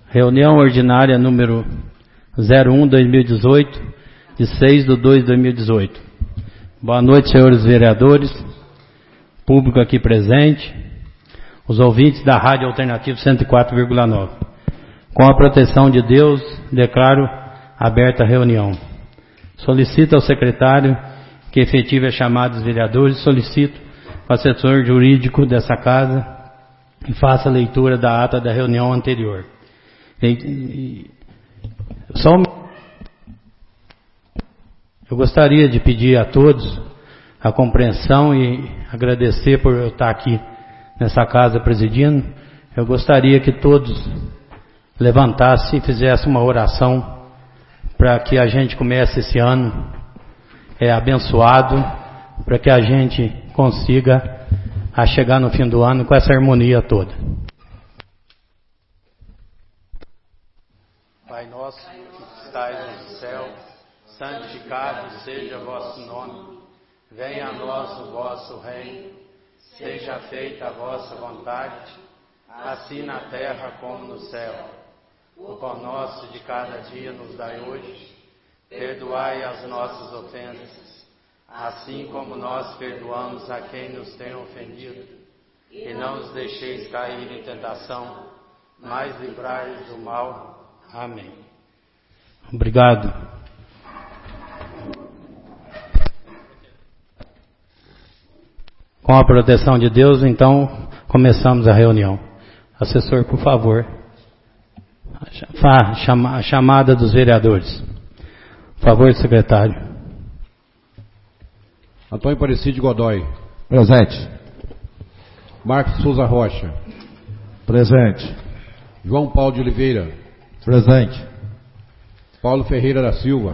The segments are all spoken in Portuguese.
Reunião ordinária número 01/2018, de 6/2/2018. Boa noite, senhores vereadores, público aqui presente, os ouvintes da Rádio Alternativa 104,9. Com a proteção de Deus, declaro aberta a reunião. Solicito ao secretário que efetive a chamada dos vereadores, solicito ao assessor jurídico dessa casa e faça a leitura da ata da reunião anterior. Eu gostaria de pedir a todos a compreensão e agradecer por eu estar aqui nessa casa presidindo. Eu gostaria que todos levantassem e fizessem uma oração para que a gente comece esse ano abençoado, para que a gente consiga chegar no fim do ano com essa harmonia toda. Pai nosso que estais no céu, santificado seja o vosso nome. Venha a nós o vosso reino. Seja feita a vossa vontade, assim na terra como no céu. O pão nosso de cada dia nos dai hoje. Perdoai as nossas ofensas, assim como nós perdoamos a quem nos tem ofendido. E não nos deixeis cair em tentação, mas livrai-nos do mal. Amém. Obrigado. Com a proteção de Deus, então, começamos a reunião. Assessor, por favor, a chamada dos vereadores. Por favor, secretário. Antônio Aparecido Godoy. Presente. Marcos Souza Rocha. Presente. João Paulo de Oliveira. Presente. Paulo Ferreira da Silva.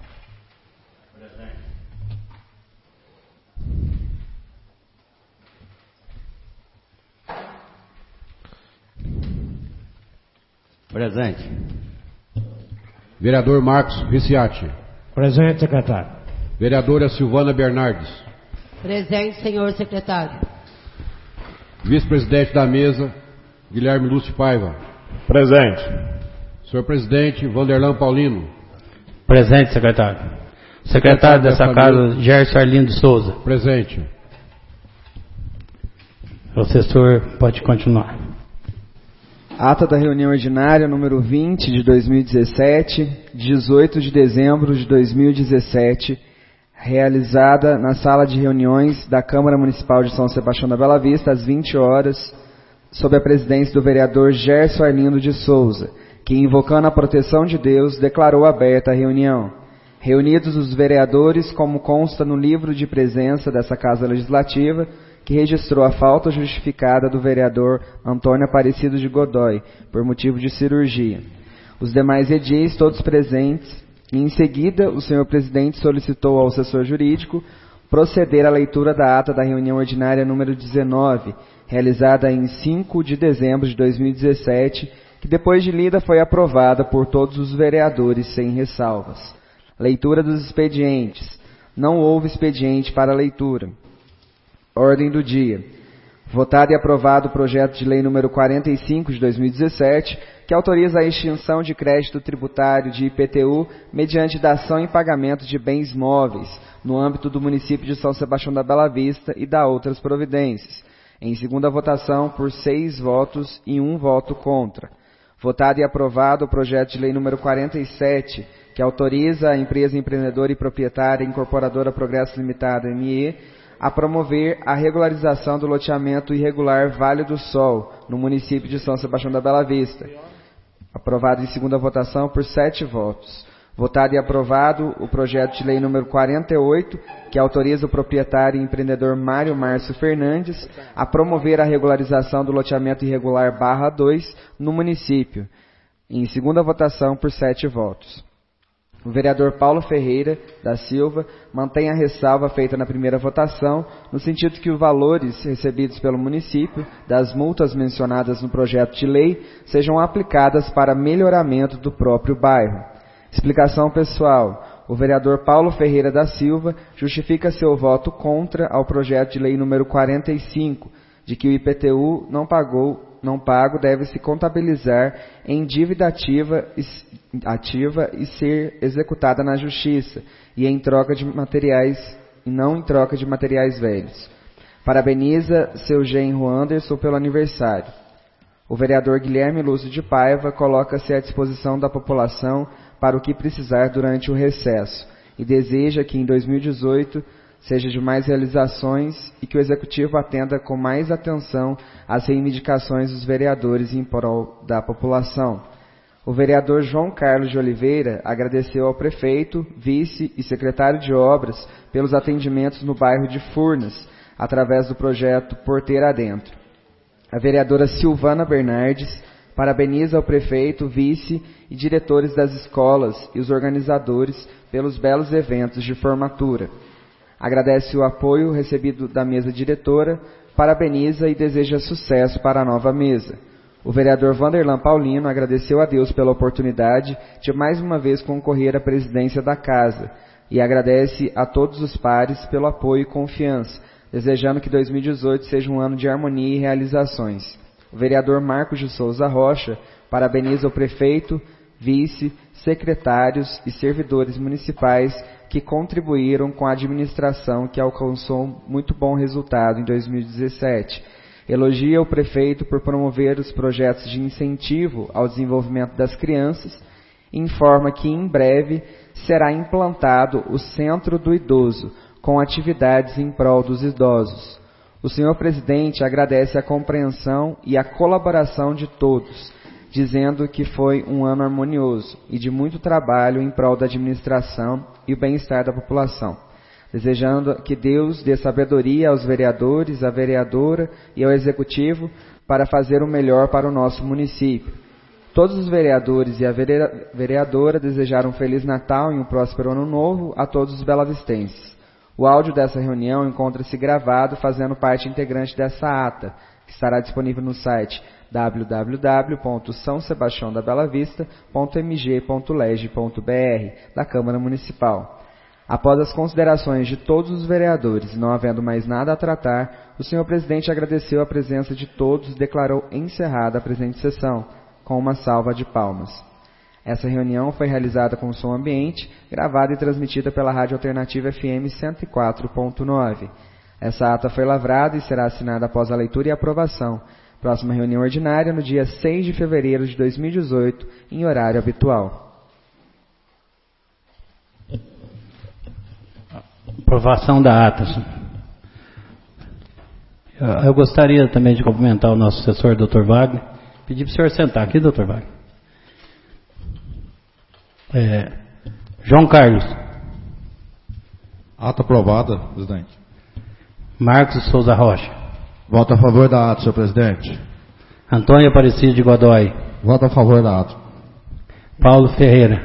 Presente. Vereador Marcos Ricciati. Presente, secretário. Vereadora Silvana Bernardes. Presente, senhor secretário. Vice-presidente da mesa, Guilherme Lúcio Paiva. Presente. Senhor presidente, Vanderlan Paulino. Presente, secretário. Secretário dessa casa, Gerson Arlindo Souza. Presente. O assessor pode continuar. Ata da reunião ordinária número 20 de 2017, 18 de dezembro de 2017, realizada na sala de reuniões da Câmara Municipal de São Sebastião da Bela Vista, às 20 horas, sob a presidência do vereador Gerson Arlindo de Souza, que, invocando a proteção de Deus, declarou aberta a reunião. Reunidos os vereadores, como consta no livro de presença dessa Casa Legislativa, que registrou a falta justificada do vereador Antônio Aparecido de Godoy, por motivo de cirurgia. Os demais edis, todos presentes, e em seguida o senhor presidente solicitou ao assessor jurídico proceder à leitura da ata da reunião ordinária número 19, realizada em 5 de dezembro de 2017, que depois de lida foi aprovada por todos os vereadores sem ressalvas. Leitura dos expedientes. Não houve expediente para leitura. Ordem do dia. Votado e aprovado o projeto de lei número 45 de 2017, que autoriza a extinção de crédito tributário de IPTU mediante dação em pagamento de bens móveis no âmbito do município de São Sebastião da Bela Vista e da outras providências. Em segunda votação, por 6 votos e 1 voto contra. Votado e aprovado o projeto de lei número 47, que autoriza a empresa empreendedora e proprietária Incorporadora Progresso Limitada, ME, a promover a regularização do loteamento irregular Vale do Sol, no município de São Sebastião da Bela Vista. Aprovado em segunda votação por 7 votos. Votado e aprovado o projeto de lei número 48, que autoriza o proprietário e empreendedor Mário Márcio Fernandes a promover a regularização do loteamento irregular Barra 2, no município. Em segunda votação por 7 votos. O vereador Paulo Ferreira da Silva mantém a ressalva feita na primeira votação, no sentido que os valores recebidos pelo município das multas mencionadas no projeto de lei sejam aplicadas para melhoramento do próprio bairro. Explicação pessoal. O vereador Paulo Ferreira da Silva justifica seu voto contra ao projeto de lei número 45, de que o IPTU não pagou não pago deve-se contabilizar em dívida ativa e ser executada na justiça e em troca de materiais e não em troca de materiais velhos. Parabeniza seu genro Anderson pelo aniversário. O vereador Guilherme Lúcio de Paiva coloca-se à disposição da população para o que precisar durante o recesso e deseja que em 2018 seja de mais realizações e que o Executivo atenda com mais atenção às reivindicações dos vereadores em prol da população. O vereador João Carlos de Oliveira agradeceu ao prefeito, vice e secretário de obras pelos atendimentos no bairro de Furnas, através do projeto Porteira Adentro. A vereadora Silvana Bernardes parabeniza o prefeito, vice e diretores das escolas e os organizadores pelos belos eventos de formatura. Agradece o apoio recebido da mesa diretora, parabeniza e deseja sucesso para a nova mesa. O vereador Vanderlan Paulino agradeceu a Deus pela oportunidade de mais uma vez concorrer à presidência da casa e agradece a todos os pares pelo apoio e confiança, desejando que 2018 seja um ano de harmonia e realizações. O vereador Marcos de Souza Rocha parabeniza o prefeito, vice, secretários e servidores municipais que contribuíram com a administração que alcançou muito bom resultado em 2017. Elogia o prefeito por promover os projetos de incentivo ao desenvolvimento das crianças e informa que em breve será implantado o Centro do Idoso, com atividades em prol dos idosos. O senhor presidente agradece a compreensão e a colaboração de todos, dizendo que foi um ano harmonioso e de muito trabalho em prol da administração e o bem-estar da população, desejando que Deus dê sabedoria aos vereadores, à vereadora e ao executivo para fazer o melhor para o nosso município. Todos os vereadores e a vereadora desejaram um Feliz Natal e um próspero Ano Novo a todos os belavistenses. O áudio dessa reunião encontra-se gravado fazendo parte integrante dessa ata, que estará disponível no site www.sãosebastiãodabelavista.mg.leg.br da Câmara Municipal. Após as considerações de todos os vereadores e não havendo mais nada a tratar, o senhor presidente agradeceu a presença de todos e declarou encerrada a presente sessão, com uma salva de palmas. Essa reunião foi realizada com som ambiente, gravada e transmitida pela Rádio Alternativa FM 104.9. Essa ata foi lavrada e será assinada após a leitura e aprovação. Próxima reunião ordinária no dia 6 de fevereiro de 2018, em horário habitual. Aprovação da ata. Eu gostaria também de cumprimentar o nosso assessor, Dr. Wagner. Pedir para o senhor sentar aqui, Dr. Wagner. João Carlos. Ata aprovada, presidente. Marcos Souza Rocha. Voto a favor da ata, senhor presidente. Antônio Aparecido de Godoy. Voto a favor da ata. Paulo Ferreira.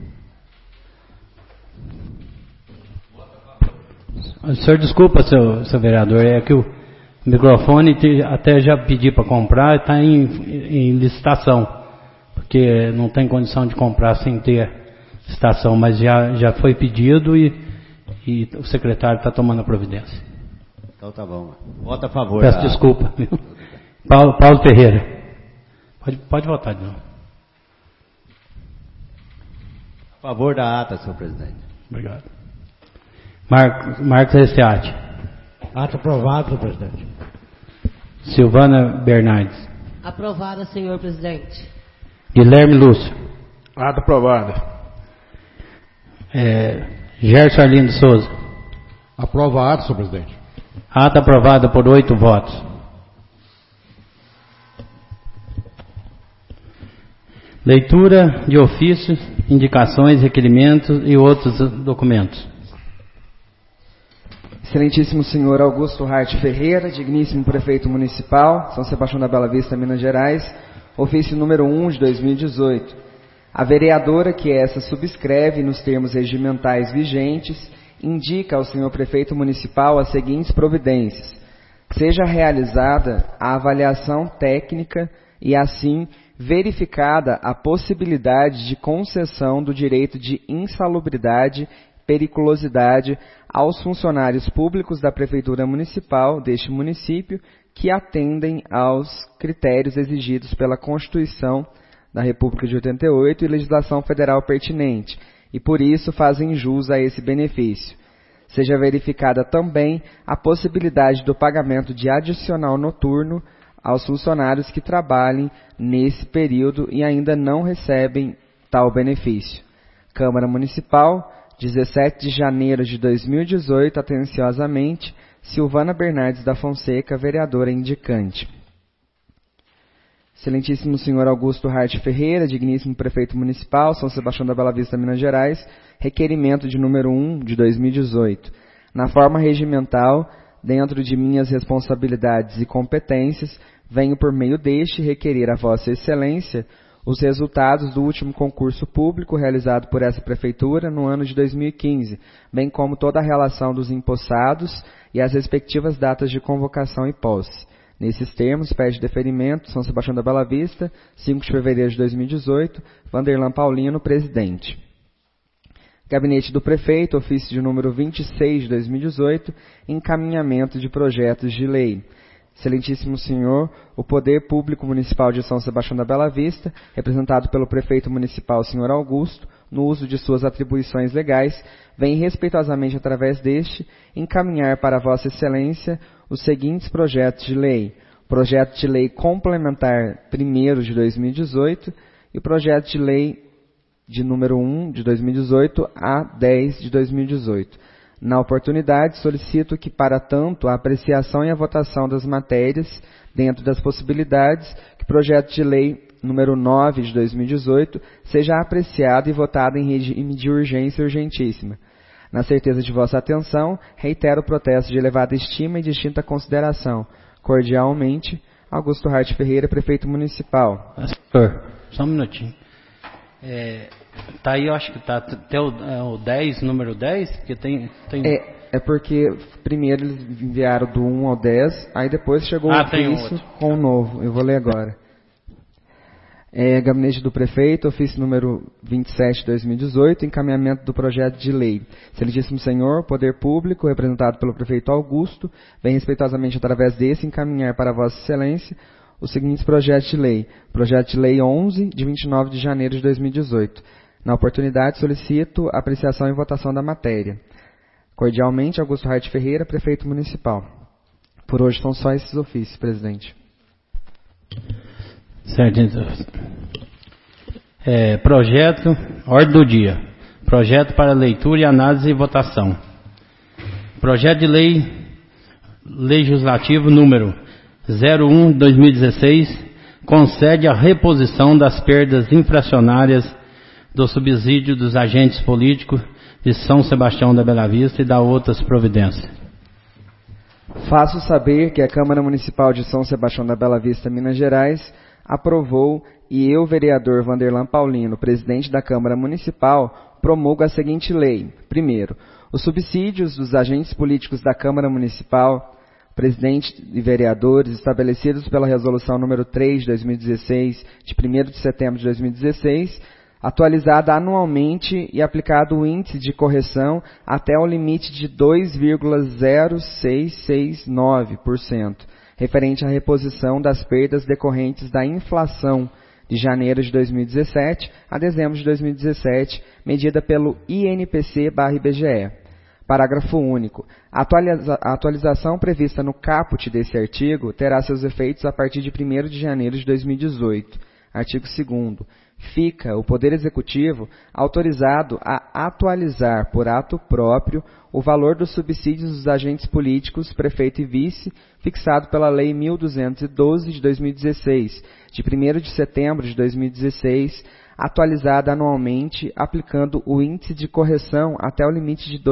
O senhor desculpa, seu vereador, é que o microfone até já pedi para comprar, está em licitação, porque não tem condição de comprar sem ter licitação, mas já foi pedido e o secretário está tomando a providência. Então tá bom. Vota a favor. Peço desculpa. Paulo Ferreira. Pode votar de novo. A favor da ata, senhor presidente. Obrigado. Marcos Reciati. Ata aprovada, senhor presidente. Silvana Bernardes. Aprovada, senhor presidente. Guilherme Lúcio. Ata aprovada. Gerson Arlindo Souza. Aprova a ata, senhor presidente. Ata aprovada por 8 votos. Leitura de ofícios, indicações, requerimentos e outros documentos. Excelentíssimo senhor Augusto Hart Ferreira, digníssimo prefeito municipal, São Sebastião da Bela Vista, Minas Gerais, ofício número 1 de 2018. A vereadora que essa subscreve nos termos regimentais vigentes, indica ao senhor prefeito municipal as seguintes providências. Seja realizada a avaliação técnica e, assim, verificada a possibilidade de concessão do direito de insalubridade, periculosidade aos funcionários públicos da Prefeitura Municipal deste município que atendem aos critérios exigidos pela Constituição da República de 88 e legislação federal pertinente, e por isso fazem jus a esse benefício. Seja verificada também a possibilidade do pagamento de adicional noturno aos funcionários que trabalhem nesse período e ainda não recebem tal benefício. Câmara Municipal, 17 de janeiro de 2018, atenciosamente, Silvana Bernardes da Fonseca, vereadora indicante. Excelentíssimo senhor Augusto Hart Ferreira, digníssimo prefeito municipal, São Sebastião da Bela Vista, Minas Gerais, requerimento de número 1 de 2018. Na forma regimental, dentro de minhas responsabilidades e competências, venho por meio deste requerer a Vossa Excelência os resultados do último concurso público realizado por essa prefeitura no ano de 2015, bem como toda a relação dos empossados e as respectivas datas de convocação e posse. Nesses termos, pede deferimento, São Sebastião da Bela Vista, 5 de fevereiro de 2018, Vanderlan Paulino, presidente. Gabinete do Prefeito, ofício de número 26 de 2018, encaminhamento de projetos de lei. Excelentíssimo senhor, o Poder Público Municipal de São Sebastião da Bela Vista, representado pelo Prefeito Municipal, senhor Augusto, no uso de suas atribuições legais, vem respeitosamente através deste encaminhar para Vossa Excelência os seguintes projetos de lei. Projeto de Lei Complementar 1º de 2018 e o Projeto de Lei de número 1 de 2018 a 10 de 2018. Na oportunidade, solicito que, para tanto, a apreciação e a votação das matérias, dentro das possibilidades, que o Projeto de Lei número 9 de 2018 seja apreciado e votado em regime de urgência urgentíssima. Na certeza de vossa atenção, reitero o protesto de elevada estima e distinta consideração. Cordialmente, Augusto Hart Ferreira, Prefeito Municipal. Senhor, só um minutinho. Tá aí, eu acho que tá até o 10, número 10, porque tem... É porque primeiro eles enviaram do 1 ao 10, aí depois chegou o ofício com o novo. Eu vou ler agora. Gabinete do Prefeito, ofício número 27 de 2018, encaminhamento do projeto de lei. Excelentíssimo senhor, Poder Público, representado pelo Prefeito Augusto, vem respeitosamente através desse encaminhar para Vossa Excelência os seguintes projetos de lei. Projeto de Lei 11, de 29 de janeiro de 2018. Na oportunidade, solicito apreciação e votação da matéria. Cordialmente, Augusto Hart Ferreira, Prefeito Municipal. Por hoje são só esses ofícios, presidente. Certo. Projeto, ordem do dia. Projeto para leitura e análise e votação. Projeto de lei legislativo número 01/2016 concede a reposição das perdas infracionárias do subsídio dos agentes políticos de São Sebastião da Bela Vista e da outras providências. Faço saber que a Câmara Municipal de São Sebastião da Bela Vista, Minas Gerais, aprovou e eu, vereador Vanderlan Paulino, presidente da Câmara Municipal, promulgo a seguinte lei. Primeiro, os subsídios dos agentes políticos da Câmara Municipal, presidente e vereadores, estabelecidos pela Resolução número 3 de 2016, de 1º de setembro de 2016, atualizada anualmente e aplicado o índice de correção até o limite de 2,0669%, referente à reposição das perdas decorrentes da inflação de janeiro de 2017 a dezembro de 2017, medida pelo INPC/IBGE. Parágrafo único. A atualização prevista no caput desse artigo terá seus efeitos a partir de 1º de janeiro de 2018. Artigo 2º. Fica o Poder Executivo autorizado a atualizar por ato próprio o valor dos subsídios dos agentes políticos, prefeito e vice, fixado pela Lei 1212 de 2016, de 1º de setembro de 2016, atualizada anualmente, aplicando o índice de correção até o limite de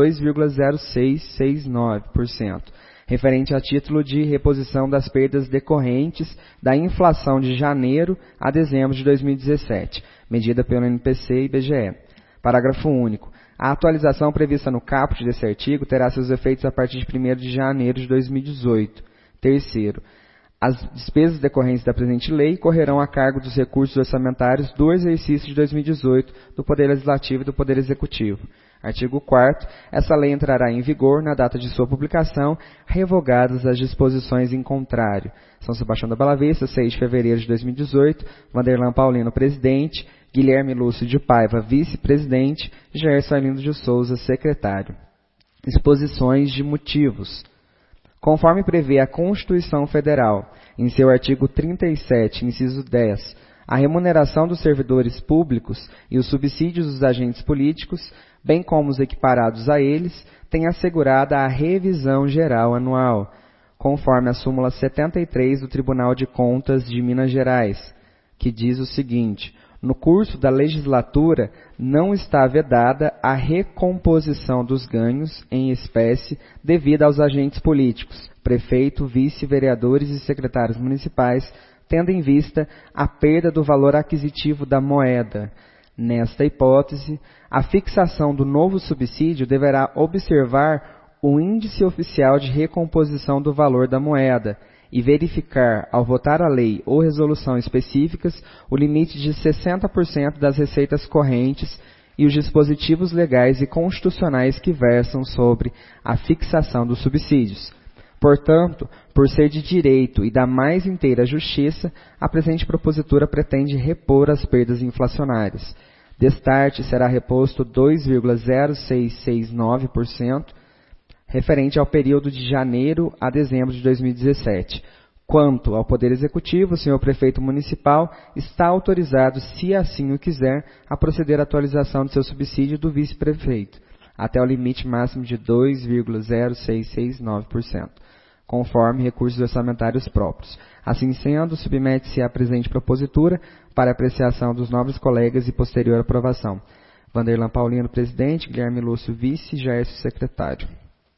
2,0669%, referente a título de reposição das perdas decorrentes da inflação de janeiro a dezembro de 2017, medida pelo INPC e IBGE. Parágrafo único. A atualização prevista no caput desse artigo terá seus efeitos a partir de 1º de janeiro de 2018. Terceiro, as despesas decorrentes da presente lei correrão a cargo dos recursos orçamentários do exercício de 2018 do Poder Legislativo e do Poder Executivo. Artigo 4º. Essa lei entrará em vigor na data de sua publicação, revogadas as disposições em contrário. São Sebastião da Bela Vista, 6 de fevereiro de 2018. Vanderlan Paulino, presidente. Guilherme Lúcio de Paiva, vice-presidente. Gerson Arlindo de Souza, secretário. Exposições de motivos. Conforme prevê a Constituição Federal, em seu artigo 37, inciso 10, a remuneração dos servidores públicos e os subsídios dos agentes políticos, bem como os equiparados a eles, têm assegurada a revisão geral anual, conforme a súmula 73 do Tribunal de Contas de Minas Gerais, que diz o seguinte: no curso da legislatura não está vedada a recomposição dos ganhos em espécie devida aos agentes políticos, prefeito, vice, vereadores e secretários municipais, tendo em vista a perda do valor aquisitivo da moeda. Nesta hipótese, a fixação do novo subsídio deverá observar o índice oficial de recomposição do valor da moeda e verificar, ao votar a lei ou resolução específicas, o limite de 60% das receitas correntes e os dispositivos legais e constitucionais que versam sobre a fixação dos subsídios. Portanto, por ser de direito e da mais inteira justiça, a presente propositura pretende repor as perdas inflacionárias. Destarte será reposto 2,0669%, referente ao período de janeiro a dezembro de 2017. Quanto ao Poder Executivo, o senhor Prefeito Municipal está autorizado, se assim o quiser, a proceder à atualização de seu subsídio do Vice-Prefeito, até o limite máximo de 2,0669%, conforme recursos orçamentários próprios. Assim sendo, submete-se a presente propositura para apreciação dos nobres colegas e posterior aprovação. Vanderlan Paulino, presidente. Guilherme Lúcio, vice. Gerson, secretário.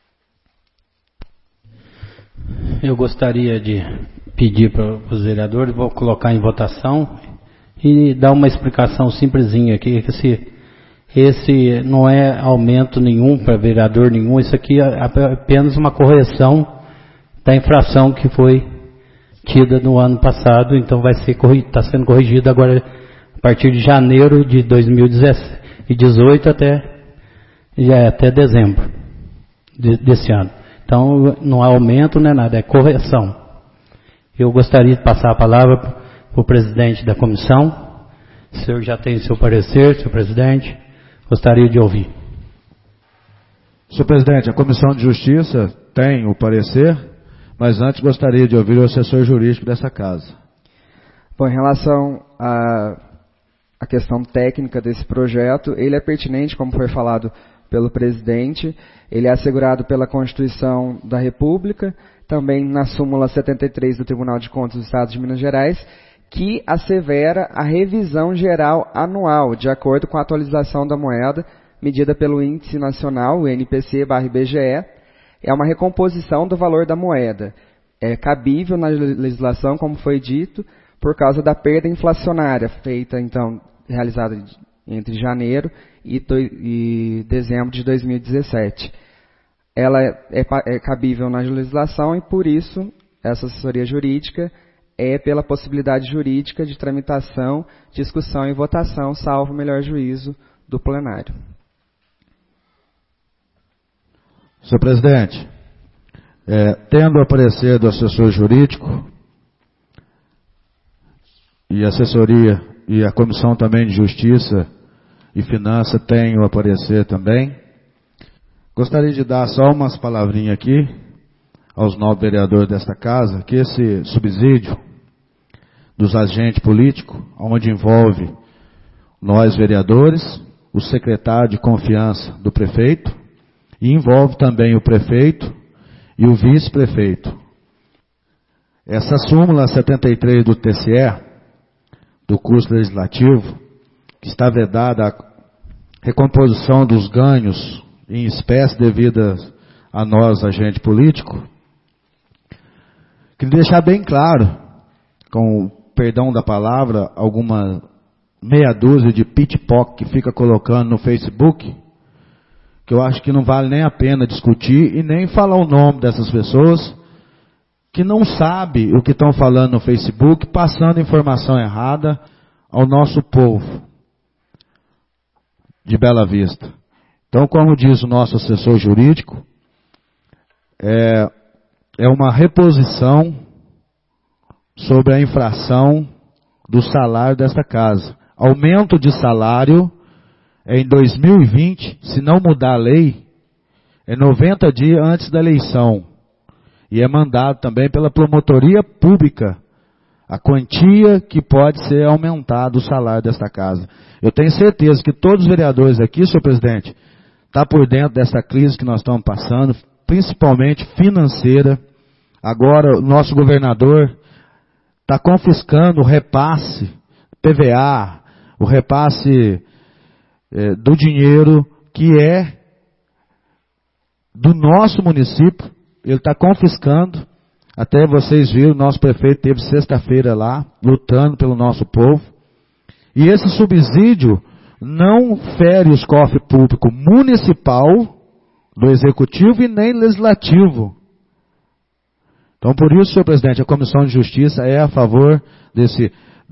Eu gostaria de pedir para os vereadores, vou colocar em votação e dar uma explicação simplesinha aqui, que esse não é aumento nenhum para vereador nenhum, isso aqui é apenas uma correção da infração que foi tida no ano passado, então está sendo corrigido agora a partir de janeiro de 2018 até dezembro desse ano. Então, não há aumento, não é nada, é correção. Eu gostaria de passar a palavra para o presidente da comissão. O senhor já tem seu parecer, senhor presidente. Gostaria de ouvir. Senhor presidente, a Comissão de Justiça tem o parecer, mas antes gostaria de ouvir o assessor jurídico dessa casa. Bom, em relação à questão técnica desse projeto, ele é pertinente, como foi falado pelo presidente, ele é assegurado pela Constituição da República, também na súmula 73 do Tribunal de Contas do Estado de Minas Gerais, que assevera a revisão geral anual, de acordo com a atualização da moeda, medida pelo Índice Nacional, o INPC/IBGE, é uma recomposição do valor da moeda. É cabível na legislação, como foi dito, por causa da perda inflacionária feita, então, realizada entre janeiro e dezembro de 2017. Ela é cabível na legislação e, por isso, essa assessoria jurídica é pela possibilidade jurídica de tramitação, discussão e votação, salvo o melhor juízo do plenário. Senhor presidente, tendo o parecer do assessor jurídico e a assessoria e a Comissão também de Justiça e Finança tem o parecer também, gostaria de dar só umas palavrinhas aqui aos nobres vereadores desta casa, que esse subsídio dos agentes políticos, onde envolve nós vereadores, o secretário de confiança do prefeito, e envolve também o prefeito e o vice-prefeito. Essa súmula 73 do TCE, do curso legislativo, que está vedada a recomposição dos ganhos em espécie devidas a nós, agente político, queria deixar bem claro, com o perdão da palavra, alguma meia dúzia de pitpock que fica colocando no Facebook, que eu acho que não vale nem a pena discutir e nem falar o nome dessas pessoas que não sabem o que estão falando no Facebook, passando informação errada ao nosso povo de Bela Vista. Então, como diz o nosso assessor jurídico, é uma reposição sobre a infração do salário desta casa. Aumento de salário em 2020, se não mudar a lei, é 90 dias antes da eleição. E é mandado também pela promotoria pública a quantia que pode ser aumentado o salário desta casa. Eu tenho certeza que todos os vereadores aqui, senhor presidente, estão por dentro dessa crise que nós estamos passando, principalmente financeira. Agora o nosso governador está confiscando o repasse, PVA, o repasse do dinheiro que é do nosso município. Ele está confiscando. Até vocês viram, o nosso prefeito teve sexta-feira lá, lutando pelo nosso povo. E esse subsídio não fere os cofres públicos municipal, do executivo e nem legislativo. Então, por isso, senhor presidente, a Comissão de Justiça é a favor desse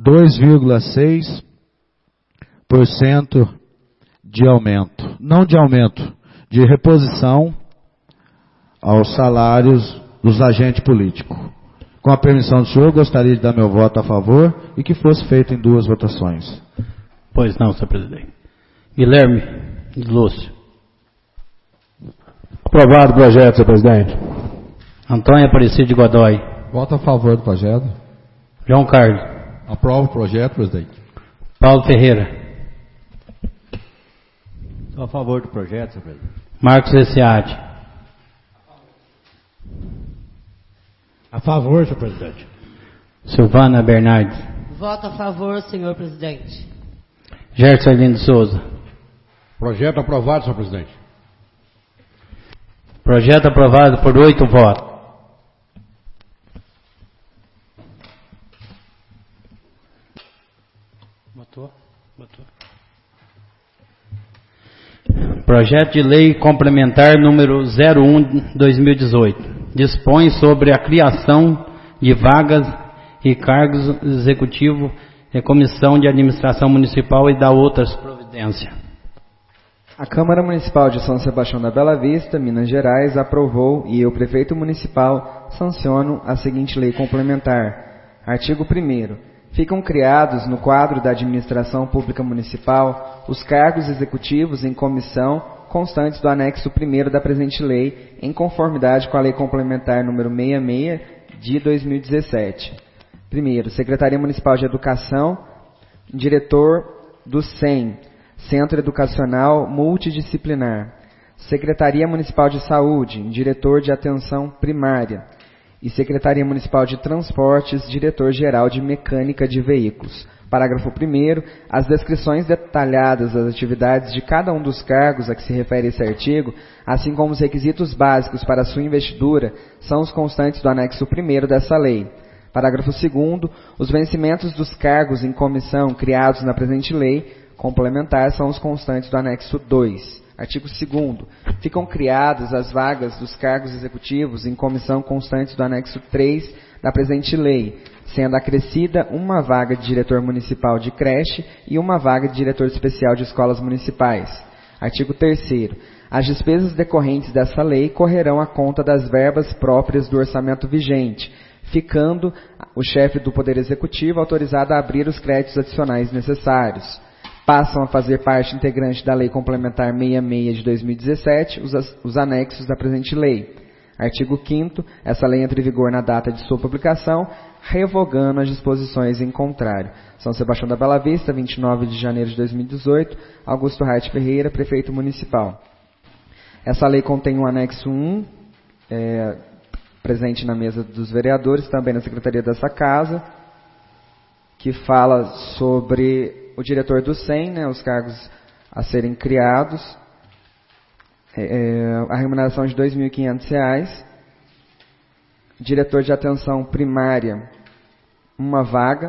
2,6% de aumento. Não de aumento, de reposição aos salários dos agentes políticos. Com a permissão do senhor, gostaria de dar meu voto a favor e que fosse feito em 2 votações. Pois não, senhor presidente. Guilherme Lúcio. Aprovado o projeto, senhor presidente. Antônio Aparecido de Godoy. Voto a favor do projeto. João Carlos. Aprovo o projeto, presidente. Paulo Ferreira. Sou a favor do projeto, senhor presidente. Marcos Essiade. A favor, senhor presidente. Silvana Bernardes. Voto a favor, senhor presidente. Gerson Arlindo Souza. Projeto aprovado, senhor presidente. Projeto aprovado por 8 votos. Botou. Projeto de Lei Complementar número 01/2018. Dispõe sobre a criação de vagas e cargos executivos e Comissão de Administração Municipal e da outras providências. A Câmara Municipal de São Sebastião da Bela Vista, Minas Gerais, aprovou e eu, prefeito municipal, sanciono a seguinte lei complementar. Artigo 1º. Ficam criados no quadro da Administração Pública Municipal os cargos executivos em comissão constantes do anexo 1º da presente lei, em conformidade com a Lei Complementar número 66 de 2017. Primeiro, Secretaria Municipal de Educação, diretor do SEM, Centro Educacional Multidisciplinar. Secretaria Municipal de Saúde, diretor de Atenção Primária. E Secretaria Municipal de Transportes, diretor-geral de Mecânica de Veículos. Parágrafo 1º. As descrições detalhadas das atividades de cada um dos cargos a que se refere esse artigo, assim como os requisitos básicos para sua investidura, são os constantes do anexo 1º dessa lei. Parágrafo 2º. Os vencimentos dos cargos em comissão criados na presente lei complementar são os constantes do anexo 2. Artigo 2º. Ficam criadas as vagas dos cargos executivos em comissão constantes do anexo 3 da presente lei, sendo acrescida uma vaga de diretor municipal de creche e uma vaga de diretor especial de escolas municipais. Artigo 3º. As despesas decorrentes dessa lei correrão à conta das verbas próprias do orçamento vigente, ficando o chefe do Poder Executivo autorizado a abrir os créditos adicionais necessários. Passam a fazer parte integrante da Lei Complementar 66 de 2017, os anexos da presente lei. Artigo 5º. Essa lei entra em vigor na data de sua publicação, revogando as disposições em contrário. São Sebastião da Bela Vista, 29 de janeiro de 2018. Augusto Reit Ferreira, Prefeito Municipal. Essa lei contém um anexo 1, presente na mesa dos vereadores, também na Secretaria dessa Casa, que fala sobre o diretor do SEM, os cargos a serem criados, a remuneração de R$ 2.500, diretor de atenção primária, uma vaga,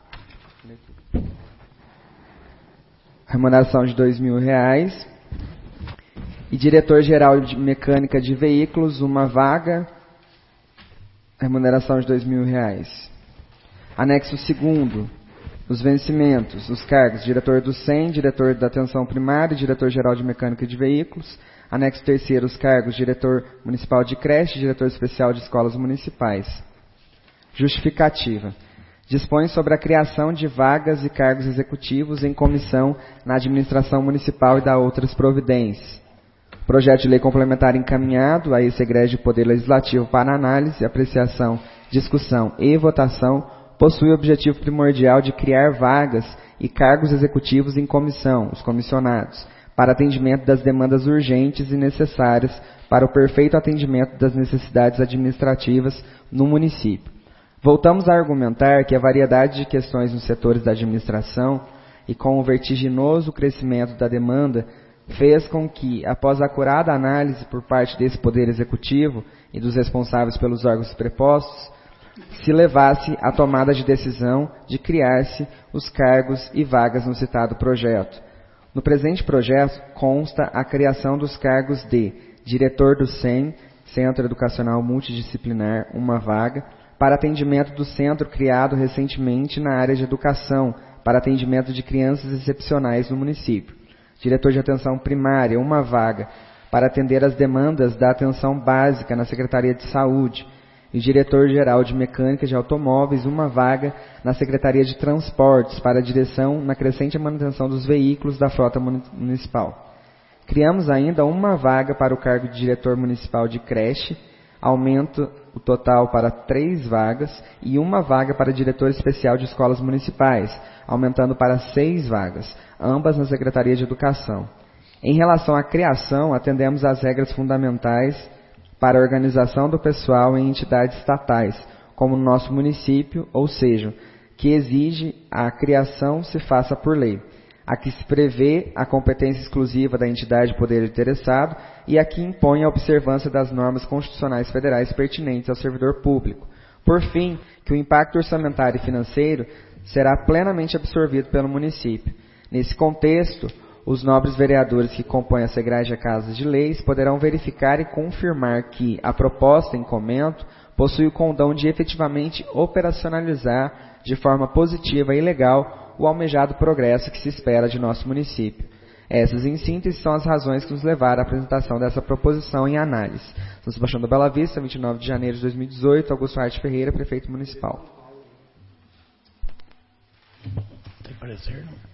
remuneração de R$ 2.000, e diretor-geral de mecânica de veículos, uma vaga, remuneração de R$ 2.000. Anexo 2º. Os vencimentos, os cargos, diretor do SEM, diretor da atenção primária, diretor-geral de mecânica de veículos. Anexo 3º, os cargos, diretor municipal de creche, diretor especial de escolas municipais. Justificativa. Dispõe sobre a criação de vagas e cargos executivos em comissão na administração municipal e dá outras providências. Projeto de lei complementar encaminhado a esse egrégio Poder Legislativo para análise, apreciação, discussão e votação, possui o objetivo primordial de criar vagas e cargos executivos em comissão, os comissionados, para atendimento das demandas urgentes e necessárias para o perfeito atendimento das necessidades administrativas no município. Voltamos a argumentar que a variedade de questões nos setores da administração e com o vertiginoso crescimento da demanda fez com que, após acurada análise por parte desse Poder Executivo e dos responsáveis pelos órgãos prepostos, se levasse à tomada de decisão de criar-se os cargos e vagas no citado projeto. No presente projeto consta a criação dos cargos de diretor do SEM, Centro Educacional Multidisciplinar, uma vaga, para atendimento do centro criado recentemente na área de educação, para atendimento de crianças excepcionais no município. Diretor de atenção primária, uma vaga, para atender as demandas da atenção básica na Secretaria de Saúde. E diretor-geral de mecânica de automóveis, uma vaga na Secretaria de Transportes, para a direção na crescente manutenção dos veículos da frota municipal. Criamos ainda uma vaga para o cargo de diretor municipal de creche, aumento o total para 3 vagas, e uma vaga para diretor especial de escolas municipais, aumentando para 6 vagas, ambas na Secretaria de Educação. Em relação à criação, atendemos às regras fundamentais para a organização do pessoal em entidades estatais, como no nosso município, ou seja, que exige a criação se faça por lei. Aqui se prevê a competência exclusiva da entidade poder interessado e aqui impõe a observância das normas constitucionais federais pertinentes ao servidor público. Por fim, que o impacto orçamentário e financeiro será plenamente absorvido pelo município. Nesse contexto, os nobres vereadores que compõem essa egrégia Casa de Leis poderão verificar e confirmar que a proposta em comento possui o condão de efetivamente operacionalizar de forma positiva e legal o almejado progresso que se espera de nosso município. Essas, em síntese, são as razões que nos levaram à apresentação dessa proposição em análise. Estamos baixando a Bela Vista, 29 de janeiro de 2018, Augusto Arte Ferreira, prefeito municipal. Tem parecer, não?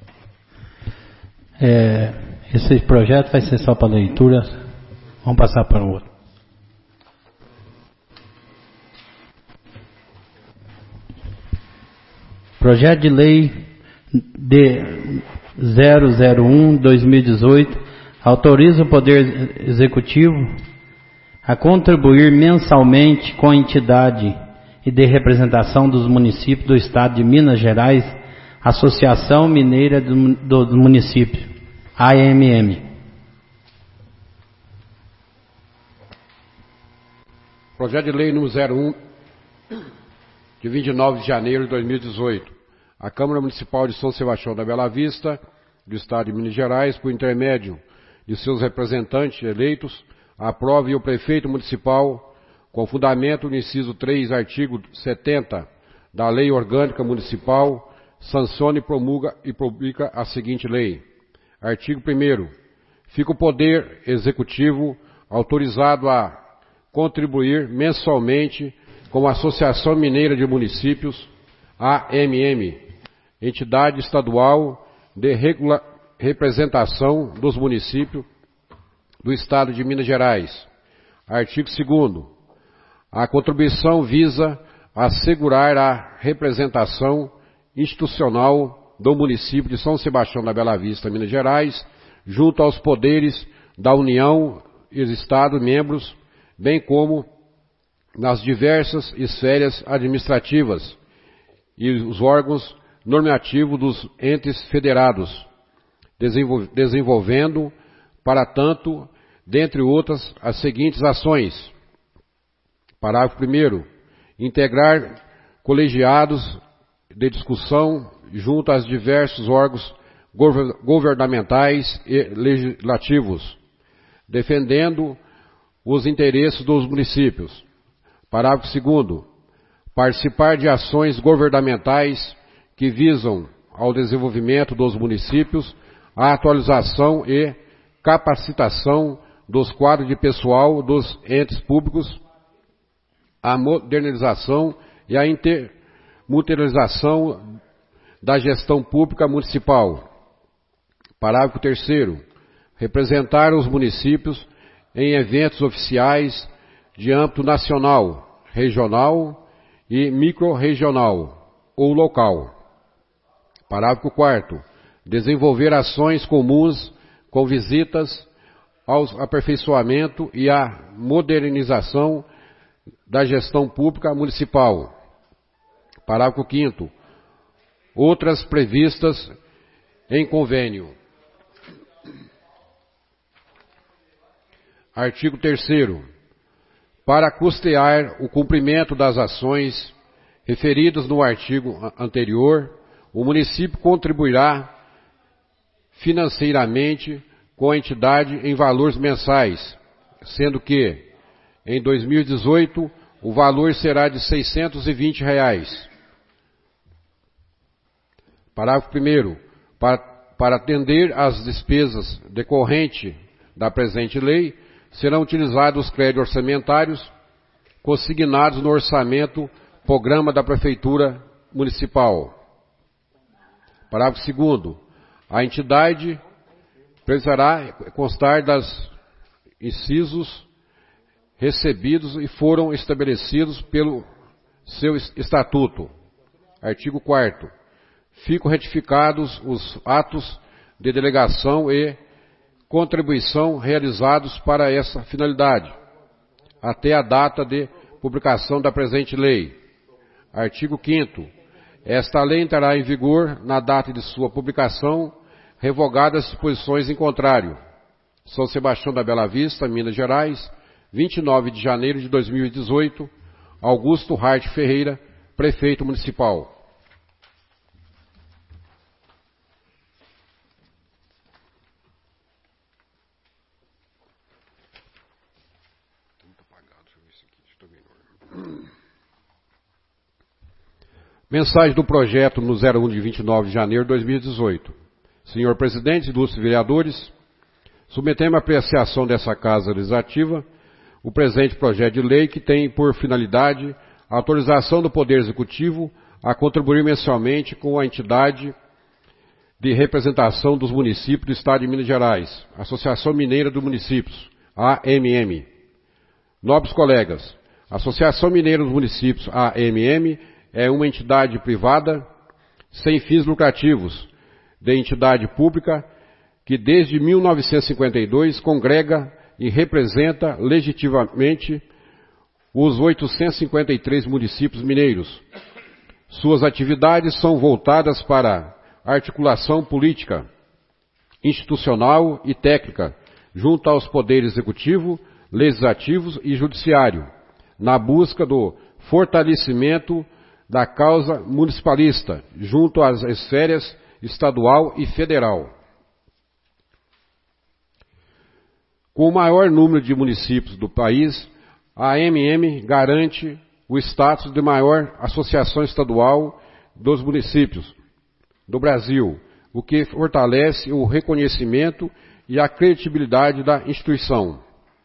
Esse projeto vai ser só para leitura. Vamos passar para o outro. Projeto de lei de 001/2018 autoriza o Poder Executivo a contribuir mensalmente com a entidade e de representação dos municípios do Estado de Minas Gerais, Associação Mineira dos Municípios, AMM. Projeto de lei número 01, de 29 de janeiro de 2018. A Câmara Municipal de São Sebastião da Bela Vista, do Estado de Minas Gerais, por intermédio de seus representantes eleitos, aprove o prefeito municipal, com fundamento no inciso 3, artigo 70 da Lei Orgânica Municipal, sancione, promulga e publica a seguinte lei. Artigo 1º. Fica o Poder Executivo autorizado a contribuir mensalmente com a Associação Mineira de Municípios, AMM, entidade estadual de representação dos municípios do Estado de Minas Gerais. Artigo 2º. A contribuição visa assegurar a representação institucional do município de São Sebastião da Bela Vista, Minas Gerais, junto aos poderes da União e Estados membros, bem como nas diversas esferas administrativas e os órgãos normativos dos entes federados, desenvolvendo, para tanto, dentre outras, as seguintes ações. Parágrafo 1º. Integrar colegiados de discussão junto aos diversos órgãos governamentais e legislativos, defendendo os interesses dos municípios. Parágrafo 2º. Participar de ações governamentais que visam ao desenvolvimento dos municípios, à atualização e capacitação dos quadros de pessoal dos entes públicos, à modernização e à intermunicipalização da gestão pública municipal. Parágrafo 3º. Representar os municípios em eventos oficiais de âmbito nacional, regional e microrregional ou local. Parágrafo 4º. Desenvolver ações comuns com visitas ao aperfeiçoamento e à modernização da gestão pública municipal. Parágrafo 5º. Outras previstas em convênio. Artigo 3º. Para custear o cumprimento das ações referidas no artigo anterior, o município contribuirá financeiramente com a entidade em valores mensais, sendo que, em 2018, o valor será de R$ 620. Parágrafo 1º. Para atender às despesas decorrentes da presente lei, serão utilizados os créditos orçamentários consignados no orçamento programa da Prefeitura Municipal. Parágrafo 2º. A entidade precisará constar das incisos recebidos e foram estabelecidos pelo seu estatuto. Artigo 4º. Ficam retificados os atos de delegação e contribuição realizados para essa finalidade, até a data de publicação da presente lei. Artigo 5º. Esta lei entrará em vigor na data de sua publicação, revogadas as disposições em contrário. São Sebastião da Bela Vista, Minas Gerais, 29 de janeiro de 2018, Augusto Hart Ferreira, Prefeito Municipal. Mensagem do projeto no 01 de 29 de janeiro de 2018. Senhor Presidente, ilustres vereadores, submetemos à apreciação dessa Casa Legislativa o presente projeto de lei que tem por finalidade a autorização do Poder Executivo a contribuir mensalmente com a entidade de representação dos municípios do Estado de Minas Gerais, Associação Mineira dos Municípios, AMM. Nobres colegas, a Associação Mineira dos Municípios, AMM, é uma entidade privada sem fins lucrativos, de entidade pública que desde 1952 congrega e representa legitimamente os 853 municípios mineiros. Suas atividades são voltadas para articulação política, institucional e técnica, junto aos poderes executivo, legislativo e judiciário, na busca do fortalecimento da causa municipalista, junto às esferas estadual e federal. Com o maior número de municípios do país, a AMM garante o status de maior associação estadual dos municípios do Brasil, o que fortalece o reconhecimento e a credibilidade da instituição.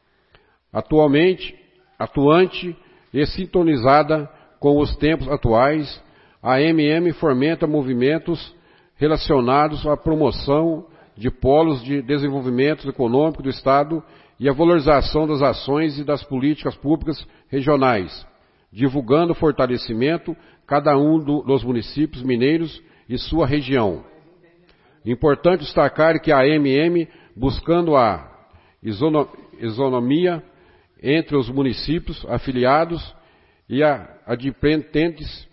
Atuante e sintonizada com os tempos atuais, a AMM fomenta movimentos relacionados à promoção de polos de desenvolvimento econômico do Estado e a valorização das ações e das políticas públicas regionais, divulgando o fortalecimento cada um dos municípios mineiros e sua região. Importante destacar que a AMM, buscando a isonomia entre os municípios afiliados e adimplentes,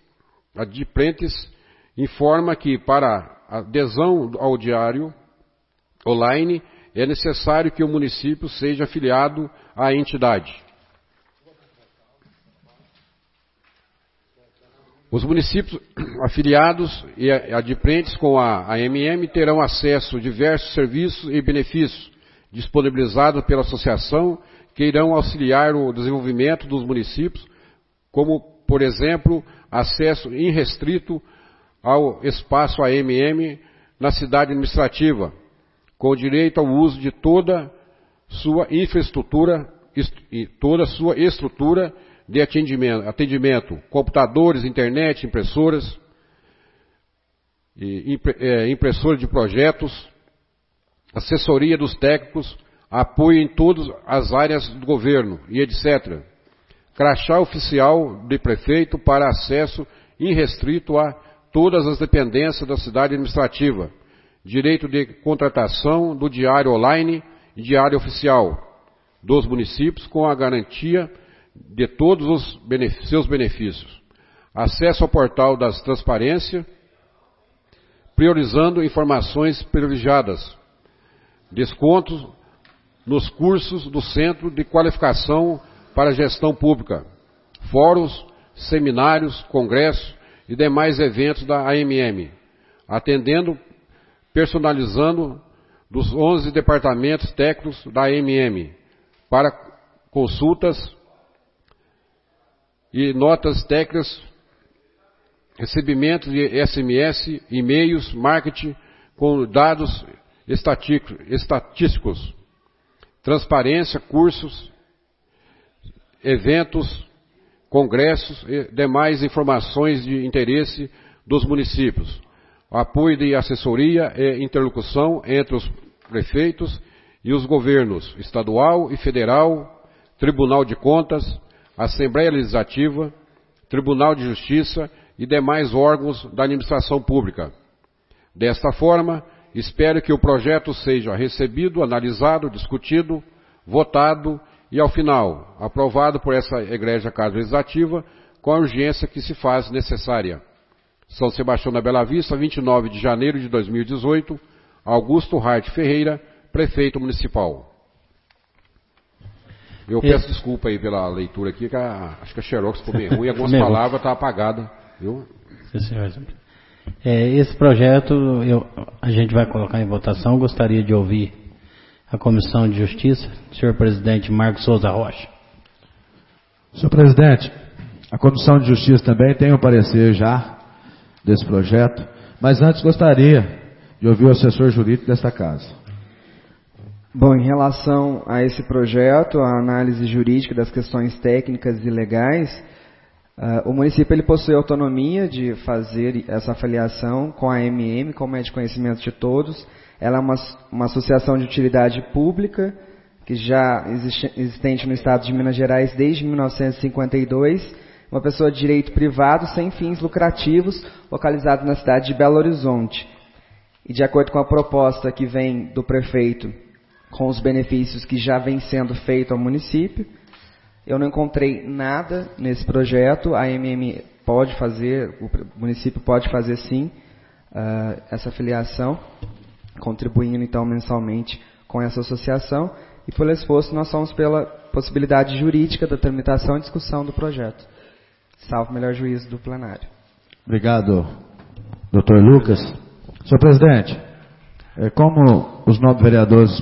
informa que para a adesão ao diário online é necessário que o município seja afiliado à entidade. Os municípios afiliados e adimplentes com a AMM terão acesso a diversos serviços e benefícios disponibilizados pela associação que irão auxiliar o desenvolvimento dos municípios, como, por exemplo, acesso irrestrito ao espaço AMM na cidade administrativa, com direito ao uso de toda sua infraestrutura e toda sua estrutura de atendimento, computadores, internet, impressoras, impressora de projetos, assessoria dos técnicos, apoio em todas as áreas do governo e etc. Crachá oficial de prefeito para acesso irrestrito a todas as dependências da cidade administrativa, direito de contratação do diário online e diário oficial dos municípios com a garantia de todos os seus benefícios. Acesso ao portal das transparências, priorizando informações privilegiadas. Descontos nos cursos do Centro de Qualificação para a Gestão Pública, fóruns, seminários, congressos e demais eventos da AMM, atendendo, personalizando dos 11 departamentos técnicos da AMM, para consultas e notas técnicas, recebimento de SMS, e-mails, marketing com dados estatísticos, transparência, cursos, eventos, congressos e demais informações de interesse dos municípios. Apoio de assessoria e interlocução entre os prefeitos e os governos estadual e federal, Tribunal de Contas, Assembleia Legislativa, Tribunal de Justiça e demais órgãos da administração pública. Desta forma, espero que o projeto seja recebido, analisado, discutido, votado e, ao final, aprovado por essa Egrégia Casa Legislativa com a urgência que se faz necessária. São Sebastião da Bela Vista, 29 de janeiro de 2018, Augusto Hart Ferreira, Prefeito Municipal. Eu peço desculpa aí pela leitura aqui, que acho que a xerox ficou bem ruim, algumas palavras estão apagadas. Viu? Sim, senhor. Esse projeto a gente vai colocar em votação. Gostaria de ouvir a Comissão de Justiça, senhor presidente Marcos Souza Rocha. Senhor presidente, a Comissão de Justiça também tem um parecer já desse projeto, mas antes gostaria de ouvir o assessor jurídico desta casa. Bom, em relação a esse projeto, a análise jurídica das questões técnicas e legais, o município ele possui autonomia de fazer essa avaliação com a AMM, como é de conhecimento de todos. Ela é uma associação de utilidade pública, que já existente no estado de Minas Gerais desde 1952, uma pessoa de direito privado sem fins lucrativos, localizada na cidade de Belo Horizonte. E de acordo com a proposta que vem do prefeito, com os benefícios que já vem sendo feito ao município, eu não encontrei nada nesse projeto. A AMM pode fazer, o município pode fazer sim essa filiação, contribuindo então mensalmente com essa associação. E pelo esforço nós somos pela possibilidade jurídica da tramitação e discussão do projeto. Salvo o melhor juízo do plenário. Obrigado, Dr. Lucas. Senhor presidente, como os nobres vereadores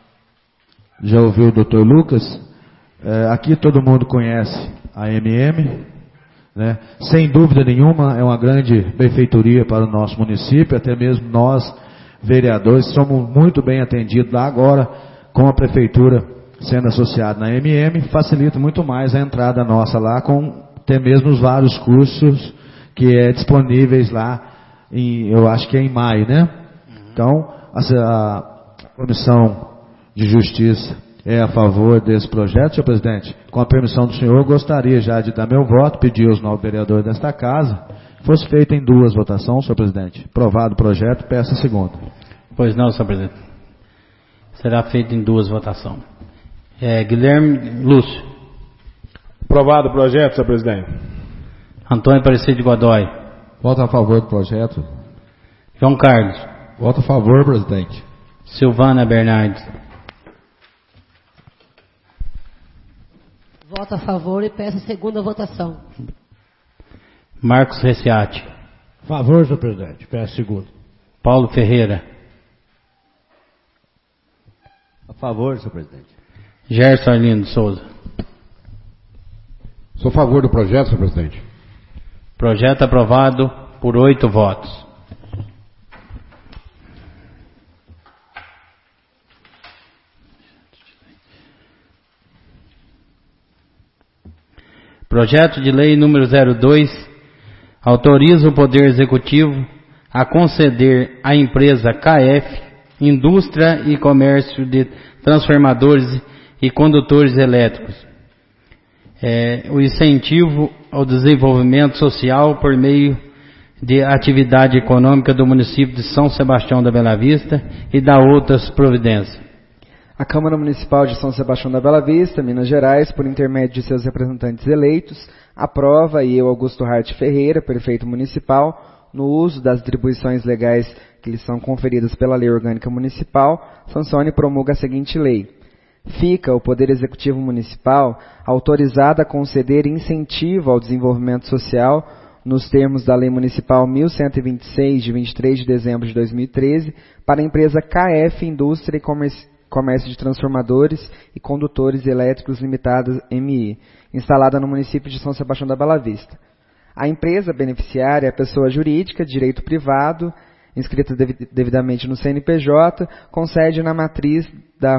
já ouviu o Dr. Lucas, aqui todo mundo conhece a AMM, né? Sem dúvida nenhuma é uma grande benfeitoria para o nosso município, até mesmo nós, vereadores, somos muito bem atendidos lá agora, com a prefeitura sendo associada na AMM, facilita muito mais a entrada nossa lá, com até mesmo os vários cursos que disponíveis lá, eu acho que é em maio, né? Então, a Comissão de Justiça é a favor desse projeto, senhor presidente. Com a permissão do senhor, gostaria já de dar meu voto, pedir aos novos vereadores desta casa, que fosse feito em 2 votações, senhor presidente. Aprovado o projeto, peço a segunda. Pois não, senhor presidente. Será feito em 2 votações. Guilherme Lúcio. Aprovado o projeto, senhor presidente. Antônio Aparecido de Godoy. Voto a favor do projeto. João Carlos. Voto a favor, presidente. Silvana Bernardes. Voto a favor e peço a segunda votação. Marcos Reciati. Favor, senhor presidente. Peço segundo. Paulo Ferreira. A favor, senhor presidente. Gerson Arlindo Souza. Sou a favor do projeto, senhor presidente. Projeto aprovado por 8 votos. Projeto de Lei número 02 autoriza o Poder Executivo a conceder à empresa KF Indústria e Comércio de Transformadores e Condutores Elétricos o incentivo ao desenvolvimento social por meio de atividade econômica do município de São Sebastião da Bela Vista e da outras providências. A Câmara Municipal de São Sebastião da Bela Vista, Minas Gerais, por intermédio de seus representantes eleitos, aprova e eu, Augusto Hart Ferreira, prefeito municipal, no uso das atribuições legais que lhes são conferidas pela Lei Orgânica Municipal, sancione e promulga a seguinte lei. Fica o Poder Executivo Municipal autorizado a conceder incentivo ao desenvolvimento social nos termos da Lei Municipal 1126, de 23 de dezembro de 2013, para a empresa KF Indústria e Comércio de Transformadores e Condutores Elétricos Limitada MI, instalada no município de São Sebastião da Bela Vista. A empresa beneficiária é a pessoa jurídica de direito privado, inscrita devidamente no CNPJ, com sede na matriz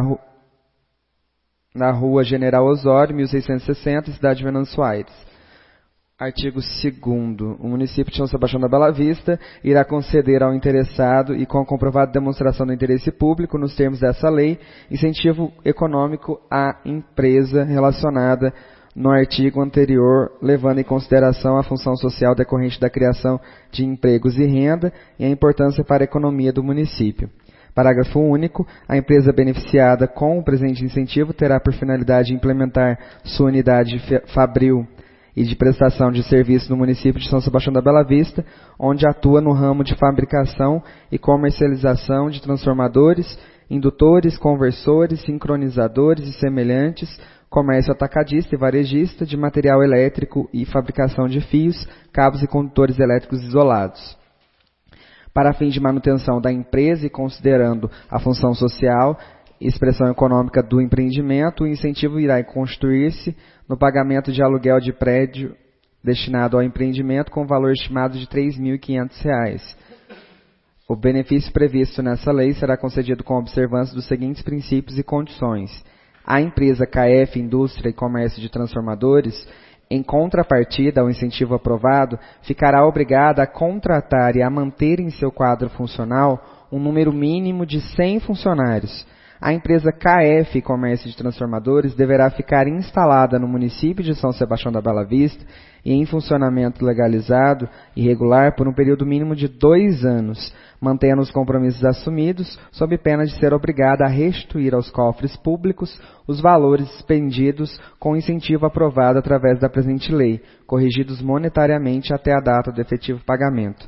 na Rua General Osório, 1660, cidade de Venâncio Aires. Artigo 2º. O município de São Sebastião da Bela Vista irá conceder ao interessado e com a comprovada demonstração do interesse público, nos termos dessa lei, incentivo econômico à empresa relacionada no artigo anterior, levando em consideração a função social decorrente da criação de empregos e renda e a importância para a economia do município. Parágrafo único. A empresa beneficiada com o presente incentivo terá por finalidade implementar sua unidade fabril e de prestação de serviço no município de São Sebastião da Bela Vista, onde atua no ramo de fabricação e comercialização de transformadores, indutores, conversores, sincronizadores e semelhantes, comércio atacadista e varejista de material elétrico e fabricação de fios, cabos e condutores elétricos isolados. Para fim de manutenção da empresa e considerando a função social e expressão econômica do empreendimento, o incentivo irá constituir-se no pagamento de aluguel de prédio destinado ao empreendimento com valor estimado de R$ 3.500. O benefício previsto nessa lei será concedido com observância dos seguintes princípios e condições. A empresa KF Indústria e Comércio de Transformadores, em contrapartida ao incentivo aprovado, ficará obrigada a contratar e a manter em seu quadro funcional um número mínimo de 100 funcionários. A empresa KF Comércio de Transformadores deverá ficar instalada no município de São Sebastião da Bela Vista e em funcionamento legalizado e regular por um período mínimo de 2 anos, mantendo os compromissos assumidos, sob pena de ser obrigada a restituir aos cofres públicos os valores expendidos com incentivo aprovado através da presente lei, corrigidos monetariamente até a data do efetivo pagamento.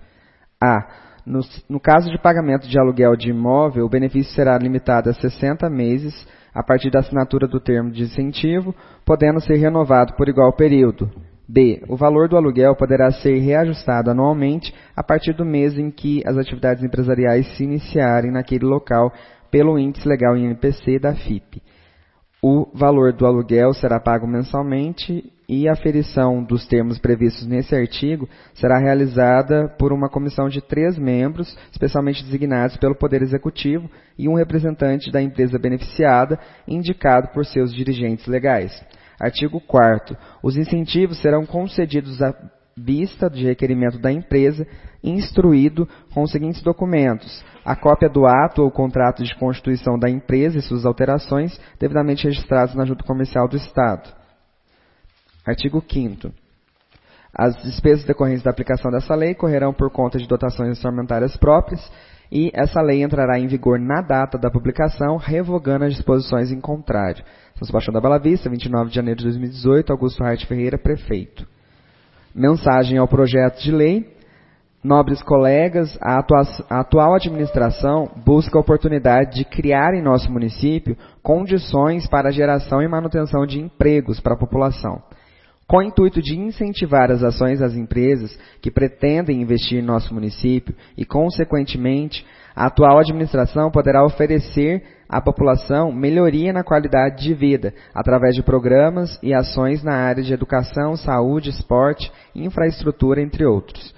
No caso de pagamento de aluguel de imóvel, o benefício será limitado a 60 meses a partir da assinatura do termo de incentivo, podendo ser renovado por igual período. B. O valor do aluguel poderá ser reajustado anualmente a partir do mês em que as atividades empresariais se iniciarem naquele local pelo índice legal INPC da FIP. O valor do aluguel será pago mensalmente e a aferição dos termos previstos nesse artigo será realizada por uma comissão de 3 membros, especialmente designados pelo Poder Executivo, e um representante da empresa beneficiada, indicado por seus dirigentes legais. Artigo 4º. Os incentivos serão concedidos à vista de requerimento da empresa, instruído com os seguintes documentos: a cópia do ato ou contrato de constituição da empresa e suas alterações, devidamente registrados na Junta Comercial do Estado. Artigo 5º. As despesas decorrentes da aplicação dessa lei correrão por conta de dotações orçamentárias próprias e essa lei entrará em vigor na data da publicação, revogando as disposições em contrário. São Sebastião da Bela Vista, 29 de janeiro de 2018, Augusto Hart Ferreira, prefeito. Mensagem ao projeto de lei. Nobres colegas, a atual administração busca a oportunidade de criar em nosso município condições para a geração e manutenção de empregos para a população. Com o intuito de incentivar as ações das empresas que pretendem investir em nosso município e, consequentemente, a atual administração poderá oferecer à população melhoria na qualidade de vida, através de programas e ações na área de educação, saúde, esporte, infraestrutura, entre outros.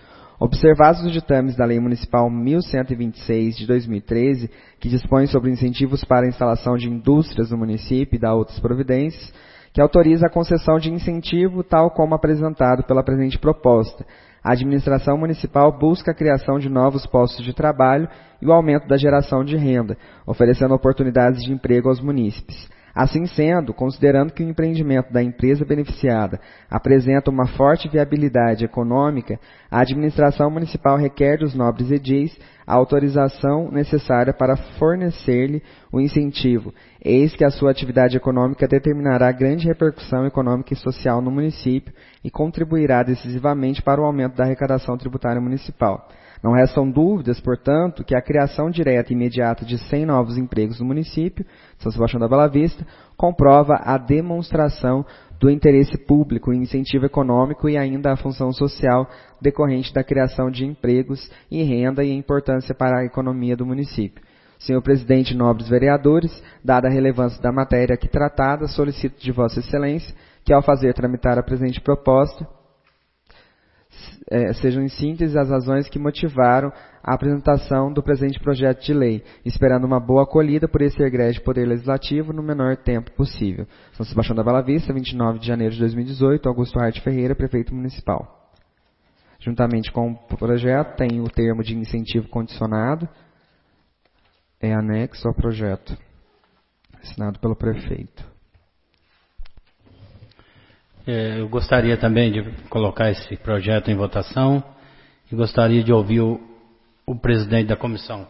Observados os ditames da Lei Municipal 1126 de 2013, que dispõe sobre incentivos para a instalação de indústrias no município e dá outras providências, que autoriza a concessão de incentivo tal como apresentado pela presente proposta. A administração municipal busca a criação de novos postos de trabalho e o aumento da geração de renda, oferecendo oportunidades de emprego aos munícipes. Assim sendo, considerando que o empreendimento da empresa beneficiada apresenta uma forte viabilidade econômica, a administração municipal requer dos nobres edis a autorização necessária para fornecer-lhe o incentivo, eis que a sua atividade econômica determinará grande repercussão econômica e social no município e contribuirá decisivamente para o aumento da arrecadação tributária municipal. Não restam dúvidas, portanto, que a criação direta e imediata de 100 novos empregos no município de São Sebastião da Bela Vista comprova a demonstração do interesse público e incentivo econômico e ainda a função social decorrente da criação de empregos e renda e a importância para a economia do município. Senhor presidente e nobres vereadores, dada a relevância da matéria aqui tratada, solicito de Vossa Excelência que, ao fazer tramitar a presente proposta, sejam em síntese as razões que motivaram a apresentação do presente projeto de lei, esperando uma boa acolhida por esse egrégio Poder Legislativo no menor tempo possível. São Sebastião da Bela Vista, 29 de janeiro de 2018, Augusto Hart Ferreira, Prefeito Municipal. Juntamente com o projeto, tem o termo de incentivo condicionado, é anexo ao projeto, assinado pelo Prefeito. Eu gostaria também de colocar esse projeto em votação e gostaria de ouvir o presidente da comissão.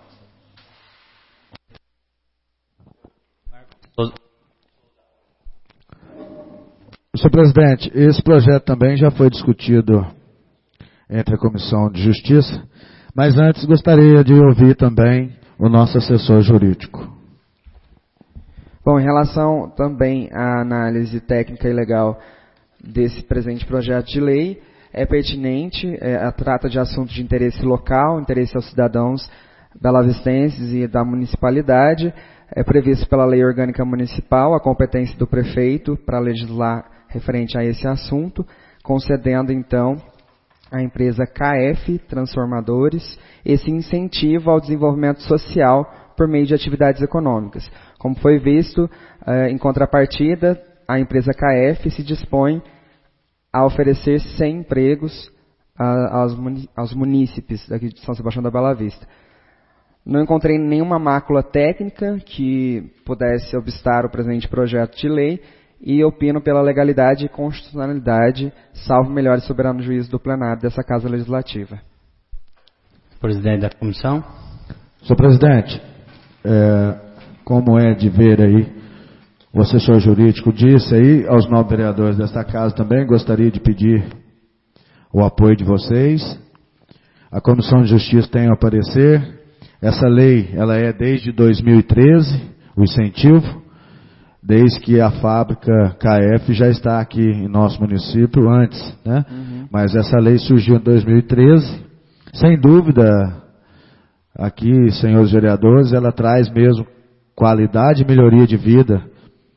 Senhor presidente, esse projeto também já foi discutido entre a Comissão de Justiça, mas antes gostaria de ouvir também o nosso assessor jurídico. Bom, em relação também à análise técnica e legal desse presente projeto de lei, é pertinente, trata de assuntos de interesse local, interesse aos cidadãos belavistenses e da municipalidade, é previsto pela Lei Orgânica Municipal a competência do prefeito para legislar referente a esse assunto, concedendo então à empresa KF Transformadores esse incentivo ao desenvolvimento social por meio de atividades econômicas. Como foi visto, em contrapartida, a empresa KF se dispõe a oferecer 100 empregos aos munícipes daqui de São Sebastião da Bela Vista. Não encontrei nenhuma mácula técnica que pudesse obstar o presente projeto de lei e opino pela legalidade e constitucionalidade, salvo melhor e soberano juízo do plenário dessa Casa Legislativa. Presidente da comissão. Senhor presidente, como é de ver aí, o assessor jurídico disse aí, aos nobres vereadores desta casa também, gostaria de pedir o apoio de vocês. A Comissão de Justiça tem a parecer. Essa lei, ela é desde 2013, o incentivo, desde que a fábrica KF já está aqui em nosso município antes, né? Mas essa lei surgiu em 2013. Sem dúvida, aqui, senhores vereadores, ela traz mesmo qualidade e melhoria de vida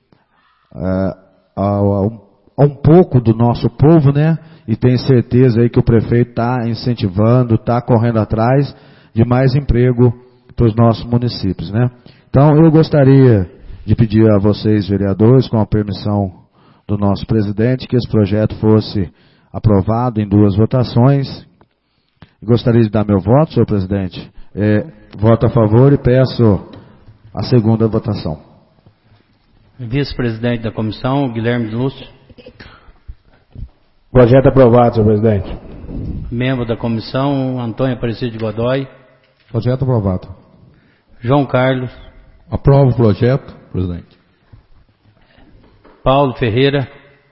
a um pouco do nosso povo, né? E tenho certeza aí que o prefeito está incentivando, está correndo atrás de mais emprego para os nossos municípios, né? Então, eu gostaria de pedir a vocês, vereadores, com a permissão do nosso presidente, que esse projeto fosse aprovado em 2 votações. Gostaria de dar meu voto, senhor presidente. Voto a favor e peço a segunda votação. Vice-presidente da comissão, Guilherme Lúcio. Projeto aprovado, senhor presidente. Membro da comissão, Antônio Aparecido de Godoy. Projeto aprovado. João Carlos. Aprovo o projeto, presidente. Paulo Ferreira.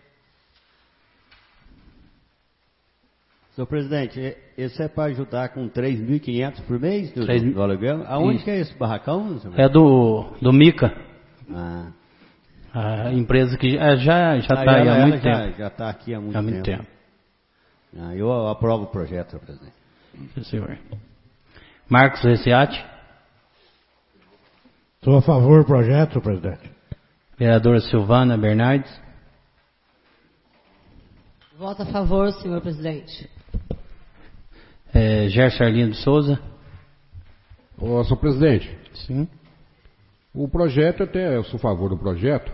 Senhor presidente, esse é para ajudar com 3.500 por mês do aluguel? Aonde que é esse barracão? É do Mica. Ah. A empresa que já está aí há muito tempo. Já está aqui há muito tempo. Eu aprovo o projeto, senhor presidente. Sim, senhor. Marcos Reciati. Sou a favor do projeto, senhor presidente. Vereadora Silvana Bernardes. Voto a favor, senhor presidente. Gerson Arlindo de Souza. Senhor presidente. Sim. O projeto, até eu sou a favor do projeto.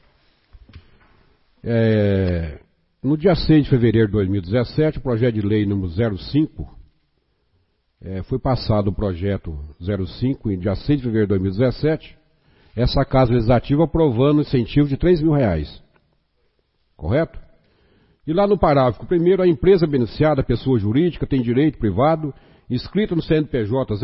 No dia 6 de fevereiro de 2017, o projeto de lei número 05, foi passado o projeto 05, em dia 6 de fevereiro de 2017, essa Casa Legislativa aprovando incentivo de R$3.000. Correto? E lá no parágrafo primeiro, a empresa beneficiada, a pessoa jurídica, tem direito privado, inscrita no CNPJ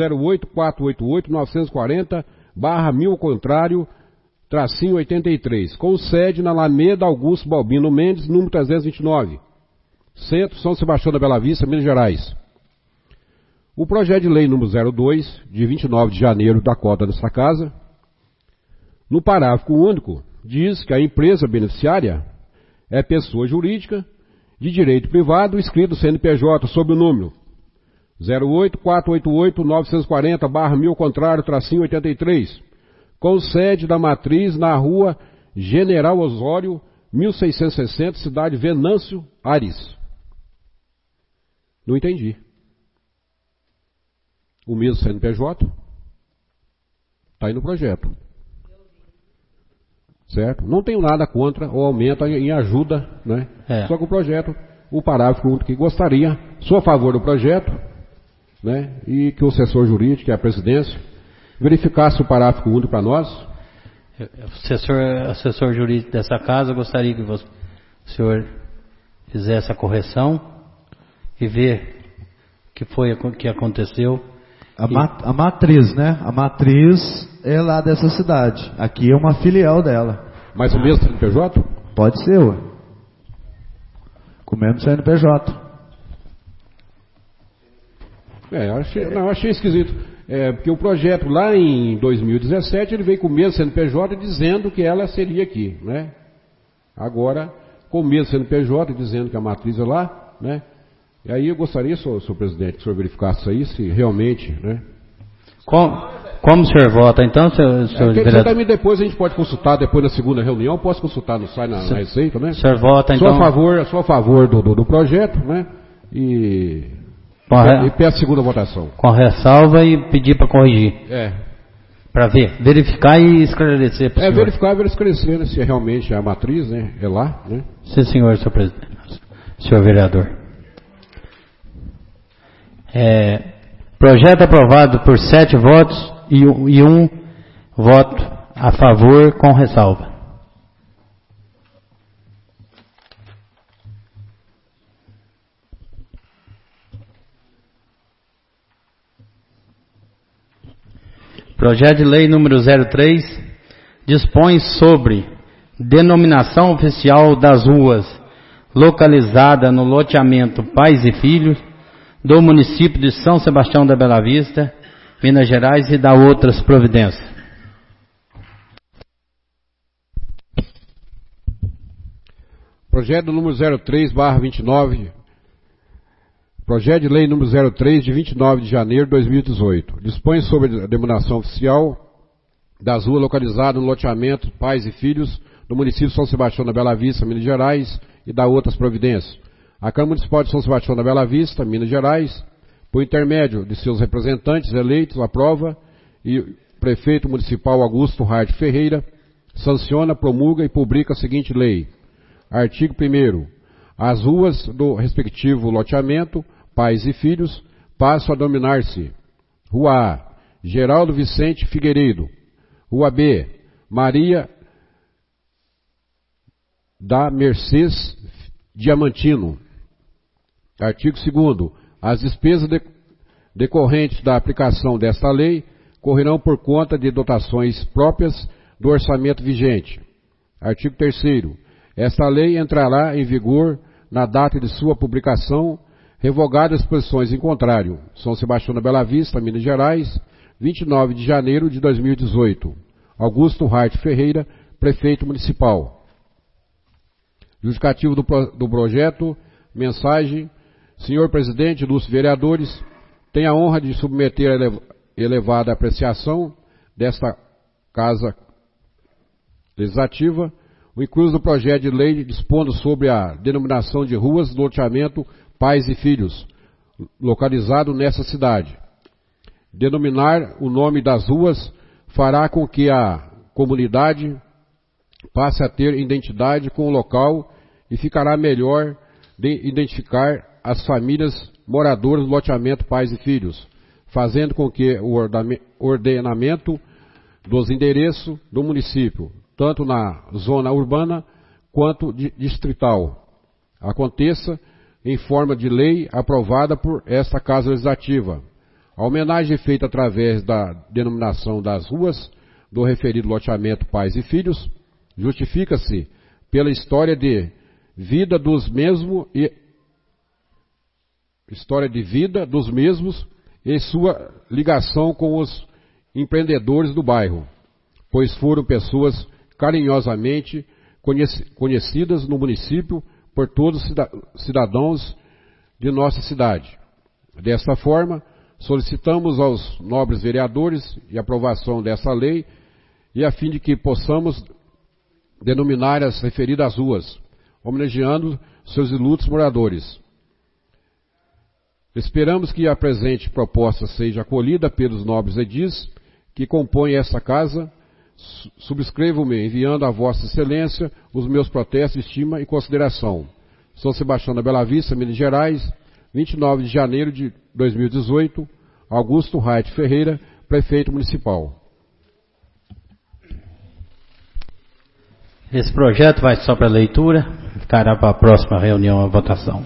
08488-940/1000 contrário, tracinho 83, com sede na Alameda Augusto Balbino Mendes, número 329, Centro São Sebastião da Bela Vista, Minas Gerais. O projeto de lei número 02, de 29 de janeiro, da cota dessa casa, no parágrafo único, diz que a empresa beneficiária é pessoa jurídica de direito privado inscrito no CNPJ sob o número 08488-940/1000 contrário, tracinho 83, com sede da matriz na rua General Osório, 1660, cidade Venâncio Aires. Não entendi. O mesmo CNPJ está aí no projeto. Certo? Não tenho nada contra o aumento em ajuda, né? Só que o projeto, o parágrafo que gostaria, sou a favor do projeto, né? E que o assessor jurídico, que é a presidência, verificasse o parágrafo único para nós. Assessor jurídico dessa casa, eu gostaria que o senhor fizesse a correção e ver o que aconteceu. A matriz, né? A matriz é lá dessa cidade. Aqui é uma filial dela. Mas o mesmo CNPJ? Pode ser, ué. Com o mesmo CNPJ. Eu achei esquisito. Porque o projeto lá em 2017, ele veio com o mesmo CNPJ dizendo que ela seria aqui, né? Agora, com o mesmo CNPJ dizendo que a matriz é lá, né? E aí eu gostaria, senhor presidente, que o senhor verificasse isso aí, se realmente, né? Como o senhor vota, então, senhor vereador? Também depois a gente pode consultar, depois na segunda reunião, posso consultar no site, na Receita, né? O senhor vota, então... Sou a favor do projeto, né? E peço a segunda votação. Com ressalva e pedir para corrigir. Para verificar e esclarecer. Verificar e esclarecer, né, se realmente é a matriz, né? É lá, né? Sim, senhor presidente. Senhor vereador. Projeto aprovado por 7 votos e um voto a favor com ressalva. Projeto de lei número 03 dispõe sobre denominação oficial das ruas localizada no loteamento Pais e Filhos do município de São Sebastião da Bela Vista, Minas Gerais, e da outras providências. Projeto número 03/29, projeto de lei número 03 de 29 de janeiro de 2018. Dispõe sobre a denominação oficial das ruas localizadas no loteamento Pais e Filhos do município de São Sebastião da Bela Vista, Minas Gerais, e da outras providências. A Câmara Municipal de São Sebastião da Bela Vista, Minas Gerais, por intermédio de seus representantes eleitos, aprova, e o prefeito municipal Augusto Hart Ferreira sanciona, promulga e publica a seguinte lei. Artigo 1º. As ruas do respectivo loteamento, Pais e Filhos, passam a denominar-se: Rua A, Geraldo Vicente Figueiredo; Rua B, Maria da Mercedes Diamantino. Artigo 2º. As despesas decorrentes da aplicação desta lei correrão por conta de dotações próprias do orçamento vigente. Artigo 3º. Esta lei entrará em vigor na data de sua publicação, revogadas as disposições em contrário. São Sebastião da Bela Vista, Minas Gerais, 29 de janeiro de 2018. Augusto Hart Ferreira, prefeito municipal. Justificativo do projeto, mensagem. Senhor presidente, ilustres vereadores, tenho a honra de submeter a elevada apreciação desta Casa Legislativa o incluso do projeto de lei dispondo sobre a denominação de ruas do loteamento Pais e Filhos, localizado nessa cidade. Denominar o nome das ruas fará com que a comunidade passe a ter identidade com o local e ficará melhor de identificar as famílias moradoras do loteamento Pais e Filhos, fazendo com que o ordenamento dos endereços do município, tanto na zona urbana quanto distrital, aconteça em forma de lei aprovada por esta Casa Legislativa. A homenagem feita através da denominação das ruas do referido loteamento Pais e Filhos justifica-se pela história de vida dos mesmos e sua ligação com os empreendedores do bairro, pois foram pessoas carinhosamente conhecidas no município por todos os cidadãos de nossa cidade. Desta forma, solicitamos aos nobres vereadores a aprovação dessa lei e a fim de que possamos denominar as referidas ruas, homenageando seus ilustres moradores. Esperamos que a presente proposta seja acolhida pelos nobres edis que compõem esta casa. Subscrevo-me enviando a Vossa Excelência os meus protestos de estima e consideração. São Sebastião da Bela Vista, Minas Gerais, 29 de janeiro de 2018, Augusto Reit Ferreira, Prefeito Municipal. Esse projeto vai só para leitura, ficará para a próxima reunião a votação.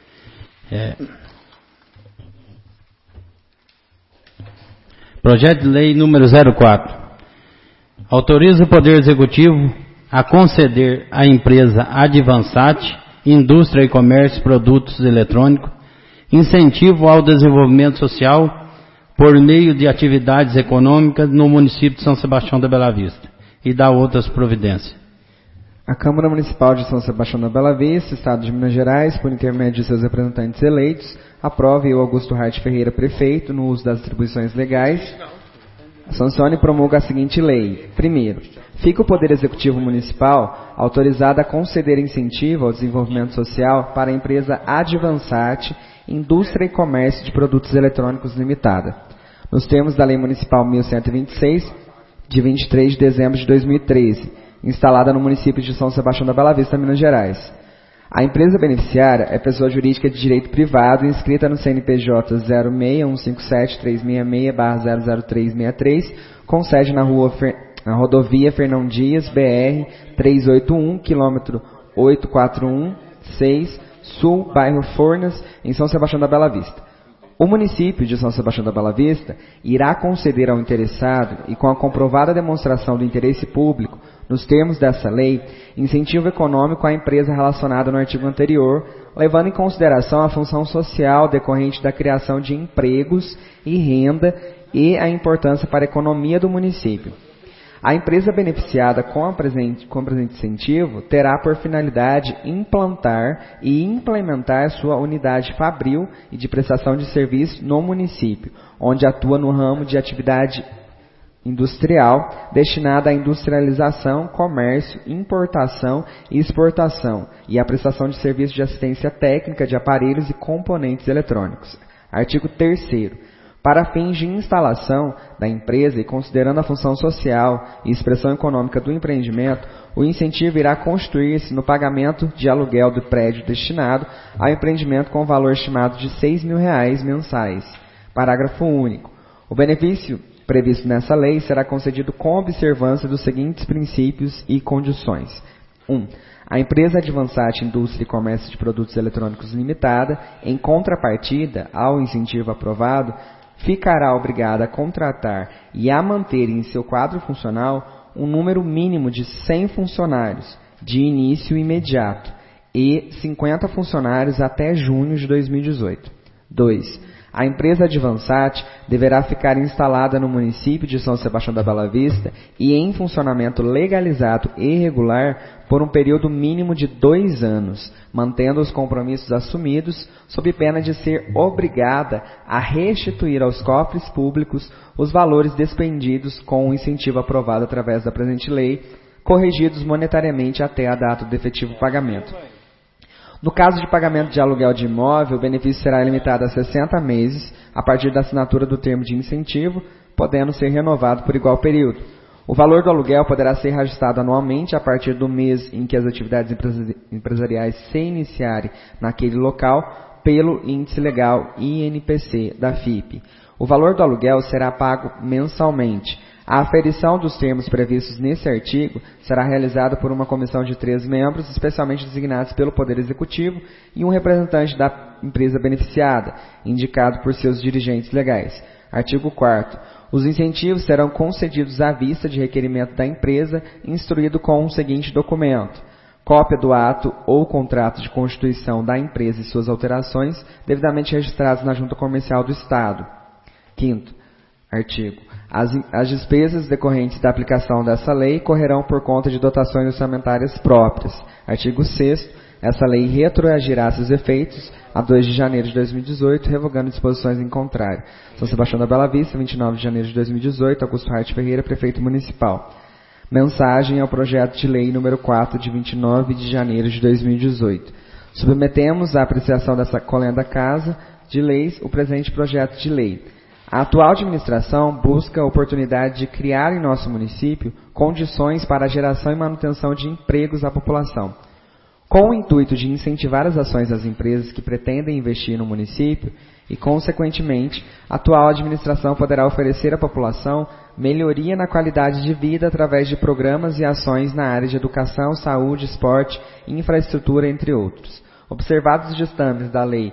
Projeto de Lei número 04. Autoriza o Poder Executivo a conceder à empresa Advansat, Indústria e Comércio Produtos Eletrônicos, incentivo ao desenvolvimento social por meio de atividades econômicas no município de São Sebastião da Bela Vista e dá outras providências. A Câmara Municipal de São Sebastião da Bela Vista, Estado de Minas Gerais, por intermédio de seus representantes eleitos, aprova e o Augusto Reit Ferreira, prefeito, no uso das atribuições legais, sancione e promulga a seguinte lei. Primeiro, fica o Poder Executivo Municipal autorizado a conceder incentivo ao desenvolvimento social para a empresa Advansat, Indústria e Comércio de Produtos Eletrônicos Limitada, nos termos da Lei Municipal 1126, de 23 de dezembro de 2013, instalada no município de São Sebastião da Bela Vista, Minas Gerais. A empresa beneficiária é pessoa jurídica de direito privado inscrita no CNPJ 06157366/00363, com sede na rodovia Fernão Dias, BR 381, quilômetro 8416, Sul, bairro Fornas, em São Sebastião da Bela Vista. O município de São Sebastião da Bela Vista irá conceder ao interessado, e com a comprovada demonstração do interesse público, nos termos dessa lei, incentivo econômico à empresa relacionada no artigo anterior, levando em consideração a função social decorrente da criação de empregos e renda e a importância para a economia do município. A empresa beneficiada com o presente incentivo terá por finalidade implantar e implementar sua unidade fabril e de prestação de serviço no município, onde atua no ramo de atividade industrial destinada à industrialização, comércio, importação e exportação e à prestação de serviços de assistência técnica de aparelhos e componentes eletrônicos. Artigo 3º. Para fins de instalação da empresa e considerando a função social e expressão econômica do empreendimento, o incentivo irá constituir-se no pagamento de aluguel do prédio destinado ao empreendimento com valor estimado de R$ 6.000 mensais. Parágrafo único. O benefício previsto nessa lei será concedido com observância dos seguintes princípios e condições. 1. A empresa Advansat Indústria e Comércio de Produtos Eletrônicos Limitada, em contrapartida ao incentivo aprovado, ficará obrigada a contratar e a manter em seu quadro funcional um número mínimo de 100 funcionários de início imediato e 50 funcionários até junho de 2018. 2. A empresa Advansat deverá ficar instalada no município de São Sebastião da Bela Vista e em funcionamento legalizado e regular por um período mínimo de 2 anos, mantendo os compromissos assumidos, sob pena de ser obrigada a restituir aos cofres públicos os valores despendidos com o incentivo aprovado através da presente lei, corrigidos monetariamente até a data do efetivo pagamento. No caso de pagamento de aluguel de imóvel, o benefício será limitado a 60 meses, a partir da assinatura do termo de incentivo, podendo ser renovado por igual período. O valor do aluguel poderá ser reajustado anualmente a partir do mês em que as atividades empresariais se iniciarem naquele local, pelo índice legal INPC da FIP. O valor do aluguel será pago mensalmente. A aferição dos termos previstos nesse artigo será realizada por uma comissão de 3 membros, especialmente designados pelo Poder Executivo, e um representante da empresa beneficiada, indicado por seus dirigentes legais. Artigo 4º. Os incentivos serão concedidos à vista de requerimento da empresa, instruído com o seguinte documento: cópia do ato ou contrato de constituição da empresa e suas alterações, devidamente registrados na Junta Comercial do Estado. 5º artigo. As despesas decorrentes da aplicação dessa lei correrão por conta de dotações orçamentárias próprias. Artigo 6º. Essa lei retroagirá seus efeitos a 2 de janeiro de 2018, revogando disposições em contrário. São Sebastião da Bela Vista, 29 de janeiro de 2018, Augusto Hart Ferreira, Prefeito Municipal. Mensagem ao projeto de lei número 4, de 29 de janeiro de 2018. Submetemos à apreciação dessa colenda Casa de Leis o presente projeto de lei. A atual administração busca a oportunidade de criar em nosso município condições para a geração e manutenção de empregos à população. Com o intuito de incentivar as ações das empresas que pretendem investir no município e, consequentemente, a atual administração poderá oferecer à população melhoria na qualidade de vida através de programas e ações na área de educação, saúde, esporte, infraestrutura, entre outros. Observados os ditames da Lei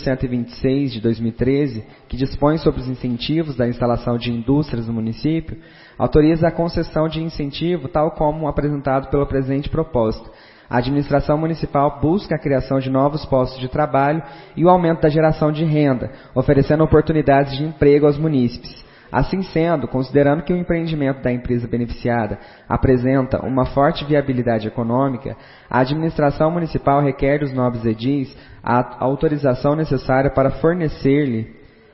1126 de 2013, que dispõe sobre os incentivos da instalação de indústrias no município, autoriza a concessão de incentivo tal como apresentado pela presente proposta. A administração municipal busca a criação de novos postos de trabalho e o aumento da geração de renda, oferecendo oportunidades de emprego aos munícipes. Assim sendo, considerando que o empreendimento da empresa beneficiada apresenta uma forte viabilidade econômica, a administração municipal requer dos nobres edis a autorização necessária para fornecer-lhe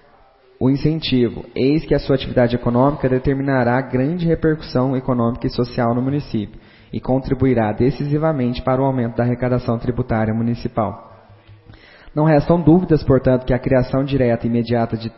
o incentivo, eis que a sua atividade econômica determinará grande repercussão econômica e social no município e contribuirá decisivamente para o aumento da arrecadação tributária municipal. Não restam dúvidas, portanto, que a criação direta e imediata de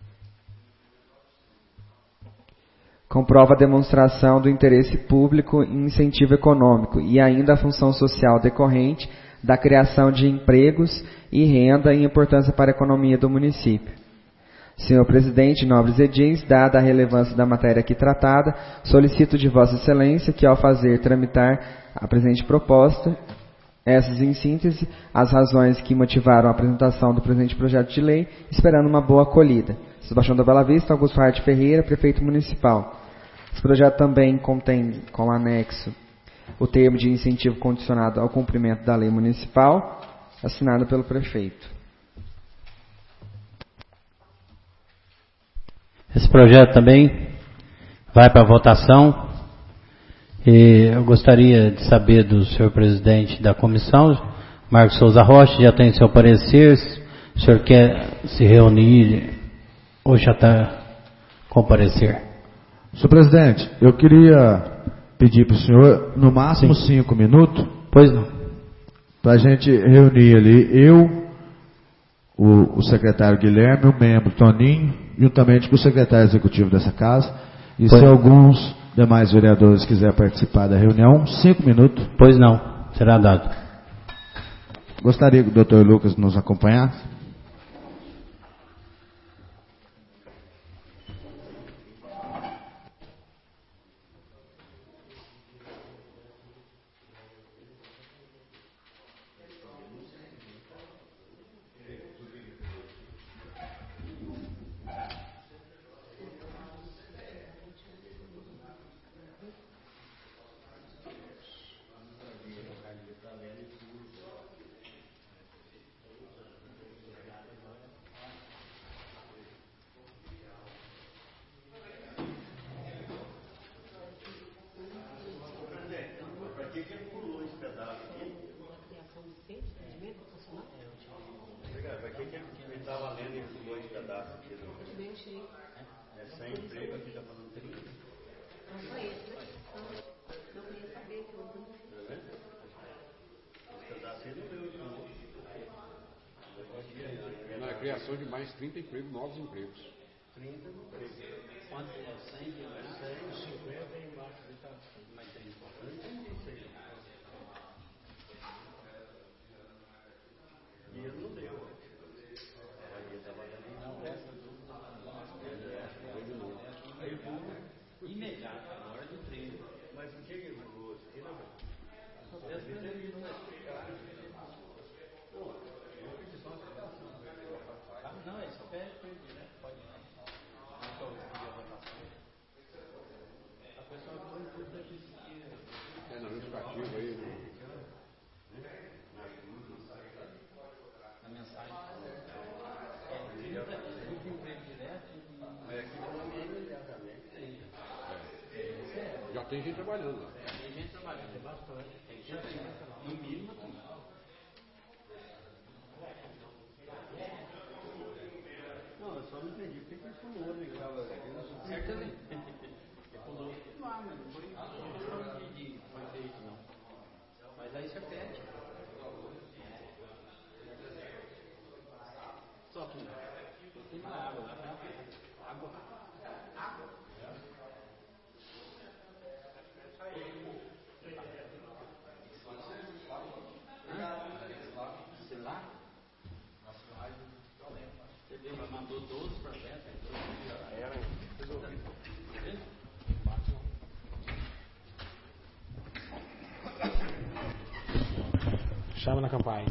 comprova a demonstração do interesse público em incentivo econômico e ainda a função social decorrente da criação de empregos e renda e importância para a economia do município. Senhor Presidente, nobres edis, dada a relevância da matéria aqui tratada, solicito de Vossa Excelência que, ao fazer tramitar a presente proposta, essas em síntese, as razões que motivaram a apresentação do presente projeto de lei, esperando uma boa acolhida. Sebastião da Bela Vista, Augusto Hart Ferreira, Prefeito Municipal. Esse projeto também contém, como anexo, o termo de incentivo condicionado ao cumprimento da lei municipal, assinado pelo prefeito. Esse projeto também vai para votação. E eu gostaria de saber do senhor presidente da comissão, Marcos Souza Rocha, já tem seu parecer. O senhor quer se reunir ou já está com parecer? Senhor presidente, eu queria pedir para o senhor, no máximo 5 minutos. Pois não. Para a gente reunir ali, eu, o secretário Guilherme, o membro Toninho, juntamente com o secretário executivo dessa casa, e se alguns demais vereadores quiserem participar da reunião, 5 minutos. Pois não, será dado. Gostaria que o doutor Lucas nos acompanhasse. Não conheço saber que eu... criação de mais 30 empregos, novos empregos. 30 empregos. Quanto é? 100, 50 embaixo. Mas tem 36. E ele não deu. Imediato, agora de 30. Mas o que ele falou? Ele não vai explicar. Não, é só pede para ele, né? Pode ir. A pessoa foi importante. É na justificativa aí. A mensagem. É emprego direto. Mas aqui não é imediatamente. Já tem gente trabalhando lá. Tem gente trabalhando, tem bastante. Tem gente no mínimo também. Não, eu só não entendi porque ele pulou, né? Certamente. Ele pulou. Não, mas não foi feito, não. Mas aí você pede. Só que tem uma água lá, tá? Água. Sei lá. Você viu, ela mandou 12 projetos. Era resolvido. Chama na campanha.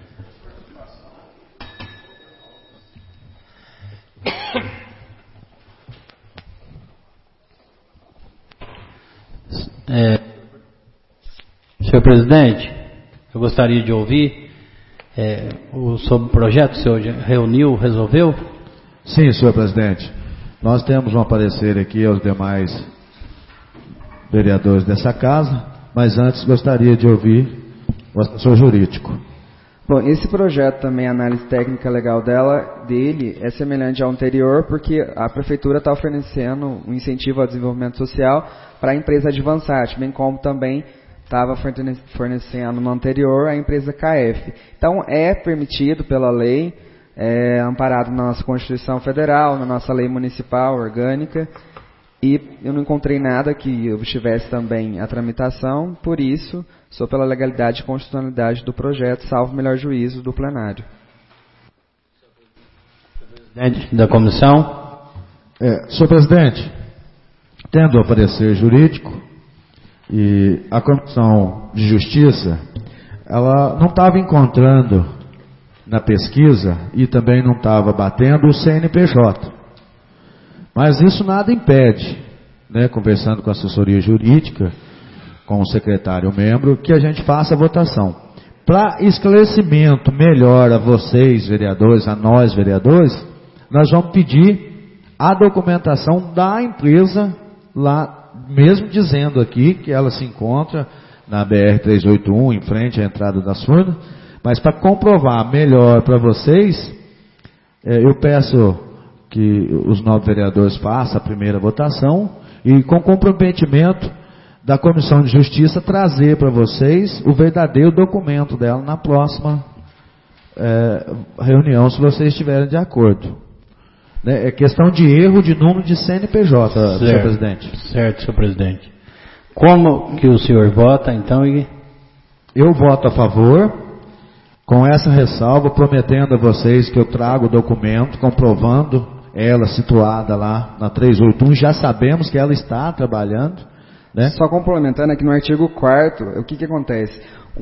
Senhor presidente, eu gostaria de ouvir sobre o projeto que o senhor reuniu, resolveu? Sim, senhor presidente. Nós temos um parecer aqui aos demais vereadores dessa casa, mas antes gostaria de ouvir o assessor jurídico. Bom, esse projeto também, a análise técnica legal dele é semelhante ao anterior, porque a Prefeitura está oferecendo um incentivo ao desenvolvimento social para a empresa Advansat, bem como também estava fornecendo no anterior a empresa KF. Então, é permitido pela lei, amparado na nossa Constituição Federal, na nossa lei municipal orgânica, e eu não encontrei nada que obstivesse também a tramitação, por isso, sou pela legalidade e constitucionalidade do projeto, salvo o melhor juízo do plenário. Presidente da comissão. Senhor presidente, tendo o parecer jurídico, e a Comissão de Justiça, ela não estava encontrando na pesquisa e também não estava batendo o CNPJ. Mas isso nada impede, né, conversando com a assessoria jurídica, com o secretário membro, que a gente faça a votação. Para esclarecimento melhor a vocês, vereadores, a nós, vereadores, nós vamos pedir a documentação da empresa lá, mesmo dizendo aqui que ela se encontra na BR-381, em frente à entrada das Furnas, mas para comprovar melhor para vocês, eu peço que os 9 vereadores façam a primeira votação e, com comprometimento da Comissão de Justiça, trazer para vocês o verdadeiro documento dela na próxima reunião, se vocês estiverem de acordo. É questão de erro de número de CNPJ, certo, senhor presidente. Certo, senhor presidente. Como que o senhor vota, então? Eu voto a favor, com essa ressalva, prometendo a vocês que eu trago o documento, comprovando ela situada lá na 381, já sabemos que ela está trabalhando, né? Só complementando aqui no artigo 4º, o que acontece?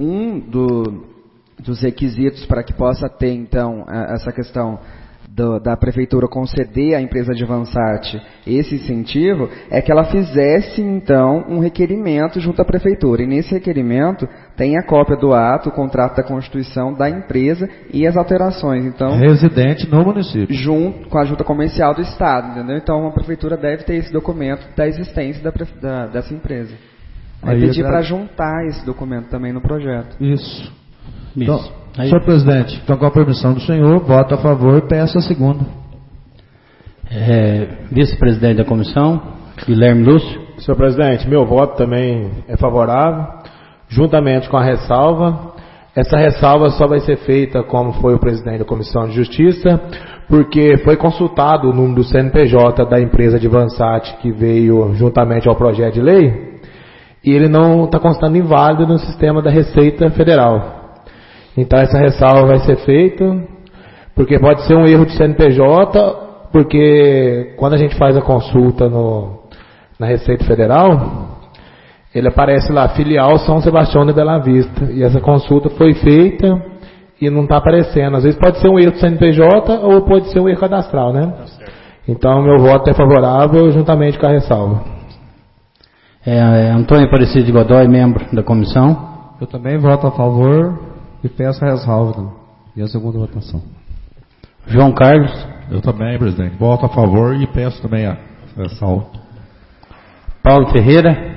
Dos requisitos para que possa ter, então, essa questão da Prefeitura conceder à empresa Advansat esse incentivo, é que ela fizesse, então, um requerimento junto à Prefeitura. E nesse requerimento tem a cópia do ato, o contrato da Constituição da empresa e as alterações. Então, residente no município. Junto com a Junta Comercial do Estado, entendeu? Então, a Prefeitura deve ter esse documento da existência dessa empresa. Aí pedir para juntar esse documento também no projeto. Isso. Então, senhor presidente, então, com a permissão do senhor, voto a favor e peço a segunda. Vice-presidente da comissão, Guilherme Lúcio. Senhor presidente, meu voto também é favorável, juntamente com a ressalva Essa ressalva só vai ser feita, como foi o presidente da Comissão de Justiça, porque foi consultado o número do CNPJ da empresa de Vansat que veio juntamente ao projeto de lei, e ele não está constando inválido no sistema da Receita Federal. Então essa ressalva vai ser feita, porque pode ser um erro de CNPJ, porque quando a gente faz a consulta na Receita Federal, ele aparece lá, filial São Sebastião de Bela Vista, e essa consulta foi feita e não está aparecendo. Às vezes pode ser um erro do CNPJ ou pode ser um erro cadastral, né? Então meu voto é favorável juntamente com a ressalva. Antônio Aparecido de Godoy, membro da comissão. Eu também voto a favor e peço a ressalva e a segunda votação. João Carlos. Eu também, presidente. Voto a favor e peço também a ressalva. Paulo Ferreira.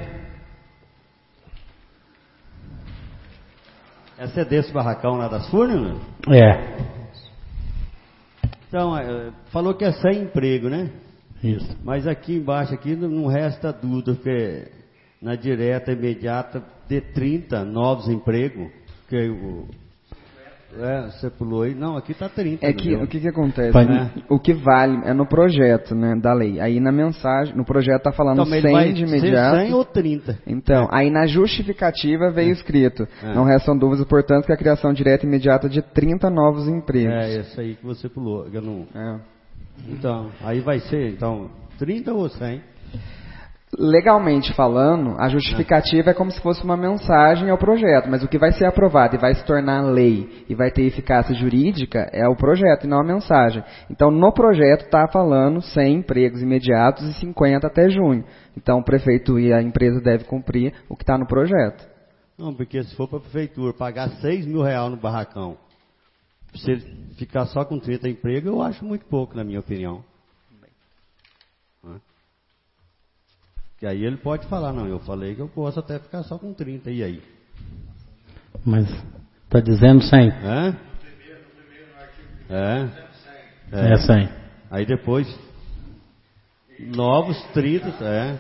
Essa é desse barracão lá das Furnas? É. Então, falou que é sem emprego, né? Isso. Mas aqui embaixo aqui não resta dúvida, porque na direta imediata de 30 novos empregos, que você pulou aí. Não, aqui está 30. É que o que acontece, né? O que vale é no projeto, né, da lei. Aí na mensagem, no projeto está falando então, 100 de imediato. 100 ou 30. Então, aí na justificativa veio escrito: não restam dúvidas, portanto, que a criação direta e imediata de 30 novos empregos. É, isso aí que você pulou. Eu não... Então, aí vai ser 30 ou 100? Legalmente falando, a justificativa é como se fosse uma mensagem ao projeto, mas o que vai ser aprovado e vai se tornar lei e vai ter eficácia jurídica é o projeto e não a mensagem. Então, no projeto está falando 100 empregos imediatos e 50 até junho. Então, o prefeito e a empresa devem cumprir o que está no projeto. Não, porque se for para a prefeitura pagar R$6.000 no barracão, se ele ficar só com 30 empregos, eu acho muito pouco, na minha opinião. Que aí ele pode falar, não, eu falei que eu posso até ficar só com 30, e aí? Mas está dizendo 100. É 100. Aí depois, novos 30,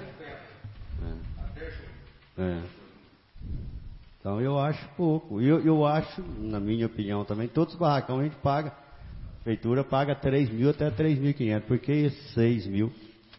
Então eu acho pouco. Eu acho, na minha opinião também, todos os barracão a gente paga, a prefeitura paga 3.000 até 3.500, porque esses 6.000...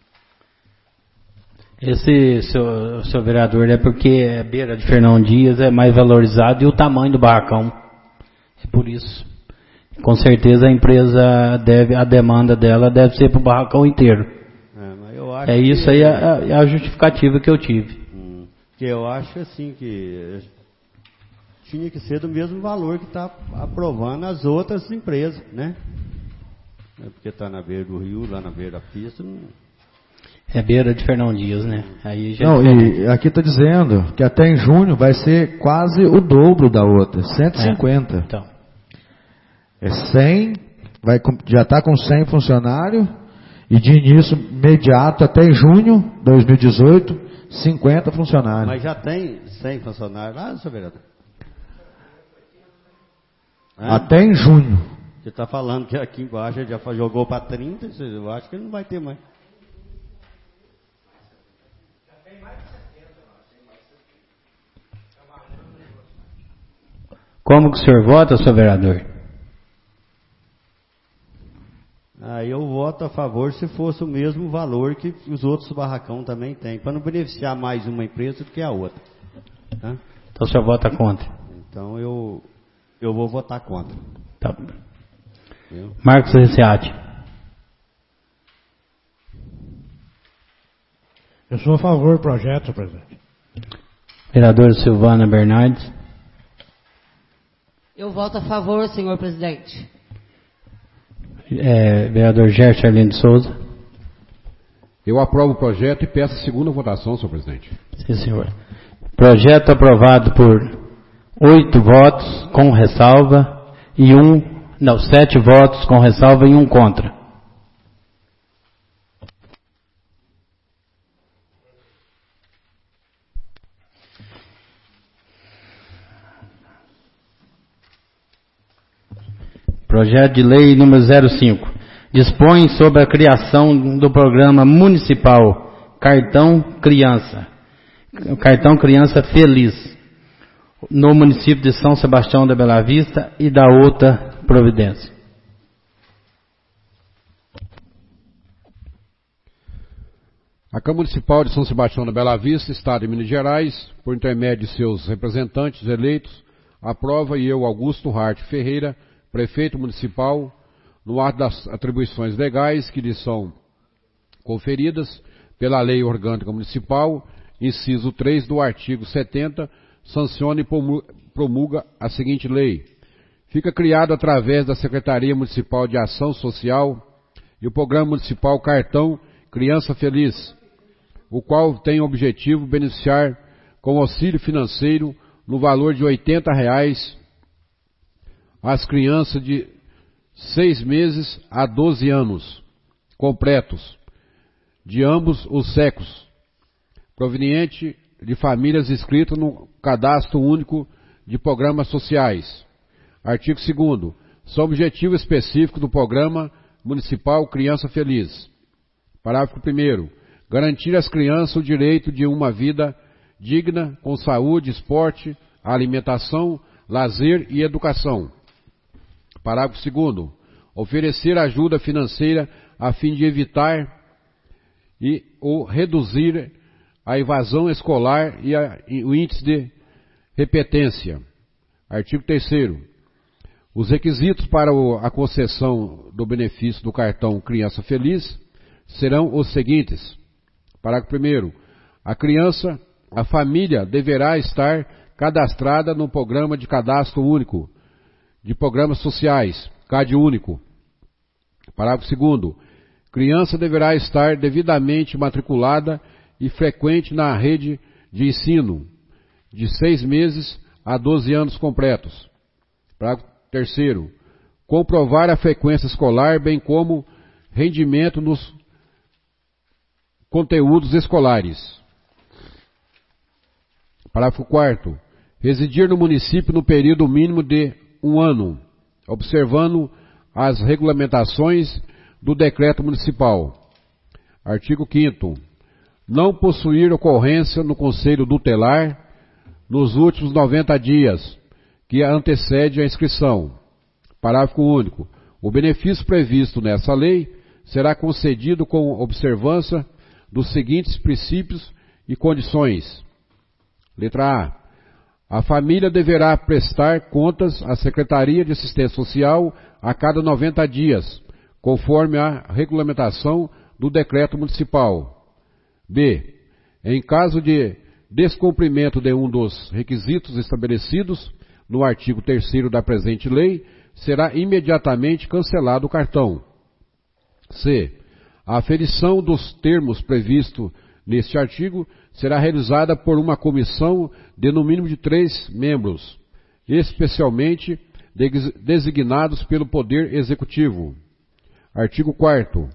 Esse, seu vereador, é porque a beira de Fernão Dias é mais valorizado e o tamanho do barracão. É por isso. Com certeza a empresa a demanda dela deve ser para o barracão inteiro. Mas eu acho isso aí é a justificativa que eu tive. Que eu acho assim que tinha que ser do mesmo valor que está aprovando as outras empresas, né? Porque está na beira do rio, lá na beira da pista, É beira de Fernão Dias, né? Aí já e aqui está dizendo que até em junho vai ser quase o dobro da outra, 150. Então. É 100, já está com 100 funcionários, e de início imediato até em junho de 2018, 50 funcionários. Mas já tem 100 funcionários lá, seu vereador? Até em junho. Você está falando que aqui embaixo ele já jogou para 30, eu acho que ele não vai ter mais. Como que o senhor vota, seu vereador? Eu voto a favor se fosse o mesmo valor que os outros barracão também têm, para não beneficiar mais uma empresa do que a outra. Tá? Então o senhor vota contra? Então eu vou votar contra. Tá. Marcos Reciati. Eu sou a favor do projeto, presidente. Vereadora Silvana Bernardes. Eu voto a favor, senhor presidente. Vereador Gerson Arlindo de Souza. Eu aprovo o projeto e peço a segunda votação, senhor presidente. Sim, senhor. Projeto aprovado por 8 votos com ressalva e 7 votos com ressalva e 1 contra. Projeto de lei número 05. Dispõe sobre a criação do programa municipal Cartão Criança. Cartão Criança Feliz. no município de São Sebastião da Bela Vista e da outra providência. A Câmara Municipal de São Sebastião da Bela Vista, Estado de Minas Gerais, por intermédio de seus representantes eleitos, aprova e eu, Augusto Hart Ferreira, prefeito municipal, no ato das atribuições legais que lhe são conferidas pela Lei Orgânica Municipal, inciso 3 do artigo 70, sanciona e promulga a seguinte lei. Fica criado através da Secretaria Municipal de Ação Social e o Programa Municipal Cartão Criança Feliz, o qual tem o objetivo de beneficiar com auxílio financeiro no valor de R$ 80 as crianças de 6 meses a 12 anos completos, de ambos os sexos, proveniente de famílias inscritas no Cadastro Único de Programas Sociais. Artigo 2º. São objetivo específico do Programa Municipal Criança Feliz. Parágrafo 1º. Garantir às crianças o direito de uma vida digna, com saúde, esporte, alimentação, lazer e educação. Parágrafo 2º. Oferecer ajuda financeira a fim de evitar ou reduzir a evasão escolar e o índice de repetência. Artigo 3º. Os requisitos para a concessão do benefício do cartão Criança Feliz serão os seguintes. Parágrafo 1º. A família deverá estar cadastrada no Programa de Cadastro Único de Programas Sociais, CAD Único. Parágrafo 2º. Criança deverá estar devidamente matriculada e frequente na rede de ensino, de 6 meses a 12 anos completos. Parágrafo 3º. Comprovar a frequência escolar, bem como rendimento nos conteúdos escolares. Parágrafo 4º. Residir no município no período mínimo de 1 ano, observando as regulamentações do decreto municipal. Artigo 5º. Não possuir ocorrência no Conselho Tutelar nos últimos 90 dias, que antecede a inscrição. Parágrafo único. O benefício previsto nessa lei será concedido com observância dos seguintes princípios e condições. Letra A. A família deverá prestar contas à Secretaria de Assistência Social a cada 90 dias, conforme a regulamentação do decreto municipal. B. Em caso de descumprimento de um dos requisitos estabelecidos no artigo 3º da presente lei, será imediatamente cancelado o cartão. C. A aferição dos termos previstos neste artigo será realizada por uma comissão de no mínimo de 3 membros, especialmente designados pelo Poder Executivo. Artigo 4º.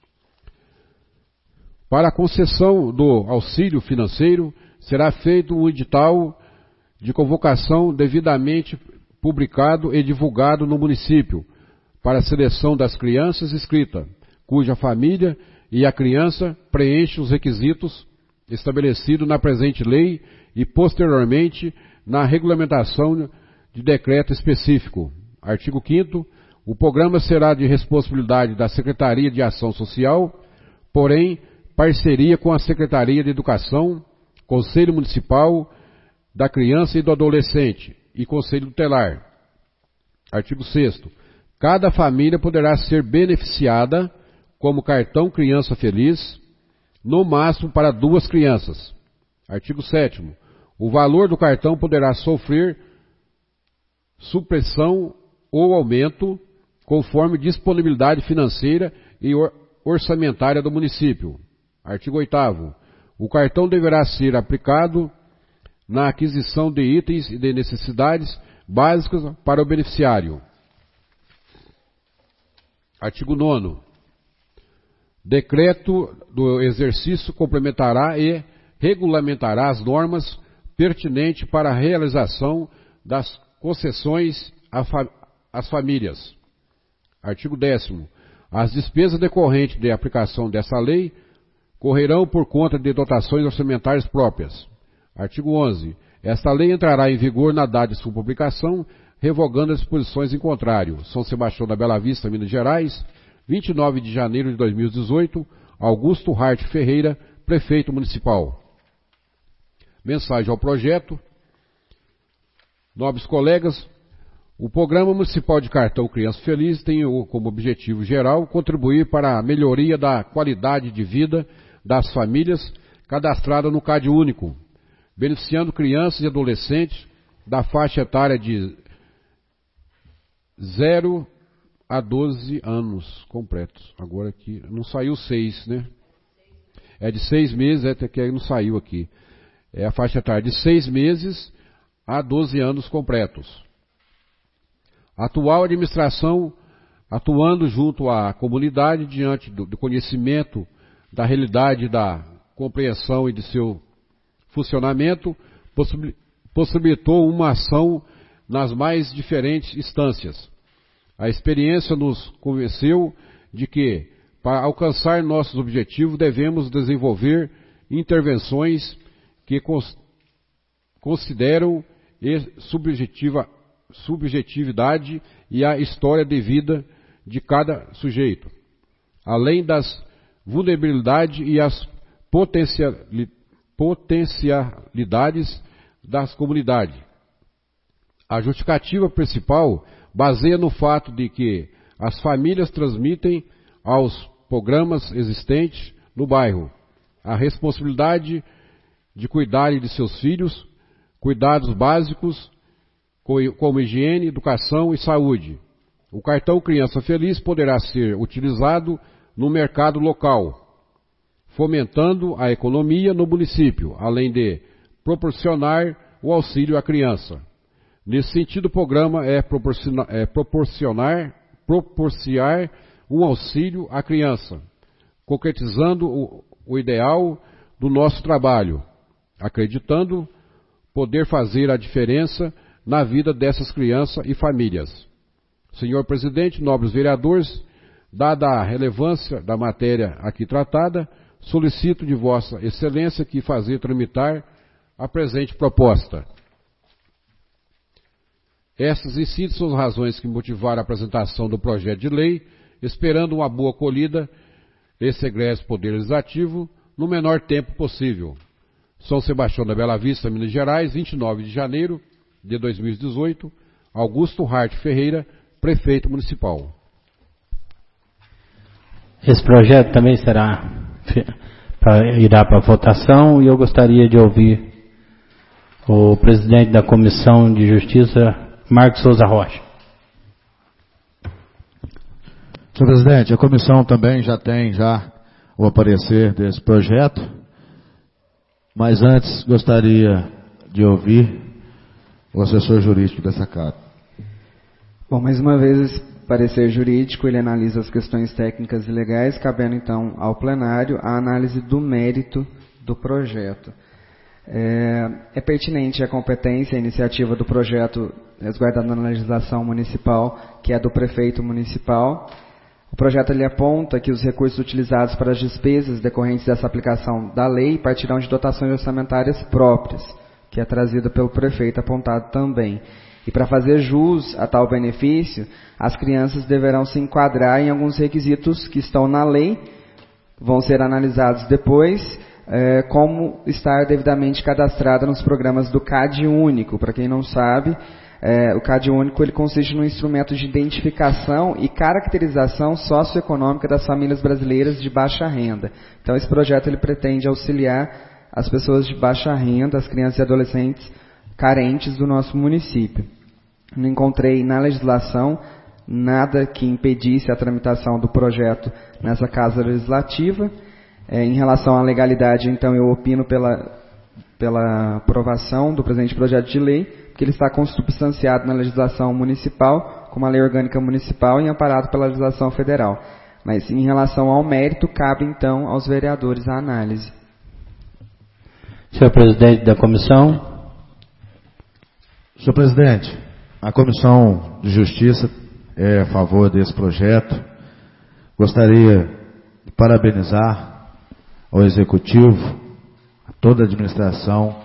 Para a concessão do auxílio financeiro, será feito um edital de convocação devidamente publicado e divulgado no município, para a seleção das crianças inscritas, cuja família e a criança preenchem os requisitos estabelecidos na presente lei e posteriormente na regulamentação de decreto específico. Artigo 5º. O programa será de responsabilidade da Secretaria de Ação Social, porém, parceria com a Secretaria de Educação, Conselho Municipal da Criança e do Adolescente e Conselho Tutelar. Artigo 6º. Cada família poderá ser beneficiada como cartão Criança Feliz, no máximo para 2 crianças. Artigo 7º. O valor do cartão poderá sofrer supressão ou aumento conforme disponibilidade financeira e orçamentária do município. Artigo 8º. O cartão deverá ser aplicado na aquisição de itens e de necessidades básicas para o beneficiário. Artigo 9º. Decreto do exercício complementará e regulamentará as normas pertinentes para a realização das concessões às famílias. Artigo 10º. As despesas decorrentes da aplicação dessa lei correrão por conta de dotações orçamentárias próprias. Artigo 11. Esta lei entrará em vigor na data de sua publicação, revogando as disposições em contrário. São Sebastião da Bela Vista, Minas Gerais, 29 de janeiro de 2018, Augusto Hart Ferreira, Prefeito Municipal. Mensagem ao projeto. Nobres colegas, o Programa Municipal de Cartão Criança Feliz tem como objetivo geral contribuir para a melhoria da qualidade de vida das famílias cadastradas no CAD Único, beneficiando crianças e adolescentes da faixa etária de 0 a 12 anos completos. Agora aqui, não saiu 6, né? É de 6 meses, até que não saiu aqui. É a faixa etária de 6 meses a 12 anos completos. A atual administração, atuando junto à comunidade, diante do conhecimento da realidade, da compreensão e de seu funcionamento, possibilitou uma ação nas mais diferentes instâncias. A experiência nos convenceu de que, para alcançar nossos objetivos, devemos desenvolver intervenções que consideram subjetividade e a história de vida de cada sujeito, além das vulnerabilidades e as potencialidades das comunidades. A justificativa principal baseia no fato de que as famílias transmitem aos programas existentes no bairro a responsabilidade de cuidarem de seus filhos, cuidados básicos como higiene, educação e saúde. O cartão Criança Feliz poderá ser utilizado no mercado local, fomentando a economia no município, além de proporcionar o auxílio à criança. Nesse sentido, o programa proporcionar um auxílio à criança, concretizando o ideal do nosso trabalho, acreditando poder fazer a diferença na vida dessas crianças e famílias. Senhor Presidente, nobres vereadores, dada a relevância da matéria aqui tratada, solicito de Vossa Excelência que fazer tramitar a presente proposta. Essas e citas são as razões que motivaram a apresentação do projeto de lei, esperando uma boa acolhida desse egrégio Poder Legislativo no menor tempo possível. São Sebastião da Bela Vista, Minas Gerais, 29 de janeiro de 2018, Augusto Hart Ferreira, Prefeito Municipal. Esse projeto também irá para votação e eu gostaria de ouvir o presidente da Comissão de Justiça, Marcos Souza Rocha. Senhor presidente, a comissão também já tem o parecer desse projeto, mas antes gostaria de ouvir o assessor jurídico dessa casa. Bom, mais uma vez, esse parecer jurídico, ele analisa as questões técnicas e legais, cabendo então ao plenário a análise do mérito do projeto. É pertinente a competência e a iniciativa do projeto resguardado na legislação municipal, que é do prefeito municipal. O projeto ele aponta que os recursos utilizados para as despesas decorrentes dessa aplicação da lei partirão de dotações orçamentárias próprias, que é trazida pelo prefeito apontado também. E para fazer jus a tal benefício, as crianças deverão se enquadrar em alguns requisitos que estão na lei, vão ser analisados depois, como estar devidamente cadastrada nos programas do CAD Único. Para quem não sabe, o CAD Único ele consiste num instrumento de identificação e caracterização socioeconômica das famílias brasileiras de baixa renda. Então esse projeto ele pretende auxiliar as pessoas de baixa renda, as crianças e adolescentes carentes do nosso município. Não encontrei na legislação nada que impedisse a tramitação do projeto nessa Casa Legislativa. Em relação à legalidade, então, eu opino pela aprovação do presente projeto de lei, porque ele está consubstanciado na legislação municipal, como a lei orgânica municipal e amparado pela legislação federal. Mas, em relação ao mérito, cabe, então, aos vereadores a análise. Senhor presidente da comissão. Senhor presidente, a Comissão de Justiça é a favor desse projeto. Gostaria de parabenizar ao Executivo, a toda a administração,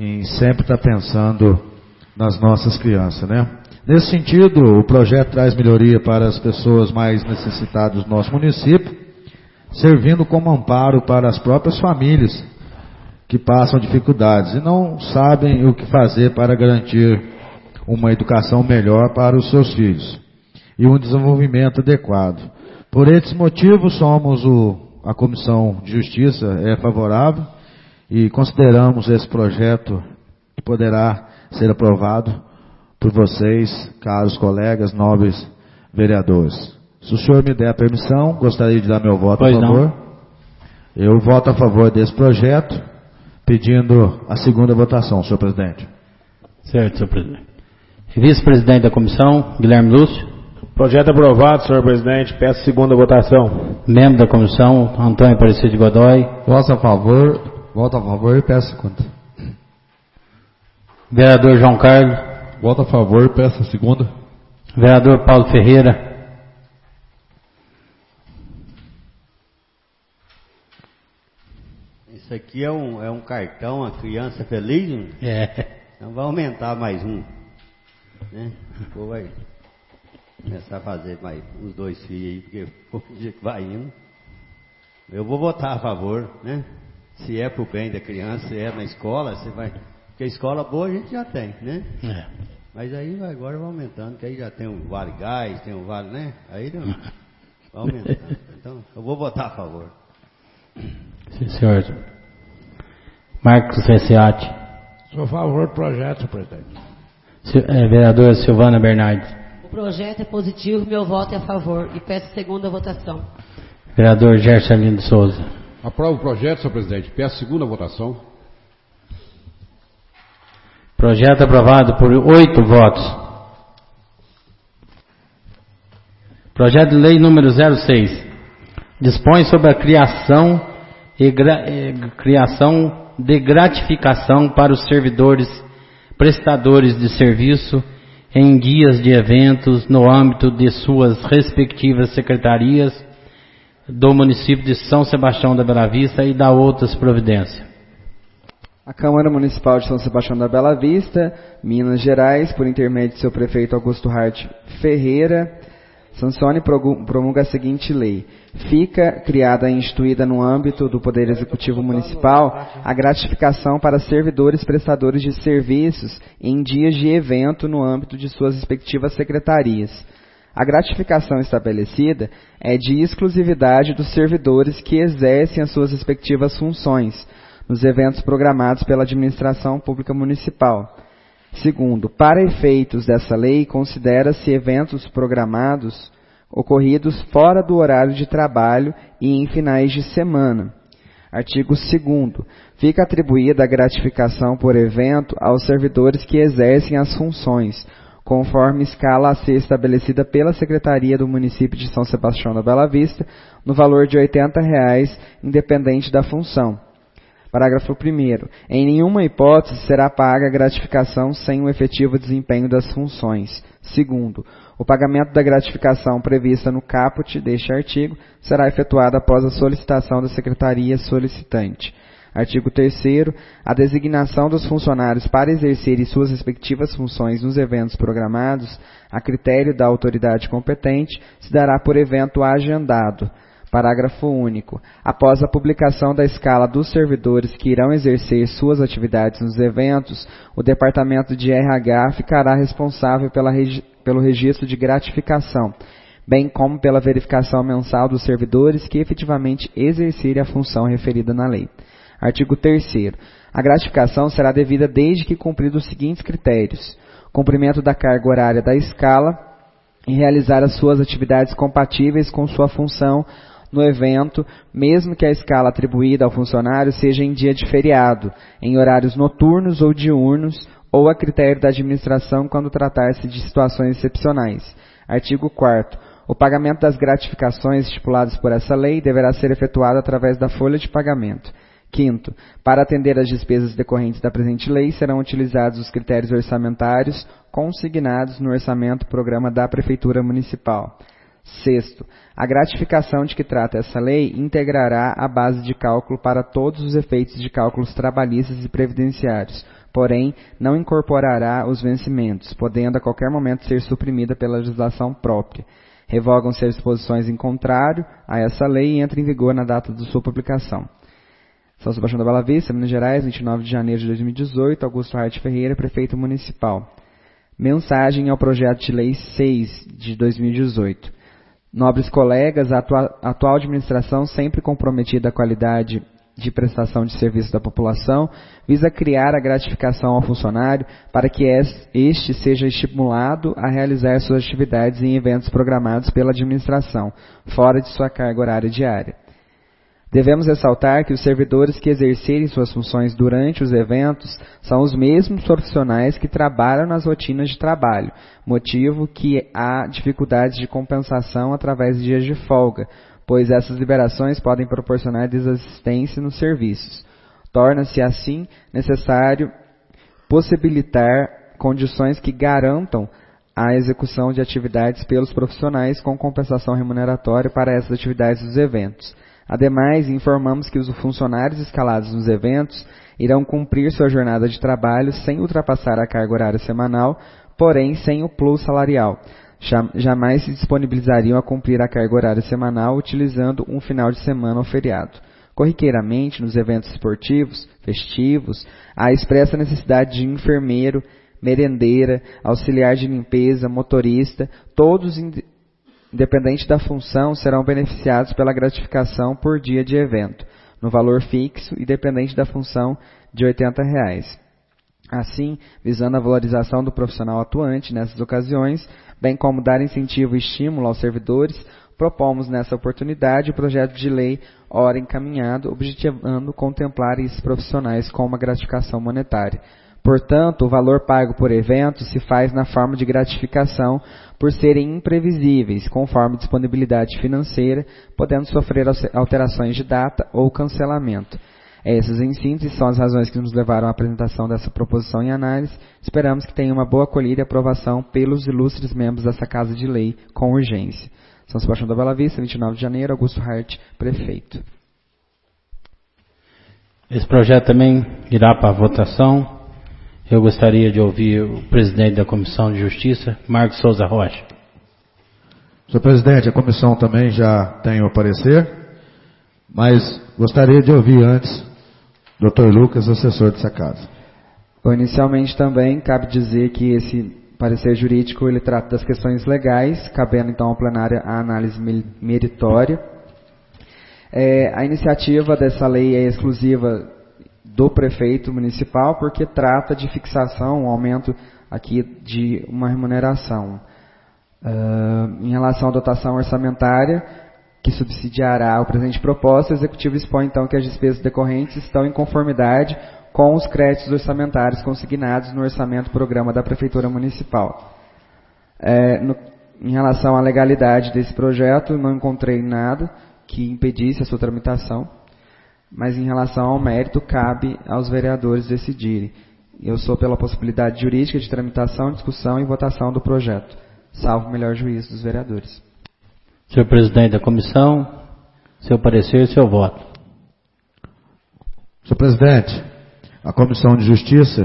em sempre estar pensando nas nossas crianças, né? Nesse sentido, o projeto traz melhoria para as pessoas mais necessitadas do nosso município, servindo como amparo para as próprias famílias que passam dificuldades e não sabem o que fazer para garantir uma educação melhor para os seus filhos e um desenvolvimento adequado. Por esses motivos, a Comissão de Justiça é favorável e consideramos esse projeto que poderá ser aprovado por vocês, caros colegas, nobres vereadores. Se o senhor me der a permissão, gostaria de dar meu voto a favor. Eu voto a favor desse projeto, pedindo a segunda votação, senhor presidente. Certo, senhor presidente. Vice-presidente da comissão, Guilherme Lúcio. Projeto aprovado, senhor presidente. Peço segunda votação. Membro da comissão, Antônio Aparecido de Godoy. Voto a favor e peço segunda. Vereador João Carlos. Voto a favor e peço segunda. Vereador Paulo Ferreira. Isso aqui é um cartão, a criança feliz, né? Então vai aumentar mais um, né? Depois vai começar a fazer mais uns 2 filhos aí, porque o dia que vai indo. Eu vou votar a favor, né? Se é pro bem da criança, se é na escola, você vai... Porque a escola boa a gente já tem, né? Mas aí agora vai aumentando, que aí já tem um vale gás, tem um vale, né? Aí não, vai aumentando. Então, eu vou votar a favor. Sim, senhor. Marcos Reciati. Sou a favor do projeto, presidente. Vereadora Silvana Bernardes. O projeto é positivo, meu voto é a favor e peço segunda votação. Vereador Gersalino de Souza. Aprovo o projeto, senhor presidente. Peço segunda votação. Projeto aprovado por 8 votos. Projeto de lei número 06. Dispõe sobre a criação de gratificação para os servidores prestadores de serviço em dias de eventos no âmbito de suas respectivas secretarias do município de São Sebastião da Bela Vista e da outras providências. A Câmara Municipal de São Sebastião da Bela Vista, Minas Gerais, por intermédio de seu prefeito Augusto Hart Ferreira, sanciona e promulga a seguinte lei. Fica criada e instituída no âmbito do Poder Executivo Municipal a gratificação para servidores prestadores de serviços em dias de evento no âmbito de suas respectivas secretarias. A gratificação estabelecida é de exclusividade dos servidores que exercem as suas respectivas funções nos eventos programados pela Administração Pública Municipal. Segundo, para efeitos dessa lei, considera-se eventos programados ocorridos fora do horário de trabalho e em finais de semana. Artigo 2º. Fica atribuída a gratificação por evento aos servidores que exercem as funções, conforme escala a ser estabelecida pela Secretaria do Município de São Sebastião da Bela Vista, no valor de R$ 80, independente da função. Parágrafo 1º. Em nenhuma hipótese será paga a gratificação sem o efetivo desempenho das funções. Segundo, o pagamento da gratificação prevista no caput deste artigo será efetuado após a solicitação da Secretaria solicitante. Artigo 3º. A designação dos funcionários para exercerem suas respectivas funções nos eventos programados, a critério da autoridade competente, se dará por evento agendado. Parágrafo único. Após a publicação da escala dos servidores que irão exercer suas atividades nos eventos, o Departamento de RH ficará responsável pelo registro de gratificação, bem como pela verificação mensal dos servidores que efetivamente exercerem a função referida na lei. Artigo 3º. A gratificação será devida desde que cumpridos os seguintes critérios: cumprimento da carga horária da escala e realizar as suas atividades compatíveis com sua função no evento, mesmo que a escala atribuída ao funcionário seja em dia de feriado, em horários noturnos ou diurnos, ou a critério da administração quando tratar-se de situações excepcionais. Artigo 4º. O pagamento das gratificações estipuladas por essa lei deverá ser efetuado através da folha de pagamento. 5º. Para atender às despesas decorrentes da presente lei, serão utilizados os critérios orçamentários consignados no orçamento programa da Prefeitura Municipal. Sexto, a gratificação de que trata essa lei integrará a base de cálculo para todos os efeitos de cálculos trabalhistas e previdenciários, porém não incorporará os vencimentos, podendo a qualquer momento ser suprimida pela legislação própria. Revogam-se as disposições em contrário a essa lei e entra em vigor na data de sua publicação. São Sebastião da Bela Vista, Minas Gerais, 29 de janeiro de 2018, Augusto Hart Ferreira, Prefeito Municipal. Mensagem ao projeto de lei 6 de 2018. Nobres colegas, a atual administração, sempre comprometida à qualidade de prestação de serviço da população, visa criar a gratificação ao funcionário para que este seja estimulado a realizar suas atividades em eventos programados pela administração, fora de sua carga horária diária. Devemos ressaltar que os servidores que exercerem suas funções durante os eventos são os mesmos profissionais que trabalham nas rotinas de trabalho, motivo que há dificuldades de compensação através de dias de folga, pois essas liberações podem proporcionar desassistência nos serviços. Torna-se, assim, necessário possibilitar condições que garantam a execução de atividades pelos profissionais com compensação remuneratória para essas atividades dos eventos. Ademais, informamos que os funcionários escalados nos eventos irão cumprir sua jornada de trabalho sem ultrapassar a carga horária semanal, porém sem o plus salarial. Jamais se disponibilizariam a cumprir a carga horária semanal utilizando um final de semana ou feriado. Corriqueiramente, nos eventos esportivos, festivos, há expressa necessidade de enfermeiro, merendeira, auxiliar de limpeza, motorista, todos independente da função, serão beneficiados pela gratificação por dia de evento, no valor fixo e dependente da função de R$ 80. Assim, visando a valorização do profissional atuante nessas ocasiões, bem como dar incentivo e estímulo aos servidores, propomos nessa oportunidade o projeto de lei ora encaminhado, objetivando contemplar esses profissionais com uma gratificação monetária. Portanto, o valor pago por evento se faz na forma de gratificação por serem imprevisíveis, conforme disponibilidade financeira, podendo sofrer alterações de data ou cancelamento. Essas, em síntese, são as razões que nos levaram à apresentação dessa proposição em análise. Esperamos que tenha uma boa acolhida e aprovação pelos ilustres membros dessa Casa de Lei com urgência. São Sebastião da Bela Vista, 29 de janeiro, Augusto Hart, Prefeito. Esse projeto também irá para a votação. Eu gostaria de ouvir o presidente da Comissão de Justiça, Marcos Souza Rocha. Senhor presidente, a comissão também já tem o parecer, mas gostaria de ouvir antes o Dr. Lucas, assessor dessa casa. Bom, inicialmente também cabe dizer que esse parecer jurídico ele trata das questões legais, cabendo então ao plenário a análise meritória. A iniciativa dessa lei é exclusiva do prefeito municipal, porque trata de fixação, um aumento aqui de uma remuneração. Em relação à dotação orçamentária, que subsidiará o presente proposta, o Executivo expõe então que as despesas decorrentes estão em conformidade com os créditos orçamentários consignados no orçamento programa da Prefeitura Municipal. Em relação à legalidade desse projeto, não encontrei nada que impedisse a sua tramitação, mas em relação ao mérito, cabe aos vereadores decidirem. Eu sou pela possibilidade jurídica de tramitação, discussão e votação do projeto, salvo o melhor juízo dos vereadores. Senhor presidente da comissão, seu parecer e seu voto. Senhor presidente, a Comissão de Justiça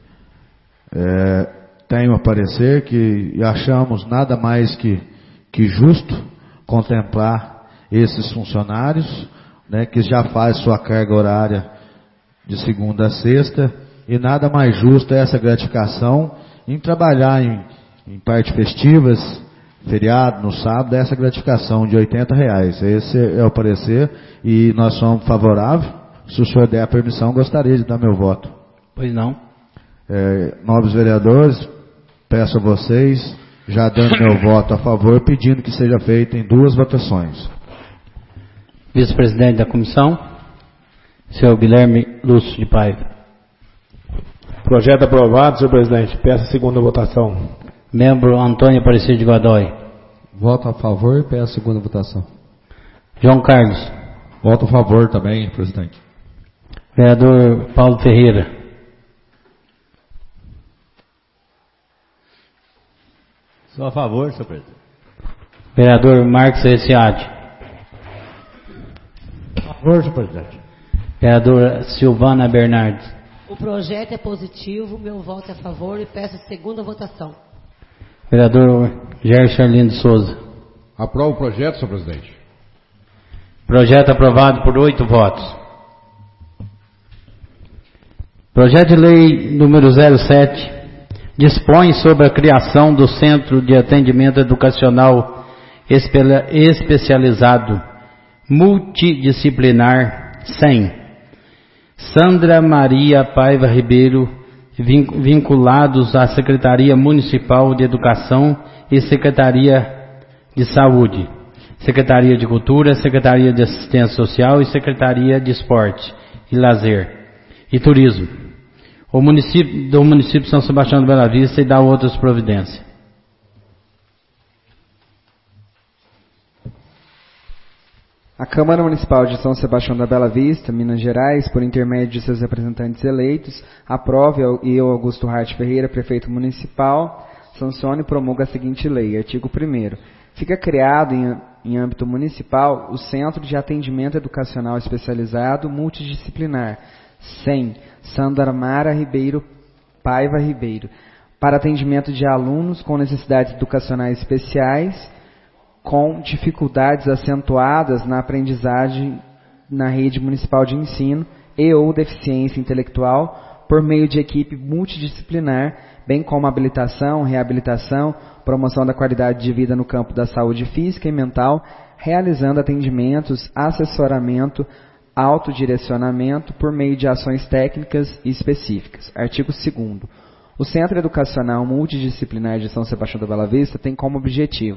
tem um parecer que achamos nada mais que justo contemplar esses funcionários, que já faz sua carga horária de segunda a sexta, e nada mais justo é essa gratificação em trabalhar em parte festivas, feriado, no sábado, essa gratificação de R$ 80. Esse é o parecer e nós somos favoráveis. Se o senhor der a permissão, gostaria de dar meu voto. Pois não. Nobres vereadores, peço a vocês, já dando meu voto a favor, pedindo que seja feito em 2 votações. Vice-presidente da comissão, senhor Guilherme Lúcio de Paiva. Projeto aprovado, senhor presidente. Peço a segunda votação. Membro Antônio Aparecido de Godoy. Voto a favor e peço a segunda votação. João Carlos. Voto a favor também, presidente. Vereador Paulo Ferreira. Sou a favor, senhor presidente. Vereador Marcos Reciade. A favor, senhor presidente. Vereadora Silvana Bernardes. O projeto é positivo, meu voto é a favor e peço segunda votação. Vereador Gerson Arlindo Souza. Aprova o projeto, senhor presidente. Projeto aprovado por 8 votos. Projeto de lei número 07 dispõe sobre a criação do Centro de Atendimento Educacional Especializado Multidisciplinar SEM Sandra Maria Paiva Ribeiro, vinculados à Secretaria Municipal de Educação e Secretaria de Saúde, Secretaria de Cultura, Secretaria de Assistência Social e Secretaria de Esporte e Lazer e Turismo, do município de São Sebastião do Bela Vista, e da outras providências. A Câmara Municipal de São Sebastião da Bela Vista, Minas Gerais, por intermédio de seus representantes eleitos, aprova e eu, Augusto Hart Ferreira, prefeito municipal, sancione e promulga a seguinte lei. Artigo 1º. Fica criado em âmbito municipal o Centro de Atendimento Educacional Especializado Multidisciplinar, SEM Sandra Mara Ribeiro Paiva Ribeiro, para atendimento de alunos com necessidades educacionais especiais, com dificuldades acentuadas na aprendizagem na rede municipal de ensino e ou deficiência intelectual, por meio de equipe multidisciplinar, bem como habilitação, reabilitação, promoção da qualidade de vida no campo da saúde física e mental, realizando atendimentos, assessoramento, autodirecionamento por meio de ações técnicas e específicas. Artigo 2º. O Centro Educacional Multidisciplinar de São Sebastião da Bela Vista tem como objetivo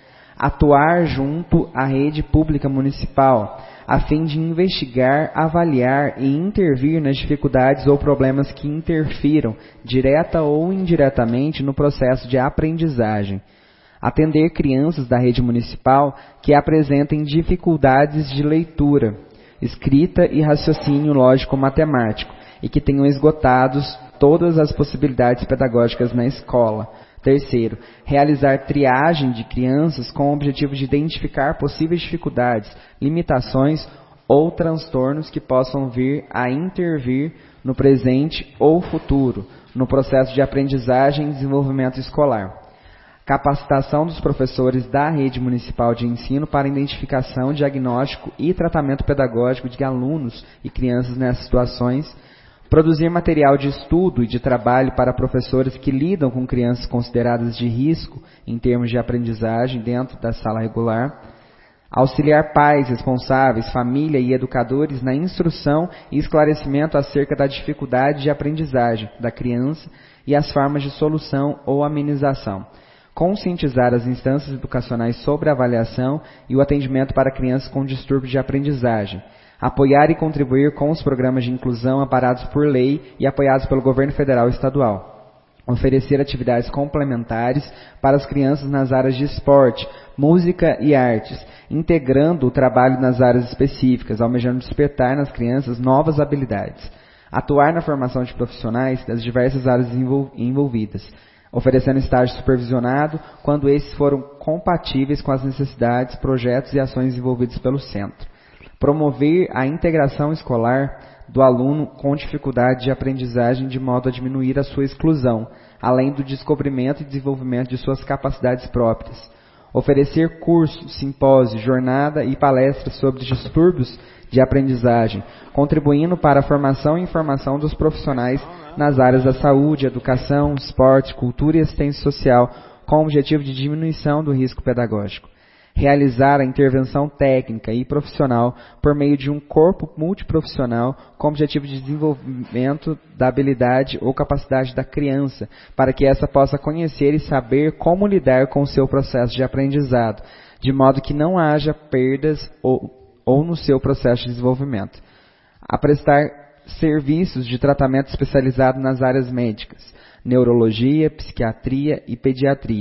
atuar junto à rede pública municipal, a fim de investigar, avaliar e intervir nas dificuldades ou problemas que interfiram, direta ou indiretamente, no processo de aprendizagem. Atender crianças da rede municipal que apresentem dificuldades de leitura, escrita e raciocínio lógico-matemático, e que tenham esgotados todas as possibilidades pedagógicas na escola. Terceiro, realizar triagem de crianças com o objetivo de identificar possíveis dificuldades, limitações ou transtornos que possam vir a intervir no presente ou futuro, no processo de aprendizagem e desenvolvimento escolar. Capacitação dos professores da rede municipal de ensino para identificação, diagnóstico e tratamento pedagógico de alunos e crianças nessas situações. Produzir material de estudo e de trabalho para professores que lidam com crianças consideradas de risco em termos de aprendizagem dentro da sala regular. Auxiliar pais responsáveis, família e educadores na instrução e esclarecimento acerca da dificuldade de aprendizagem da criança e as formas de solução ou amenização. Conscientizar as instâncias educacionais sobre a avaliação e o atendimento para crianças com distúrbio de aprendizagem. Apoiar e contribuir com os programas de inclusão amparados por lei e apoiados pelo governo federal e estadual. Oferecer atividades complementares para as crianças nas áreas de esporte, música e artes, integrando o trabalho nas áreas específicas, almejando despertar nas crianças novas habilidades. Atuar na formação de profissionais das diversas áreas envolvidas, oferecendo estágio supervisionado quando esses foram compatíveis com as necessidades, projetos e ações desenvolvidos pelo centro. Promover a integração escolar do aluno com dificuldade de aprendizagem de modo a diminuir a sua exclusão, além do descobrimento e desenvolvimento de suas capacidades próprias. Oferecer cursos, simpósios, jornada e palestras sobre distúrbios de aprendizagem, contribuindo para a formação e informação dos profissionais nas áreas da saúde, educação, esporte, cultura e assistência social, com o objetivo de diminuição do risco pedagógico. Realizar a intervenção técnica e profissional por meio de um corpo multiprofissional com objetivo de desenvolvimento da habilidade ou capacidade da criança, para que essa possa conhecer e saber como lidar com o seu processo de aprendizado, de modo que não haja perdas ou no seu processo de desenvolvimento. A prestar serviços de tratamento especializado nas áreas médicas, neurologia, psiquiatria e pediatria,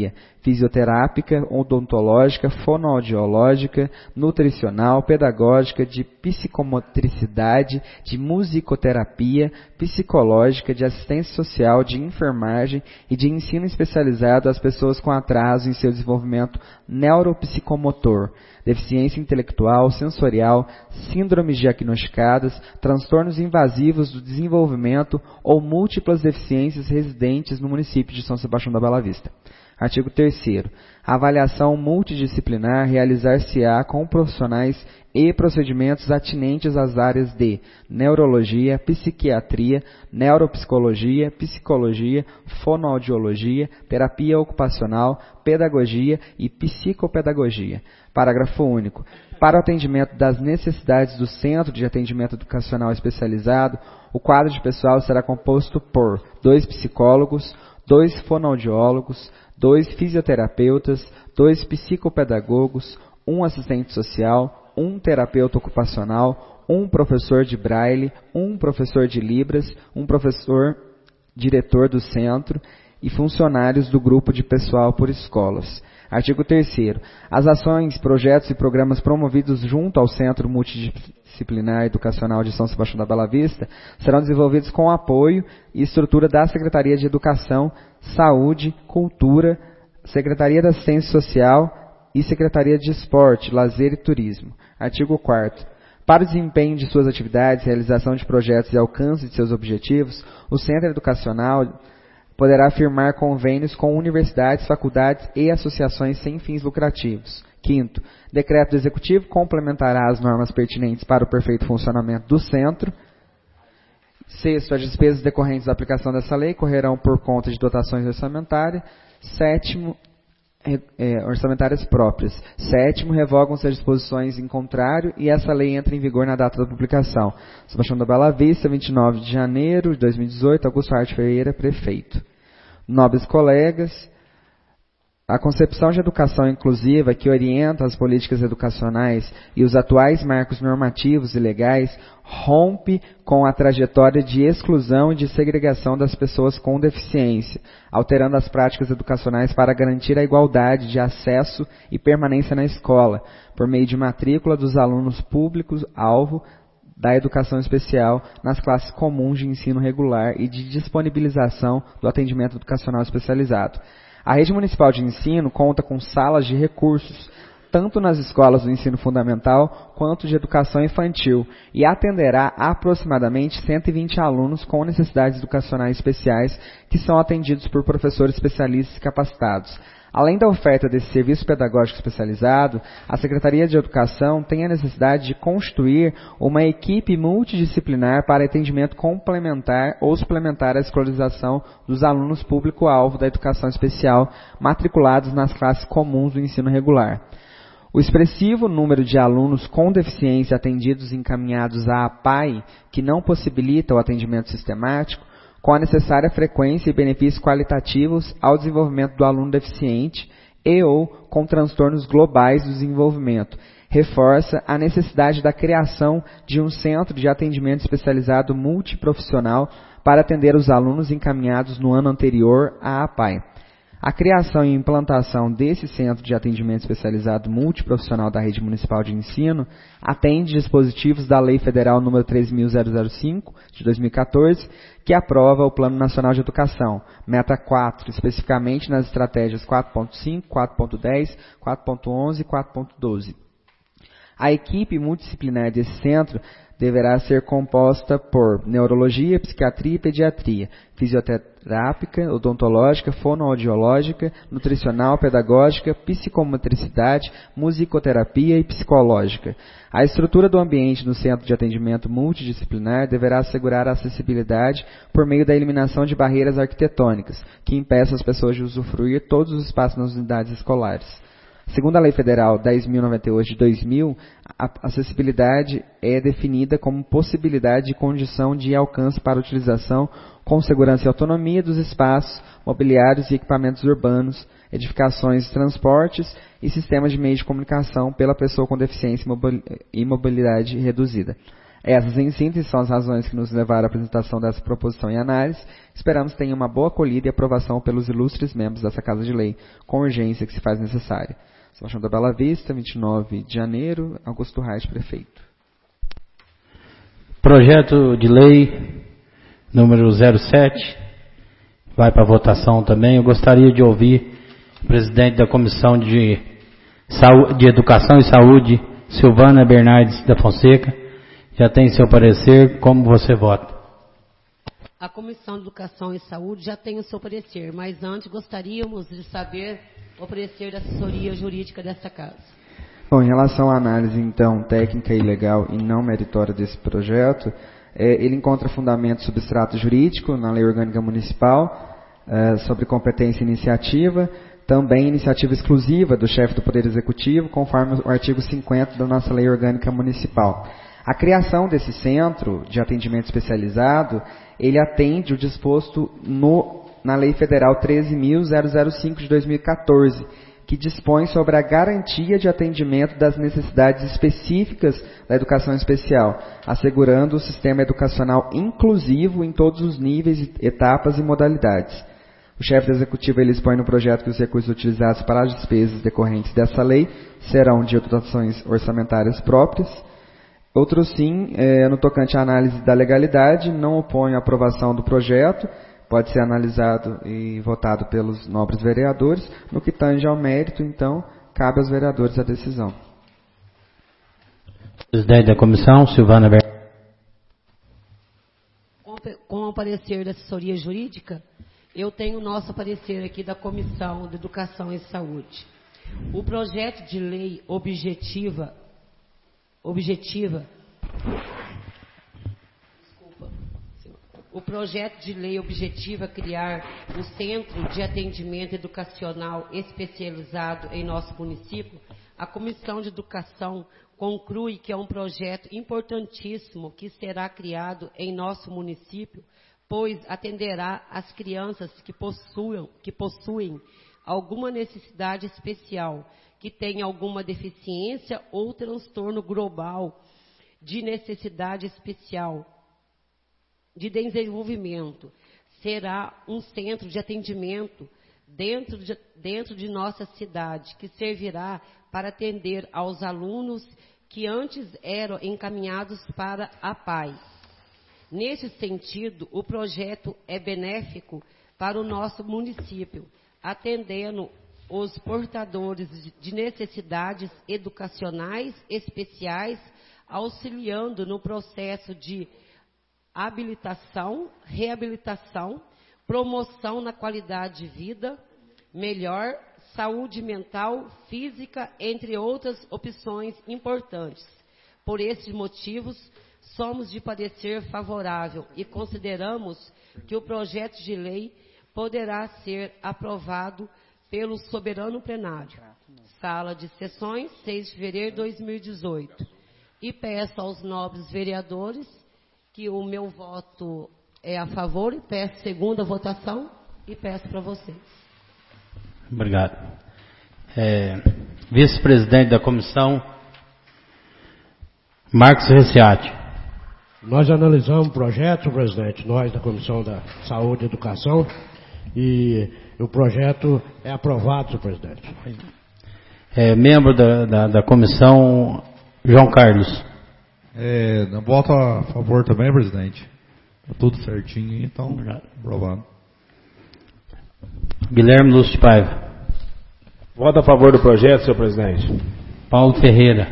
fisioterápica, odontológica, fonoaudiológica, nutricional, pedagógica, de psicomotricidade, de musicoterapia, psicológica, de assistência social, de enfermagem e de ensino especializado às pessoas com atraso em seu desenvolvimento neuropsicomotor, deficiência intelectual, sensorial, síndromes diagnosticadas, transtornos invasivos do desenvolvimento ou múltiplas deficiências residentes no município de São Sebastião da Bela Vista. Artigo 3º. A avaliação multidisciplinar realizar-se-á com profissionais e procedimentos atinentes às áreas de neurologia, psiquiatria, neuropsicologia, psicologia, fonoaudiologia, terapia ocupacional, pedagogia e psicopedagogia. Parágrafo único. Para o atendimento das necessidades do Centro de Atendimento Educacional Especializado, o quadro de pessoal será composto por 2 psicólogos, 2 fonoaudiólogos, 2 fisioterapeutas, 2 psicopedagogos, 1 assistente social, 1 terapeuta ocupacional, 1 professor de braille, 1 professor de libras, 1 professor diretor do centro e funcionários do grupo de pessoal por escolas. Artigo 3º. As ações, projetos e programas promovidos junto ao Centro Multidisciplinar Educacional de São Sebastião da Bela Vista serão desenvolvidos com apoio e estrutura da Secretaria de Educação, Saúde, Cultura, Secretaria da Assistência Social e Secretaria de Esporte, Lazer e Turismo. Artigo 4º. Para o desempenho de suas atividades, realização de projetos e alcance de seus objetivos, o Centro Educacional poderá firmar convênios com universidades, faculdades e associações sem fins lucrativos. 5º. Decreto do Executivo complementará as normas pertinentes para o perfeito funcionamento do centro. 6º. As despesas decorrentes da aplicação dessa lei correrão por conta de dotações orçamentárias. 7º. Orçamentárias próprias. 7º. Revogam-se as disposições em contrário e essa lei entra em vigor na data da publicação. Sebastião da Bela Vista, 29 de janeiro de 2018, Augusto Arte Ferreira, prefeito. Nobres colegas, a concepção de educação inclusiva que orienta as políticas educacionais e os atuais marcos normativos e legais rompe com a trajetória de exclusão e de segregação das pessoas com deficiência, alterando as práticas educacionais para garantir a igualdade de acesso e permanência na escola, por meio de matrícula dos alunos públicos-alvo da educação especial nas classes comuns de ensino regular e de disponibilização do atendimento educacional especializado. A rede municipal de ensino conta com salas de recursos, tanto nas escolas do ensino fundamental quanto de educação infantil, e atenderá aproximadamente 120 alunos com necessidades educacionais especiais que são atendidos por professores especialistas capacitados. Além da oferta desse serviço pedagógico especializado, a Secretaria de Educação tem a necessidade de constituir uma equipe multidisciplinar para atendimento complementar ou suplementar à escolarização dos alunos público-alvo da educação especial matriculados nas classes comuns do ensino regular. O expressivo número de alunos com deficiência atendidos e encaminhados à APAE, que não possibilita o atendimento sistemático, com a necessária frequência e benefícios qualitativos ao desenvolvimento do aluno deficiente e ou com transtornos globais do desenvolvimento, reforça a necessidade da criação de um centro de atendimento especializado multiprofissional para atender os alunos encaminhados no ano anterior à APAE. A criação e implantação desse Centro de Atendimento Especializado Multiprofissional da Rede Municipal de Ensino atende dispositivos da Lei Federal nº 3.005, de 2014, que aprova o Plano Nacional de Educação, Meta 4, especificamente nas estratégias 4.5, 4.10, 4.11 e 4.12. A equipe multidisciplinar desse centro deverá ser composta por neurologia, psiquiatria e pediatria, fisioterápica, odontológica, fonoaudiológica, nutricional, pedagógica, psicomotricidade, musicoterapia e psicológica. A estrutura do ambiente no centro de atendimento multidisciplinar deverá assegurar a acessibilidade por meio da eliminação de barreiras arquitetônicas, que impeçam as pessoas de usufruir todos os espaços nas unidades escolares. Segundo a Lei Federal 10.098 de 2000, a acessibilidade é definida como possibilidade e condição de alcance para utilização com segurança e autonomia dos espaços, mobiliários e equipamentos urbanos, edificações, transportes e sistemas de meios de comunicação pela pessoa com deficiência e mobilidade reduzida. Essas, em síntese, são as razões que nos levaram à apresentação dessa proposição em análise. Esperamos que tenha uma boa acolhida e aprovação pelos ilustres membros dessa Casa de Lei, com urgência que se faz necessária. Sebastião da Bela Vista, 29 de janeiro, Augusto Reis, prefeito. Projeto de lei número 07, vai para votação também. Eu gostaria de ouvir o presidente da Comissão de Educação e Saúde, Silvana Bernardes da Fonseca. Já tem seu parecer, como você vota? A Comissão de Educação e Saúde já tem o seu parecer, mas antes gostaríamos de saber o parecer da assessoria jurídica desta casa. Bom, em relação à análise, então, técnica e legal e não meritória desse projeto, ele encontra fundamento substrato jurídico na Lei Orgânica Municipal, sobre competência e iniciativa, também iniciativa exclusiva do chefe do Poder Executivo, conforme o artigo 50 da nossa Lei Orgânica Municipal. A criação desse centro de atendimento especializado, ele atende o disposto na Lei Federal 13.005 de 2014, que dispõe sobre a garantia de atendimento das necessidades específicas da educação especial, assegurando o sistema educacional inclusivo em todos os níveis, etapas e modalidades. O chefe do Executivo ele expõe no projeto que os recursos utilizados para as despesas decorrentes dessa lei serão de dotações orçamentárias próprias. Outro sim, no tocante à análise da legalidade, não opõe a aprovação do projeto, pode ser analisado e votado pelos nobres vereadores. No que tange ao mérito, então, cabe aos vereadores a decisão. Presidente da comissão, Silvana Bernardes. Com o parecer da assessoria jurídica, eu tenho o nosso parecer aqui da Comissão de Educação e Saúde. O projeto de lei objetiva criar um centro de atendimento educacional especializado em nosso município. A Comissão de Educação conclui que é um projeto importantíssimo que será criado em nosso município, pois atenderá as crianças que possuem alguma necessidade especial, que tenham alguma deficiência ou transtorno global de necessidade especial de desenvolvimento. Será um centro de atendimento dentro de nossa cidade, que servirá para atender aos alunos que antes eram encaminhados para a PAI. Nesse sentido, o projeto é benéfico para o nosso município, atendendo os portadores de necessidades educacionais especiais, auxiliando no processo de habilitação, reabilitação, promoção na qualidade de vida, melhor saúde mental, física, entre outras opções importantes. Por esses motivos, somos de parecer favorável e consideramos que o projeto de lei poderá ser aprovado pelo soberano plenário. Sala de sessões, 6 de fevereiro de 2018. E peço aos nobres vereadores que o meu voto é a favor, e peço segunda votação e peço para vocês. Obrigado. Vice-presidente da comissão, Marcos Reciati. Nós analisamos o projeto, presidente, nós da Comissão da Saúde e Educação, e o projeto é aprovado, senhor presidente. Membro da comissão, João Carlos. Voto a favor também, presidente. Tá tudo certinho, então, aprovado. Guilherme Lúcio Paiva. Voto a favor do projeto, senhor presidente. Paulo Ferreira.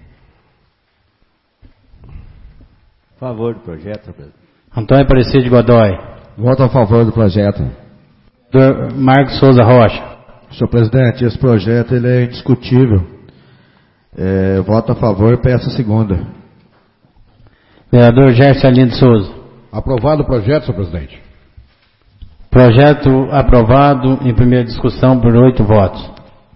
A favor do projeto, senhor presidente. Antônio Aparecido de Godoy. Voto a favor do projeto. Marcos Souza Rocha. Senhor presidente, esse projeto ele é indiscutível. Voto a favor e peço a segunda. Vereador Gerson Aline de Souza. Aprovado o projeto, senhor presidente. Projeto aprovado em primeira discussão por 8 votos.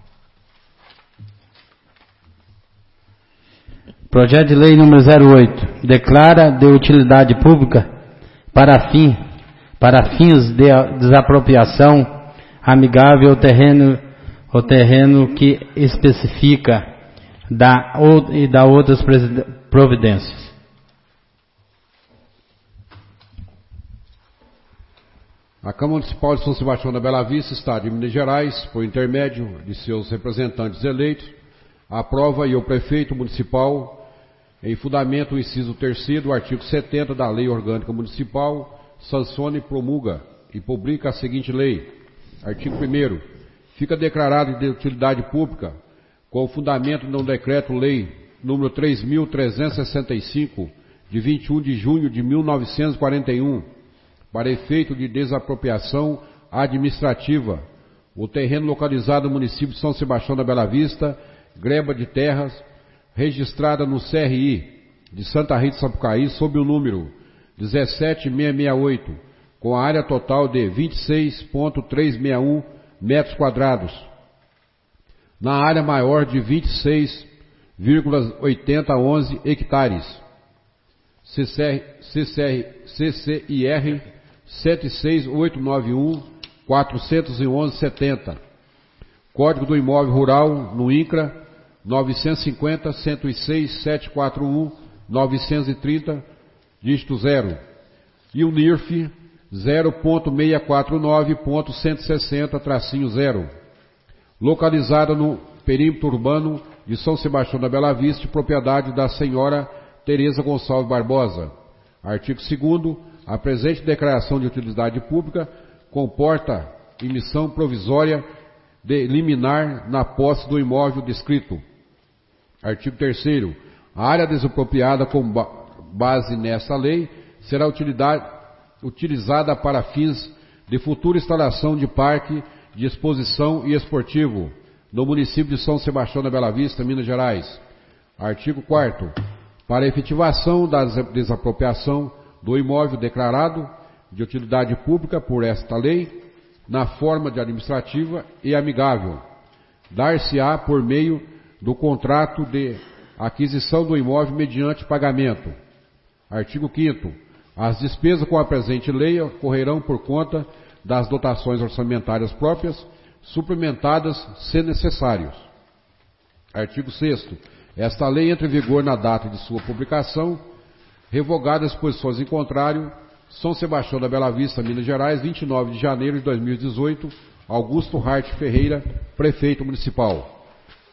Projeto de lei número 08. Declara de utilidade pública para fins de desapropriação amigável o terreno que especifica e dá outras providências. A Câmara Municipal de São Sebastião da Bela Vista, Estado de Minas Gerais, por intermédio de seus representantes eleitos, aprova e o prefeito municipal, em fundamento o inciso 3º do artigo 70 da Lei Orgânica Municipal, sanciona e promulga e publica a seguinte lei. Artigo 1º. Fica declarado de utilidade pública, com fundamento no Decreto-Lei número 3.365, de 21 de junho de 1941, para efeito de desapropriação administrativa, o terreno localizado no município de São Sebastião da Bela Vista, greba de terras, registrada no CRI de Santa Rita de Sapucaí, sob o número 17668, com a área total de 26.361 metros quadrados, na área maior de 26,8011 hectares, CCIR 76891-411-70, Código do Imóvel Rural no INCRA 950-106-741-930, dígito 0, e o NIRF 0.649.160-0, localizada no perímetro urbano de São Sebastião da Bela Vista, propriedade da senhora Tereza Gonçalves Barbosa. Artigo 2º. A presente declaração de utilidade pública comporta emissão provisória de liminar na posse do imóvel descrito. Artigo 3º. A área desapropriada com base nesta lei será utilizada para fins de futura instalação de parque de exposição e esportivo no município de São Sebastião da Bela Vista, Minas Gerais. Artigo 4º. Para efetivação da desapropriação do imóvel declarado de utilidade pública por esta lei, na forma de administrativa e amigável, dar-se-á por meio do contrato de aquisição do imóvel mediante pagamento. Artigo 5º. As despesas com a presente lei ocorrerão por conta das dotações orçamentárias próprias, suplementadas se necessários. Artigo 6º. Esta lei entra em vigor na data de sua publicação, revogada as disposições em contrário. São Sebastião da Bela Vista, Minas Gerais, 29 de janeiro de 2018, Augusto Hart Ferreira, prefeito municipal.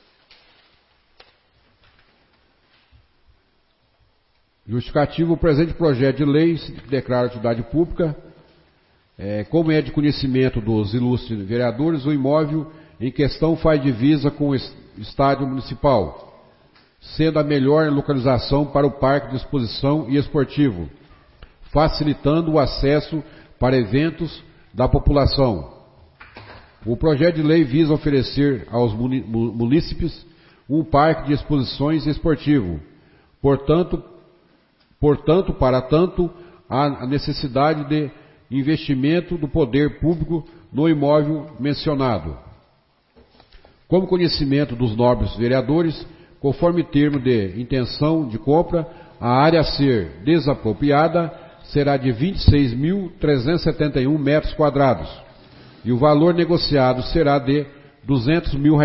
Justificativo: o presente projeto de lei declara utilidade pública, como é de conhecimento dos ilustres vereadores, o imóvel em questão faz divisa com o estádio municipal, sendo a melhor localização para o parque de exposição e esportivo, facilitando o acesso para eventos da população. O projeto de lei visa oferecer aos munícipes um parque de exposições esportivo. Portanto, para tanto, há a necessidade de investimento do poder público no imóvel mencionado. Como conhecimento dos nobres vereadores, conforme termo de intenção de compra, a área a ser desapropriada será de 26.371 metros quadrados e o valor negociado será de R$200 mil.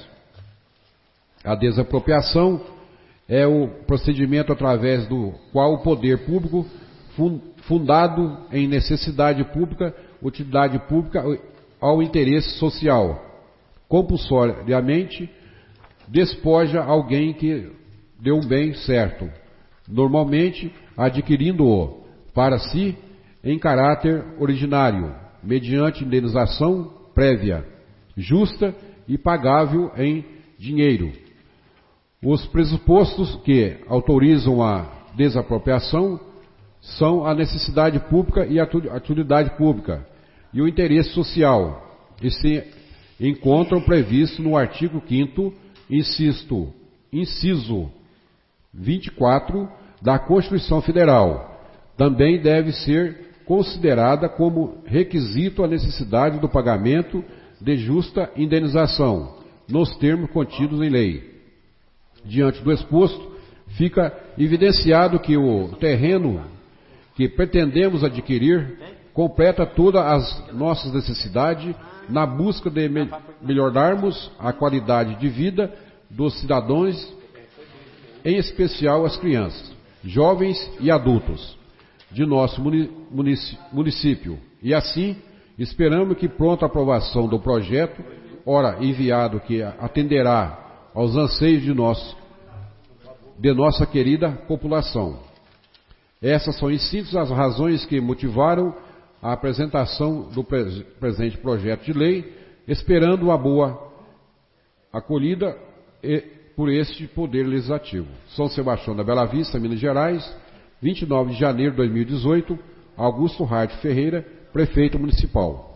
A desapropriação é o procedimento através do qual o poder público, fundado em necessidade pública, utilidade pública ao interesse social, compulsoriamente despoja alguém que deu um bem certo, normalmente adquirindo-o para si em caráter originário, mediante indenização prévia, justa e pagável em dinheiro. Os pressupostos que autorizam a desapropriação são a necessidade pública e a utilidade pública e o interesse social, e se encontram previstos no artigo 5º, inciso 24 da Constituição Federal. Também deve ser considerada como requisito a necessidade do pagamento de justa indenização, nos termos contidos em lei. Diante do exposto, fica evidenciado que o terreno que pretendemos adquirir completa todas as nossas necessidades na busca de melhorarmos a qualidade de vida dos cidadãos, em especial as crianças, jovens e adultos de nosso município, e assim Esperamos que pronta aprovação do projeto, ora enviado que atenderá aos anseios de nossa querida população. Essas são em síntese as razões que motivaram a apresentação do presente projeto de lei, esperando uma boa acolhida por este Poder Legislativo. São Sebastião da Bela Vista, Minas Gerais, 29 de janeiro de 2018, Augusto Hart Ferreira, Prefeito Municipal.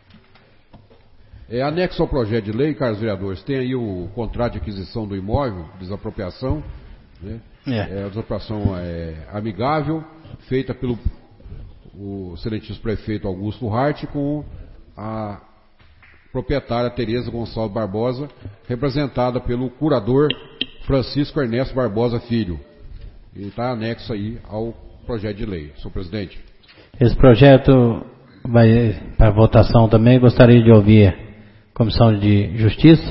Anexo ao projeto de lei, caros vereadores, tem aí o contrato de aquisição do imóvel, desapropriação, né? A desapropriação amigável, feita pelo o excelentíssimo prefeito Augusto Hart com a proprietária Tereza Gonçalves Barbosa, representada pelo curador Francisco Ernesto Barbosa Filho. E está anexo aí ao projeto de lei, senhor presidente. Esse projeto vai para votação também. Gostaria de ouvir a Comissão de Justiça.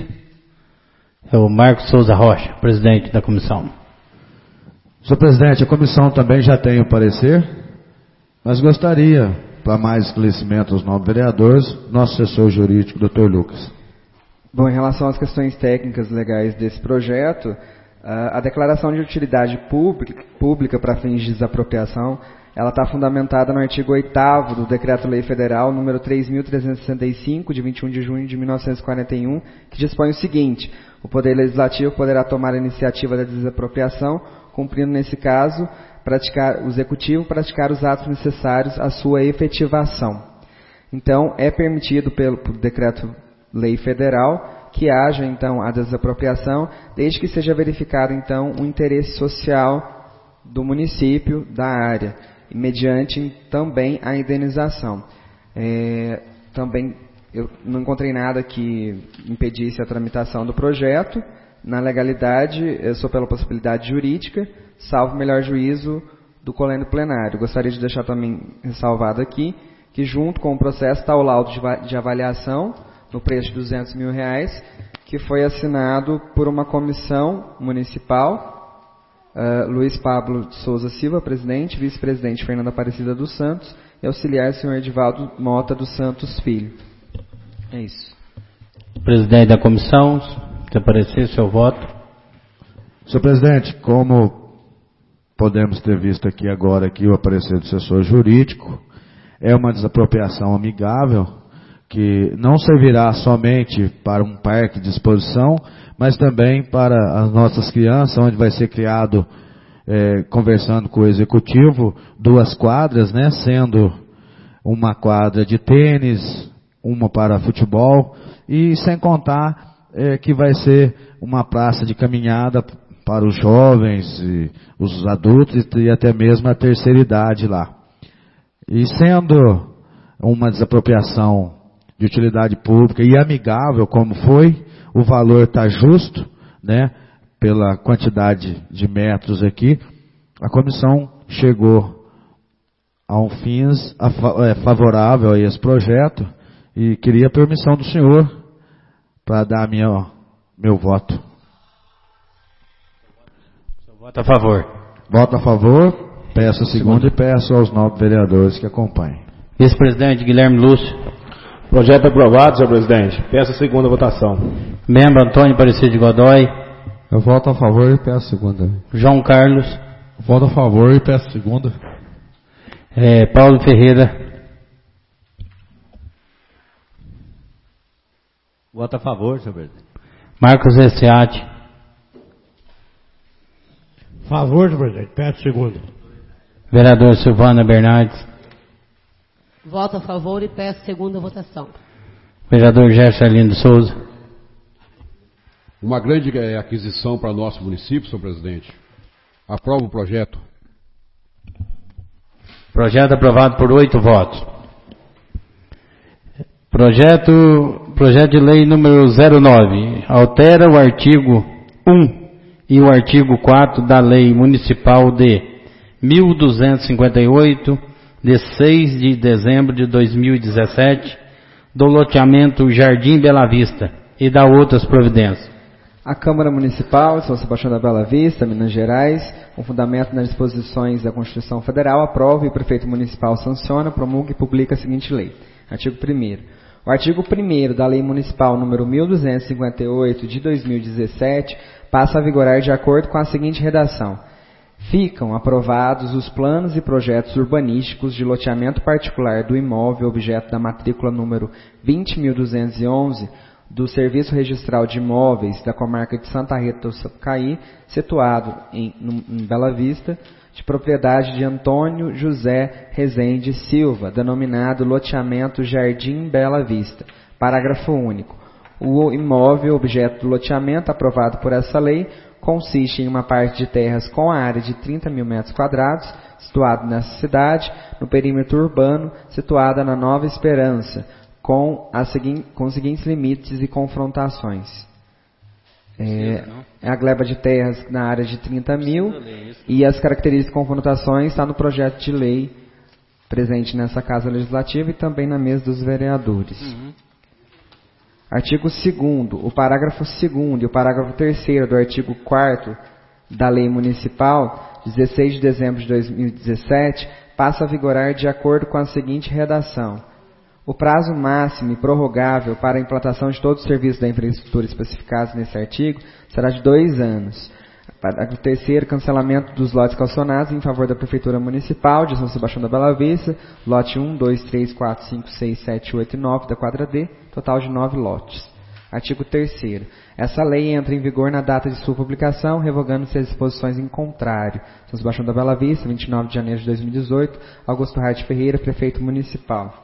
É o Marcos Souza Rocha, presidente da comissão. Senhor presidente, a comissão também já tem o parecer, mas gostaria, para mais esclarecimento aos novos vereadores, nosso assessor jurídico, Dr. Lucas. Bom, em relação às questões técnicas legais desse projeto, a declaração de utilidade pública para fins de desapropriação, ela está fundamentada no artigo 8º do Decreto-Lei Federal número 3.365, de 21 de junho de 1941, que dispõe o seguinte: o Poder Legislativo poderá tomar a iniciativa da desapropriação, cumprindo, nesse caso, o Executivo praticar os atos necessários à sua efetivação. Então, é permitido pelo Decreto-Lei Federal que haja, então, a desapropriação, desde que seja verificado, então, o interesse social do município, da área, e mediante, também, a indenização. Também, eu não encontrei nada que impedisse a tramitação do projeto. Na legalidade, eu sou pela possibilidade jurídica, salvo melhor juízo do colênio plenário. Gostaria de deixar também ressalvado aqui que, junto com o processo, está o laudo de avaliação no preço de R$200 mil, que foi assinado por uma comissão municipal, Luiz Pablo de Souza Silva, presidente, vice-presidente Fernanda Aparecida dos Santos e auxiliar senhor Edivaldo Mota dos Santos Filho. É isso. Presidente da comissão, se aparecer seu voto. Senhor presidente, como podemos ter visto aqui agora aqui o aparecer do assessor jurídico, é uma desapropriação amigável que não servirá somente para um parque de exposição, mas também para as nossas crianças, onde vai ser criado, conversando com o executivo, 2 quadras, né, sendo uma quadra de tênis, uma para futebol, e sem contar que vai ser uma praça de caminhada para os jovens, e os adultos e até mesmo a terceira idade lá. E sendo uma desapropriação de utilidade pública e amigável como foi, o valor está justo, né, pela quantidade de metros aqui, a comissão chegou a um fim favorável a esse projeto e queria a permissão do senhor para dar meu voto. Voto a favor. Voto a favor, peço a segunda e peço aos novos vereadores que acompanhem. Vice-presidente Guilherme Lúcio. Projeto aprovado, senhor presidente. Peço a segunda votação. Membro Antônio Aparecido de Godoy. Eu voto a favor e peço a segunda. João Carlos. Voto a favor e peço a segunda. Paulo Ferreira. Voto a favor, senhor presidente. Marcos Essiati. Favor, senhor presidente. Peço segunda. Vereador Silvana Bernardes. Voto a favor e peço segunda votação. Vereador Gerson Arlindo Souza. Uma grande aquisição para nosso município, senhor presidente. Aprovo o projeto. Projeto aprovado por 8 votos. Projeto de lei número 09. Altera o artigo 1 e o artigo 4 da Lei Municipal de 1258, de 6 de dezembro de 2017, do loteamento Jardim Bela Vista e da outras providências. A Câmara Municipal de São Sebastião da Bela Vista, Minas Gerais, com fundamento nas disposições da Constituição Federal, aprova e o Prefeito Municipal sanciona, promulga e publica a seguinte lei. Artigo 1º. O artigo 1º da Lei Municipal número 1258 de 2017 passa a vigorar de acordo com a seguinte redação. Ficam aprovados os planos e projetos urbanísticos de loteamento particular do imóvel objeto da matrícula número 20.211 do Serviço Registral de Imóveis da comarca de Santa Rita do Sapucaí, situado em Bela Vista, de propriedade de Antônio José Rezende Silva, denominado loteamento Jardim Bela Vista. Parágrafo único. O imóvel objeto do loteamento aprovado por essa lei consiste em uma parte de terras com a área de 30 mil metros quadrados, situado nessa cidade, no perímetro urbano, situada na Nova Esperança, com os seguintes limites e confrontações. A gleba de terras na área de 30 mil e as características e confrontações está no projeto de lei presente nessa Casa Legislativa e também na mesa dos vereadores. Artigo 2º, o parágrafo 2º e o parágrafo 3º do artigo 4º da Lei Municipal, 16 de dezembro de 2017, passa a vigorar de acordo com a seguinte redação. O prazo máximo e prorrogável para a implantação de todos os serviços da infraestrutura especificados nesse artigo será de 2 anos. Parágrafo 3º, cancelamento dos lotes calcionados em favor da Prefeitura Municipal de São Sebastião da Bela Vista, lote 1, 2, 3, 4, 5, 6, 7, 8 e 9 da quadra D, total de 9 lotes. Artigo 3º. Essa lei entra em vigor na data de sua publicação, revogando-se as disposições em contrário. São Sebastião da Bela Vista, 29 de janeiro de 2018, Augusto Hart Ferreira, Prefeito Municipal.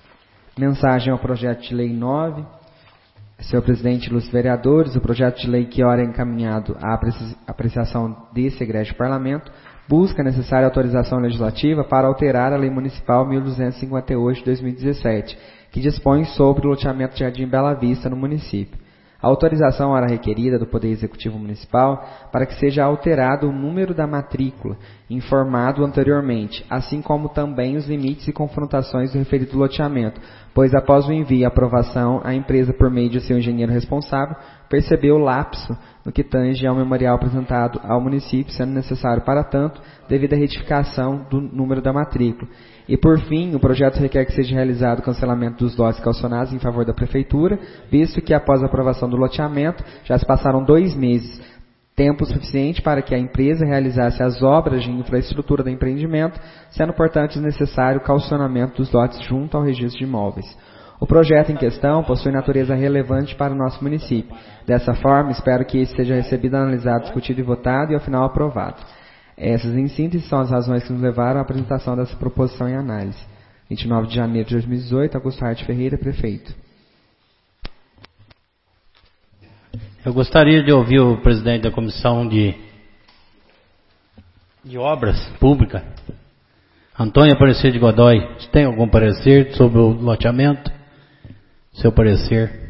Mensagem ao projeto de lei 9. Senhor presidente, ilustres vereadores, o projeto de lei que ora é encaminhado à apreciação desse egrégio parlamento busca a necessária autorização legislativa para alterar a Lei Municipal 1258 de 2017, que dispõe sobre o loteamento de Jardim Bela Vista no município. A autorização era requerida do Poder Executivo Municipal para que seja alterado o número da matrícula, informado anteriormente, assim como também os limites e confrontações do referido loteamento, pois após o envio e aprovação, a empresa, por meio de seu engenheiro responsável, percebeu o lapso no que tange ao memorial apresentado ao município, sendo necessário, para tanto, devido à retificação do número da matrícula. E, por fim, o projeto requer que seja realizado o cancelamento dos lotes calcionados em favor da Prefeitura, visto que, após a aprovação do loteamento, já se passaram 2 meses, tempo suficiente para que a empresa realizasse as obras de infraestrutura do empreendimento, sendo, portanto, necessário o calcionamento dos lotes junto ao registro de imóveis. O projeto em questão possui natureza relevante para o nosso município. Dessa forma, espero que esse seja recebido, analisado, discutido e votado e, ao final, aprovado. Essas, em síntese, são as razões que nos levaram à apresentação dessa proposição em análise. 29 de janeiro de 2018, Augusto Hart Ferreira, Prefeito. Eu gostaria de ouvir o presidente da Comissão de Obras Públicas, Antônio Aparecido de Godoy. Se tem algum parecer sobre o loteamento? Seu parecer.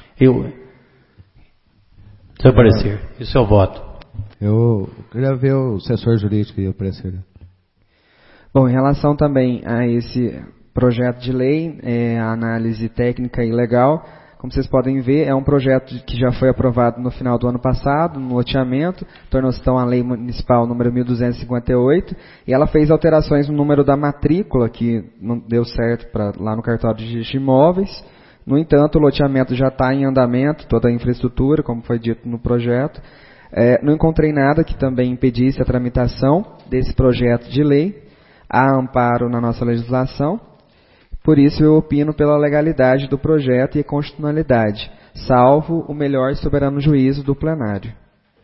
Seu parecer. E seu voto? Eu queria ver o assessor jurídico e o parecer. Bom, em relação também a esse projeto de lei, a análise técnica e legal, como vocês podem ver, é um projeto que já foi aprovado no final do ano passado, no loteamento, tornou-se então a Lei Municipal número 1258, e ela fez alterações no número da matrícula, que não deu certo lá no cartório de imóveis. No entanto, o loteamento já está em andamento, toda a infraestrutura, como foi dito no projeto. Não encontrei nada que também impedisse a tramitação desse projeto de lei. Há amparo na nossa legislação. Por isso, eu opino pela legalidade do projeto e a constitucionalidade, salvo o melhor e soberano juízo do plenário.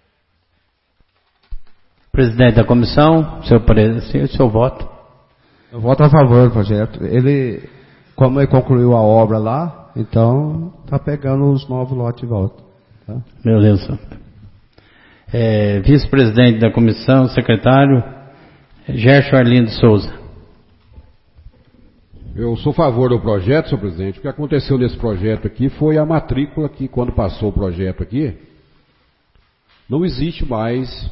Presidente da comissão, seu parecer, seu voto. Eu voto a favor do projeto. Como ele concluiu a obra lá, então está pegando os 9 lotes de volta. Tá? Beleza. Vice-presidente da comissão, secretário, Gerson Arlindo Souza. Eu sou a favor do projeto, senhor presidente. O que aconteceu nesse projeto aqui foi a matrícula que, quando passou o projeto aqui, não existe mais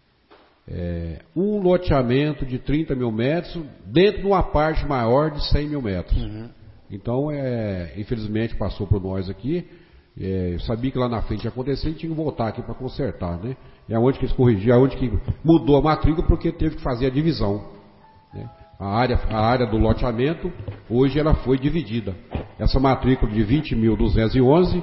um loteamento de 30 mil metros dentro de uma parte maior de 100 mil metros. Uhum. Então, infelizmente, passou por nós aqui. Eu sabia que lá na frente ia acontecer e tinha que voltar aqui para consertar, né? É onde que eles corrigiram, é onde que mudou a matrícula, porque teve que fazer a divisão, né? A área do loteamento hoje ela foi dividida. Essa matrícula de 20.211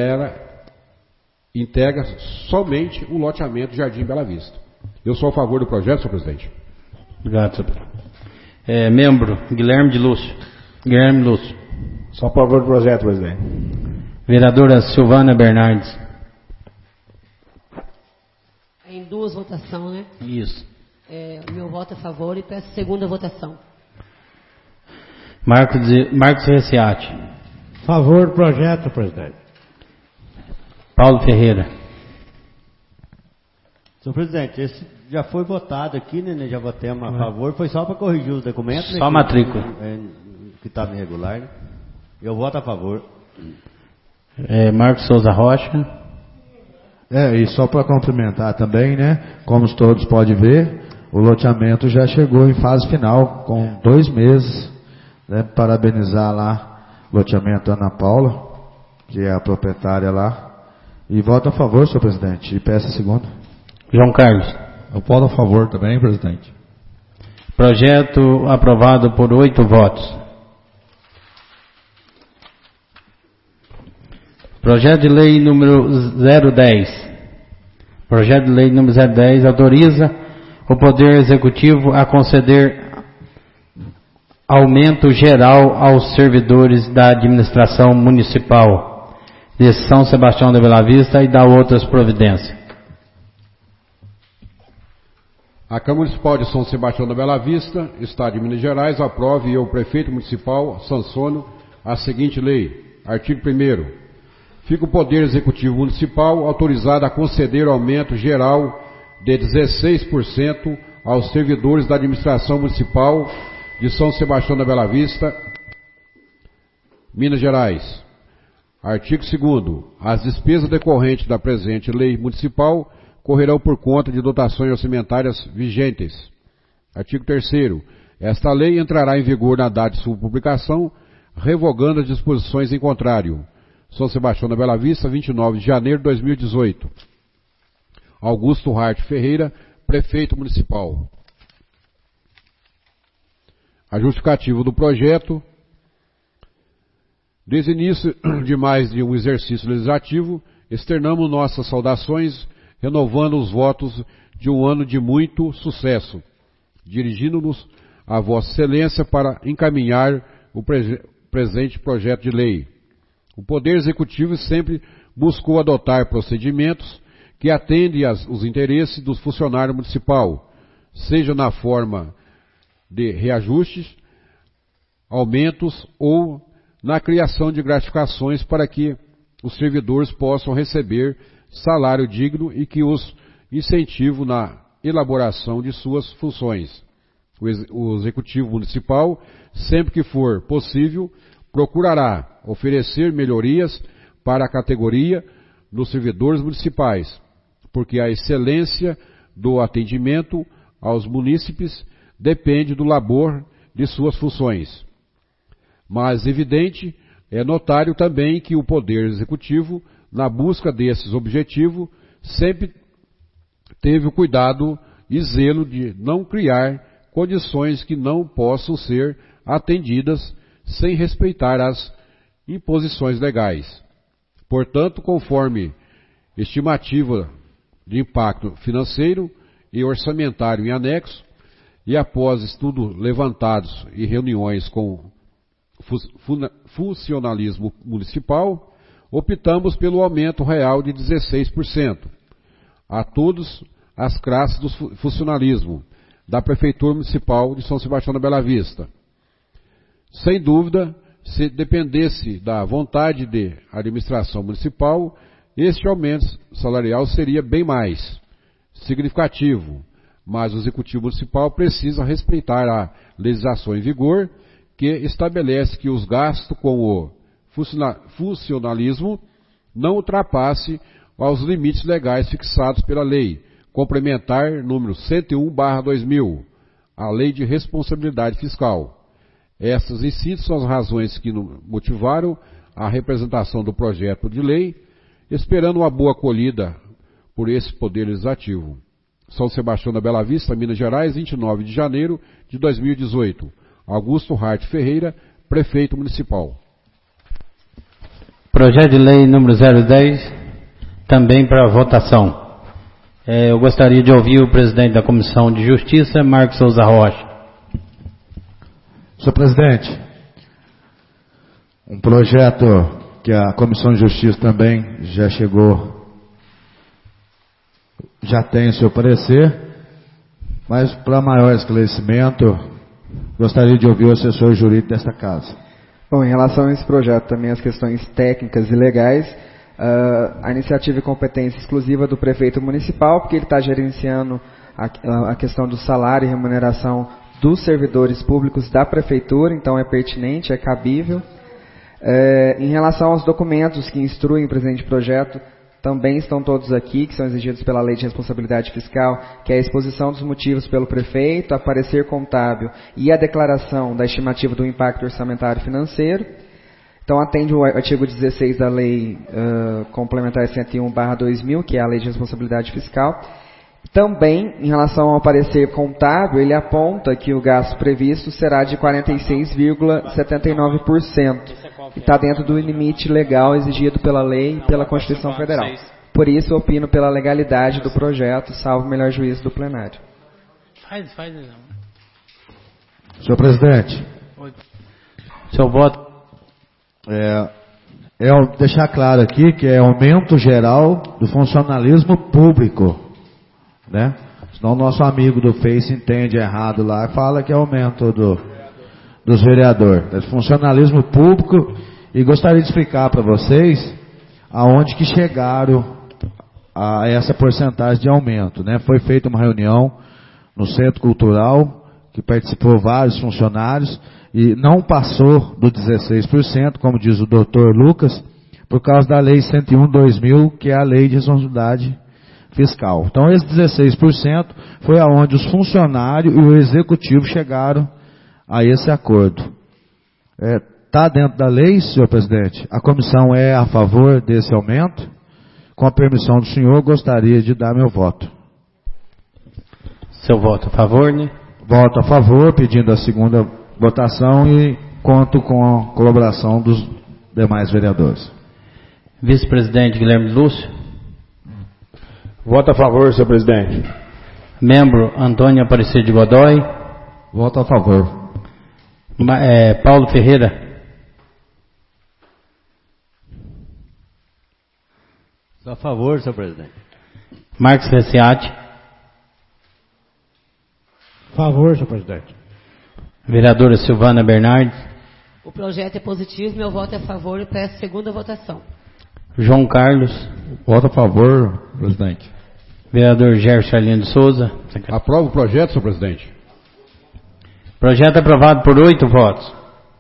integra somente o loteamento Jardim Bela Vista. Eu sou a favor do projeto, senhor presidente. Obrigado, senhor presidente. Membro Guilherme de Lúcio. Guilherme Lúcio. Sou a favor do projeto, presidente. Vereadora Silvana Bernardes. Em duas votações, né? Isso. O meu voto é a favor e peço segunda votação. Marcos Reciati. Favor do projeto, presidente. Paulo Ferreira. Senhor presidente, esse já foi votado aqui, né? Já votamos a favor, foi só para corrigir os documentos. Só matrícula. Que estava irregular, né? Eu voto a favor. Marcos Souza Rocha. E só para complementar também, né? Como todos podem ver, o loteamento já chegou em fase final, com 2 meses, né? Parabenizar lá o loteamento Ana Paula, que é a proprietária lá. E voto a favor, senhor presidente, e peço a segunda. João Carlos. Eu voto a favor também, presidente. Projeto aprovado por 8 votos. Projeto de lei número 010. Projeto de lei número 010 autoriza o Poder Executivo a conceder aumento geral aos servidores da administração municipal de São Sebastião da Bela Vista e da outras providências. A Câmara Municipal de São Sebastião da Bela Vista, Estado de Minas Gerais, aprove ao Prefeito Municipal sanciono a seguinte lei. Artigo 1º. Fica o Poder Executivo Municipal autorizado a conceder aumento geral de 16% aos servidores da Administração Municipal de São Sebastião da Bela Vista, Minas Gerais. Artigo 2º. As despesas decorrentes da presente lei municipal correrão por conta de dotações orçamentárias vigentes. Artigo 3º. Esta lei entrará em vigor na data de sua publicação, revogando as disposições em contrário. São Sebastião da Bela Vista, 29 de janeiro de 2018. Augusto Hart Ferreira, Prefeito Municipal. A justificativa do projeto. Desde o início de mais de um exercício legislativo, externamos nossas saudações, renovando os votos de um ano de muito sucesso, dirigindo-nos a Vossa Excelência para encaminhar o presente projeto de lei. O Poder Executivo sempre buscou adotar procedimentos que atendem os interesses do funcionário municipal, seja na forma de reajustes, aumentos ou na criação de gratificações para que os servidores possam receber salário digno e que os incentive na elaboração de suas funções. O Executivo Municipal, sempre que for possível, procurará oferecer melhorias para a categoria dos servidores municipais, porque a excelência do atendimento aos munícipes depende do labor de suas funções. Mas evidente, é notário também que o Poder Executivo, na busca desses objetivos, sempre teve o cuidado e zelo de não criar condições que não possam ser atendidas sem respeitar as imposições legais. Portanto, conforme estimativa de impacto financeiro e orçamentário em anexo, e após estudos levantados e reuniões com funcionalismo municipal, optamos pelo aumento real de 16% a todas as classes do funcionalismo da Prefeitura Municipal de São Sebastião da Bela Vista. Sem dúvida, se dependesse da vontade de administração municipal, este aumento salarial seria bem mais significativo, mas o Executivo Municipal precisa respeitar a legislação em vigor, que estabelece que os gastos com o funcionalismo não ultrapasse aos limites legais fixados pela Lei Complementar número 101/2000, a Lei de Responsabilidade Fiscal. Essas em si são as razões que motivaram a representação do projeto de lei, esperando uma boa acolhida por esse Poder Legislativo. São Sebastião da Bela Vista, Minas Gerais, 29 de janeiro de 2018. Augusto Hart Ferreira, prefeito municipal. Projeto de lei número 010, também para votação. Eu gostaria de ouvir o presidente da Comissão de Justiça, Marcos Souza Rocha. Senhor presidente, um projeto que a Comissão de Justiça também já chegou, já tem o seu parecer, mas para maior esclarecimento, gostaria de ouvir o assessor jurídico desta casa. Bom, em relação a esse projeto, também as questões técnicas e legais, a iniciativa e competência exclusiva do prefeito municipal, porque ele está gerenciando a questão do salário e remuneração dos servidores públicos da prefeitura, então é pertinente, é cabível. Em relação aos documentos que instruem o presente projeto, também estão todos aqui, que são exigidos pela Lei de Responsabilidade Fiscal, que é a exposição dos motivos pelo prefeito, a parecer contábil e a declaração da estimativa do impacto orçamentário financeiro. Então, atende o artigo 16 da Lei Complementar 101/2000, que é a Lei de Responsabilidade Fiscal. Também, em relação ao parecer contábil, ele aponta que o gasto previsto será de 46,79%, que está dentro do limite legal exigido pela lei e pela Constituição Federal. Por isso, eu opino pela legalidade do projeto, salvo o melhor juízo do plenário. Senhor presidente, seu voto. Deixar claro aqui que é aumento geral do funcionalismo público, né? Senão o nosso amigo do Face entende errado lá e fala que é aumento dos vereadores. É funcionalismo público, e gostaria de explicar para vocês aonde que chegaram a essa porcentagem de aumento, né? Foi feita uma reunião no Centro Cultural, que participou vários funcionários, e não passou do 16%, como diz o doutor Lucas, por causa da Lei 101/2000, que é a Lei de Responsabilidade Fiscal. Então, esse 16% foi aonde os funcionários e o executivo chegaram a esse acordo. Está dentro da lei, senhor presidente. A comissão é a favor desse aumento. Com a permissão do senhor, gostaria de dar meu voto. Seu voto a favor, né? Voto a favor, pedindo a segunda votação e conto com a colaboração dos demais vereadores. Vice-presidente Guilherme Lúcio. Voto a favor, senhor presidente. Membro Antônio Aparecido de Godoy. Voto a favor. Paulo Ferreira. Sou a favor, senhor presidente. Marcos Reciati. Favor, senhor presidente. Vereadora Silvana Bernardes. O projeto é positivo, meu voto é a favor e peço segunda votação. João Carlos. Voto a favor, presidente. Vereador Gerson Arlindo de Souza. Aprova o projeto, senhor presidente. Projeto aprovado por 8 votos.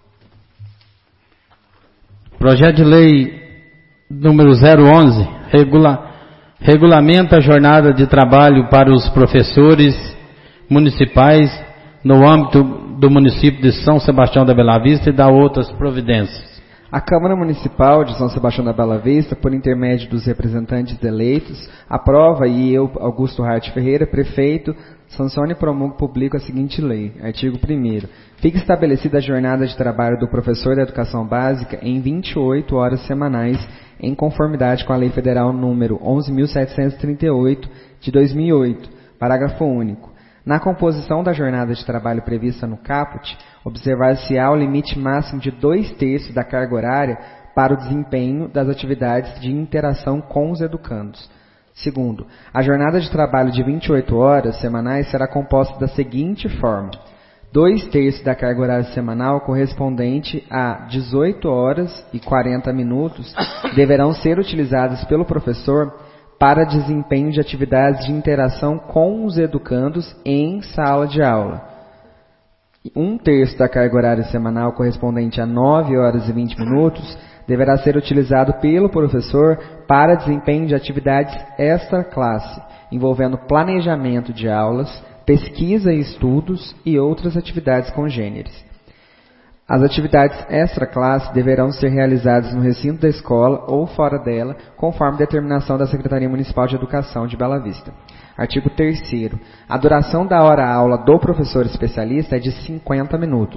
Projeto de lei número 011, regulamenta a jornada de trabalho para os professores municipais no âmbito do município de São Sebastião da Bela Vista e dá outras providências. A Câmara Municipal de São Sebastião da Bela Vista, por intermédio dos representantes eleitos, aprova e eu, Augusto Hart Ferreira, prefeito, sancione e promulgo e publico a seguinte lei. Artigo 1º. Fica estabelecida a jornada de trabalho do professor da educação básica em 28 horas semanais, em conformidade com a Lei Federal número 11.738 de 2008, parágrafo único. Na composição da jornada de trabalho prevista no caput, observar-se-á o limite máximo de 2/3 da carga horária para o desempenho das atividades de interação com os educandos. Segundo, a jornada de trabalho de 28 horas semanais será composta da seguinte forma: 2/3 da carga horária semanal, correspondente a 18 horas e 40 minutos, deverão ser utilizadas pelo professor para desempenho de atividades de interação com os educandos em sala de aula. 1/3 da carga horária semanal, correspondente a 9 horas e 20 minutos, deverá ser utilizado pelo professor para desempenho de atividades extra-classe, envolvendo planejamento de aulas, pesquisa e estudos e outras atividades congêneres. As atividades extra-classe deverão ser realizadas no recinto da escola ou fora dela, conforme determinação da Secretaria Municipal de Educação de Bela Vista. Artigo 3º. A duração da hora-aula do professor especialista é de 50 minutos.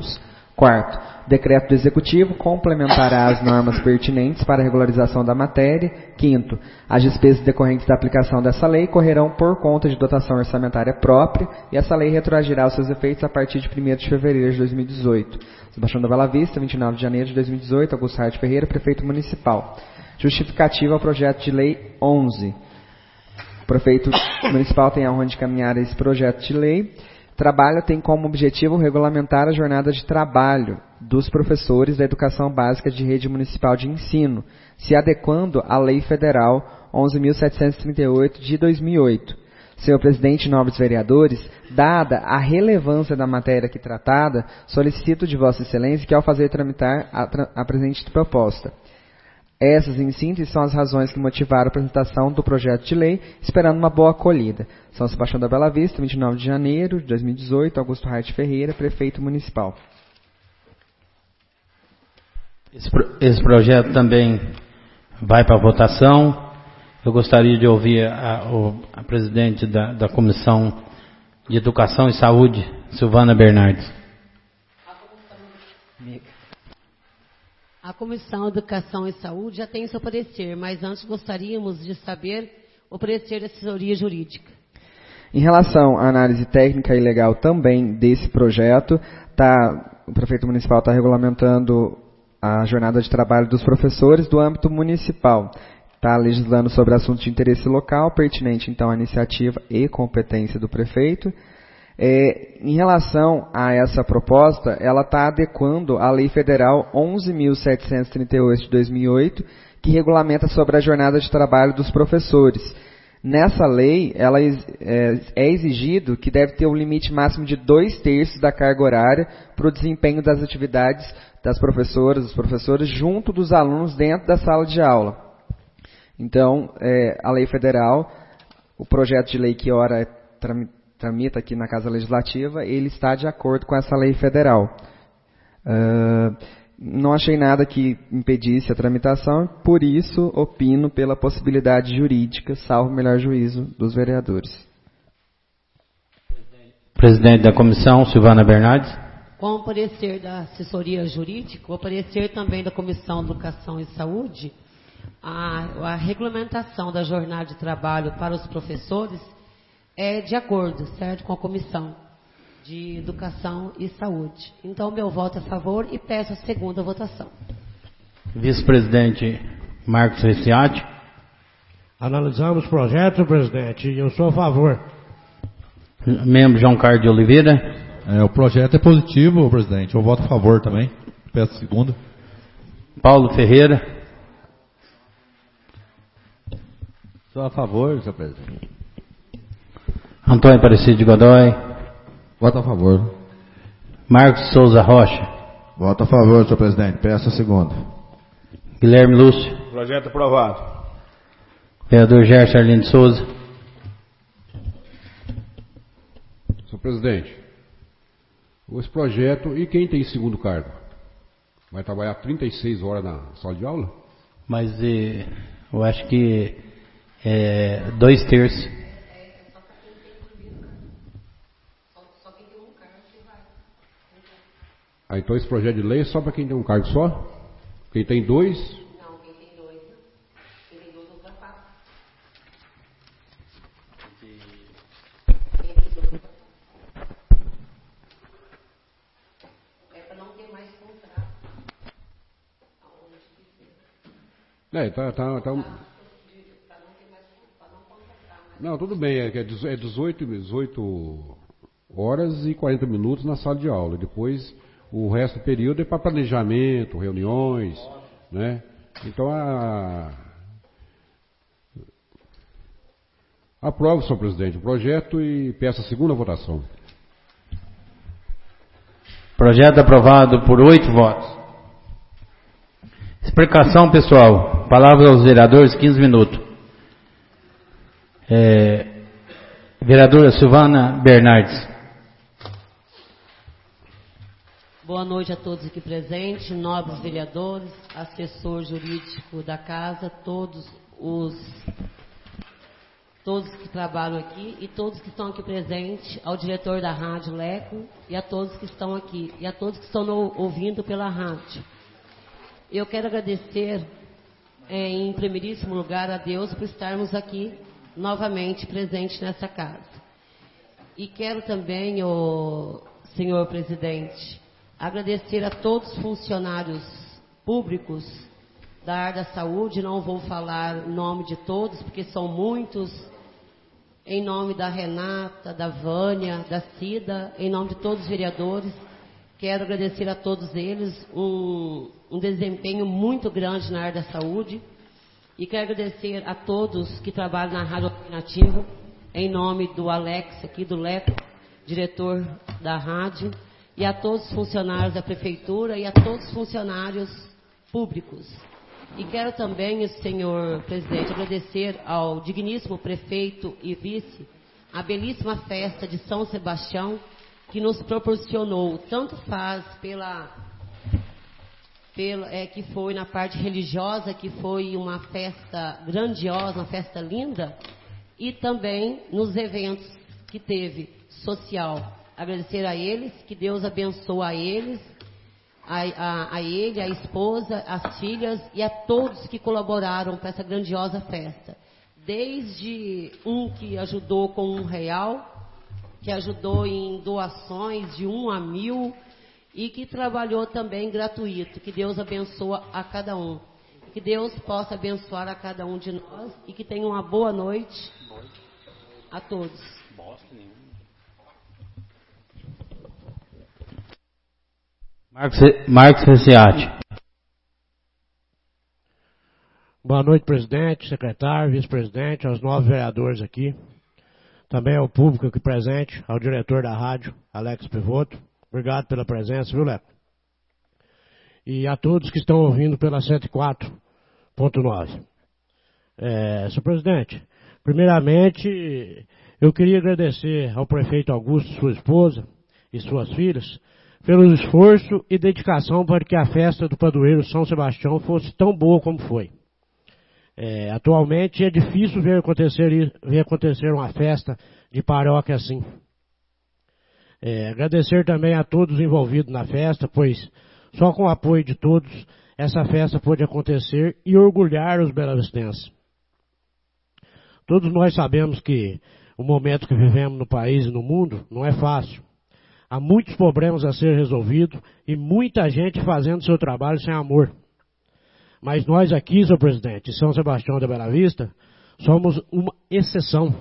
Quarto, o decreto do Executivo complementará as normas pertinentes para a regularização da matéria. Quinto, as despesas decorrentes da aplicação dessa lei correrão por conta de dotação orçamentária própria e essa lei retroagirá os seus efeitos a partir de 1º de fevereiro de 2018. Sebastião da Bela Vista, 29 de janeiro de 2018, Augusto Hart Ferreira, Prefeito Municipal. Justificativa ao projeto de lei 11. O Prefeito Municipal tem a honra de encaminhar esse projeto de lei. Trabalho tem como objetivo regulamentar a jornada de trabalho dos professores da educação básica de rede municipal de ensino, se adequando à Lei Federal 11.738 de 2008. Senhor presidente e nobres vereadores, dada a relevância da matéria aqui tratada, solicito de Vossa Excelência que ao fazer tramitar a presente proposta. Essas, em síntese, são as razões que motivaram a apresentação do projeto de lei, esperando uma boa acolhida. São Sebastião da Bela Vista, 29 de janeiro de 2018, Augusto Hart Ferreira, Prefeito Municipal. Esse projeto também vai para votação. Eu gostaria de ouvir a presidente da Comissão de Educação e Saúde, Silvana Bernardes. A Comissão de Educação e Saúde já tem seu parecer, mas antes gostaríamos de saber o parecer da assessoria jurídica. Em relação à análise técnica e legal também desse projeto, o Prefeito Municipal está regulamentando a jornada de trabalho dos professores do âmbito municipal. Está legislando sobre assuntos de interesse local, pertinente então à iniciativa e competência do Prefeito. Em relação a essa proposta, ela está adequando a Lei Federal 11.738 de 2008, que regulamenta sobre a jornada de trabalho dos professores. Nessa lei, ela é exigido que deve ter um limite máximo de 2/3 da carga horária para o desempenho das atividades das professoras, dos professores, junto dos alunos dentro da sala de aula. Então, a Lei Federal, o projeto de lei que ora tramita aqui na Casa Legislativa, ele está de acordo com essa lei federal. Não achei nada que impedisse a tramitação, por isso opino pela possibilidade jurídica, salvo o melhor juízo dos vereadores. Presidente da Comissão, Silvana Bernardes. Com o parecer da assessoria jurídica, o parecer também da Comissão de Educação e Saúde, a regulamentação da jornada de trabalho para os professores é de acordo, certo, com a Comissão de Educação e Saúde. Então, meu voto é a favor e peço a segunda votação. Vice-presidente Marcos Reciati. Analisamos o projeto, presidente, e eu sou a favor. Membro João Carlos de Oliveira. O projeto é positivo, presidente. Eu voto a favor também. Peço a segunda. Paulo Ferreira. Sou a favor, senhor presidente. Antônio Aparecido de Godoy. Voto a favor. Marcos Souza Rocha. Voto a favor, senhor presidente. Peço a segunda. Guilherme Lúcio. Projeto aprovado. Vereador Gerson Arlindo Souza. Senhor presidente, esse projeto, e quem tem segundo cargo? Vai trabalhar 36 horas na sala de aula? Mas eu acho que 2/3. Então esse projeto de lei é só para quem tem um cargo só? Quem tem 2? Não, quem tem 2 não. Quem tem 2 ultrapassa. É para não ter mais contrato. Não, tudo bem, é 18 horas e 40 minutos na sala de aula. Depois, o resto do período é para planejamento, reuniões, né? Então, aprovo, senhor presidente, o projeto e peço a segunda votação. Projeto aprovado por 8 votos. Explicação, pessoal. Palavra aos vereadores, 15 minutos. Vereadora Silvana Bernardes. Boa noite a todos aqui presentes, nobres vereadores, assessor jurídico da casa, todos os todos que trabalham aqui e todos que estão aqui presentes, ao diretor da Rádio Leco e a todos que estão aqui e a todos que estão ouvindo pela rádio. Eu quero agradecer em primeiríssimo lugar a Deus por estarmos aqui novamente presentes nessa casa. E quero também, senhor presidente, agradecer a todos os funcionários públicos da área da saúde. Não vou falar o nome de todos, porque são muitos. Em nome da Renata, da Vânia, da Cida, em nome de todos os vereadores, quero agradecer a todos eles um desempenho muito grande na área da saúde. E quero agradecer a todos que trabalham na Rádio Alternativa, em nome do Alex, aqui do Leco, diretor da rádio, e a todos os funcionários da Prefeitura e a todos os funcionários públicos. E quero também, senhor presidente, agradecer ao digníssimo prefeito e vice a belíssima festa de São Sebastião, que nos proporcionou, tanto faz que foi na parte religiosa, que foi uma festa grandiosa, uma festa linda, e também nos eventos que teve social. Agradecer a eles, que Deus abençoe a eles, a ele, a esposa, as filhas e a todos que colaboraram para essa grandiosa festa. Desde um que ajudou com R$1, que ajudou em doações de 1 a 1000 e que trabalhou também gratuito. Que Deus abençoe a cada um. Que Deus possa abençoar a cada um de nós e que tenham uma boa noite a todos. Marcos Reciati. Boa noite, presidente, secretário, vice-presidente, aos 9 vereadores aqui. Também ao público aqui presente, ao diretor da rádio, Alex Pivoto. Obrigado pela presença, viu, Leco? E a todos que estão ouvindo pela 104.9. Senhor presidente, primeiramente, eu queria agradecer ao prefeito Augusto, sua esposa e suas filhas, pelo esforço e dedicação para que a festa do padroeiro São Sebastião fosse tão boa como foi. Atualmente é difícil ver acontecer uma festa de paróquia assim. Agradecer também a todos envolvidos na festa, pois só com o apoio de todos essa festa pôde acontecer e orgulhar os belavistenses. Todos nós sabemos que o momento que vivemos no país e no mundo não é fácil. Há muitos problemas a ser resolvidos e muita gente fazendo seu trabalho sem amor. Mas nós aqui, senhor presidente, São Sebastião da Bela Vista, somos uma exceção.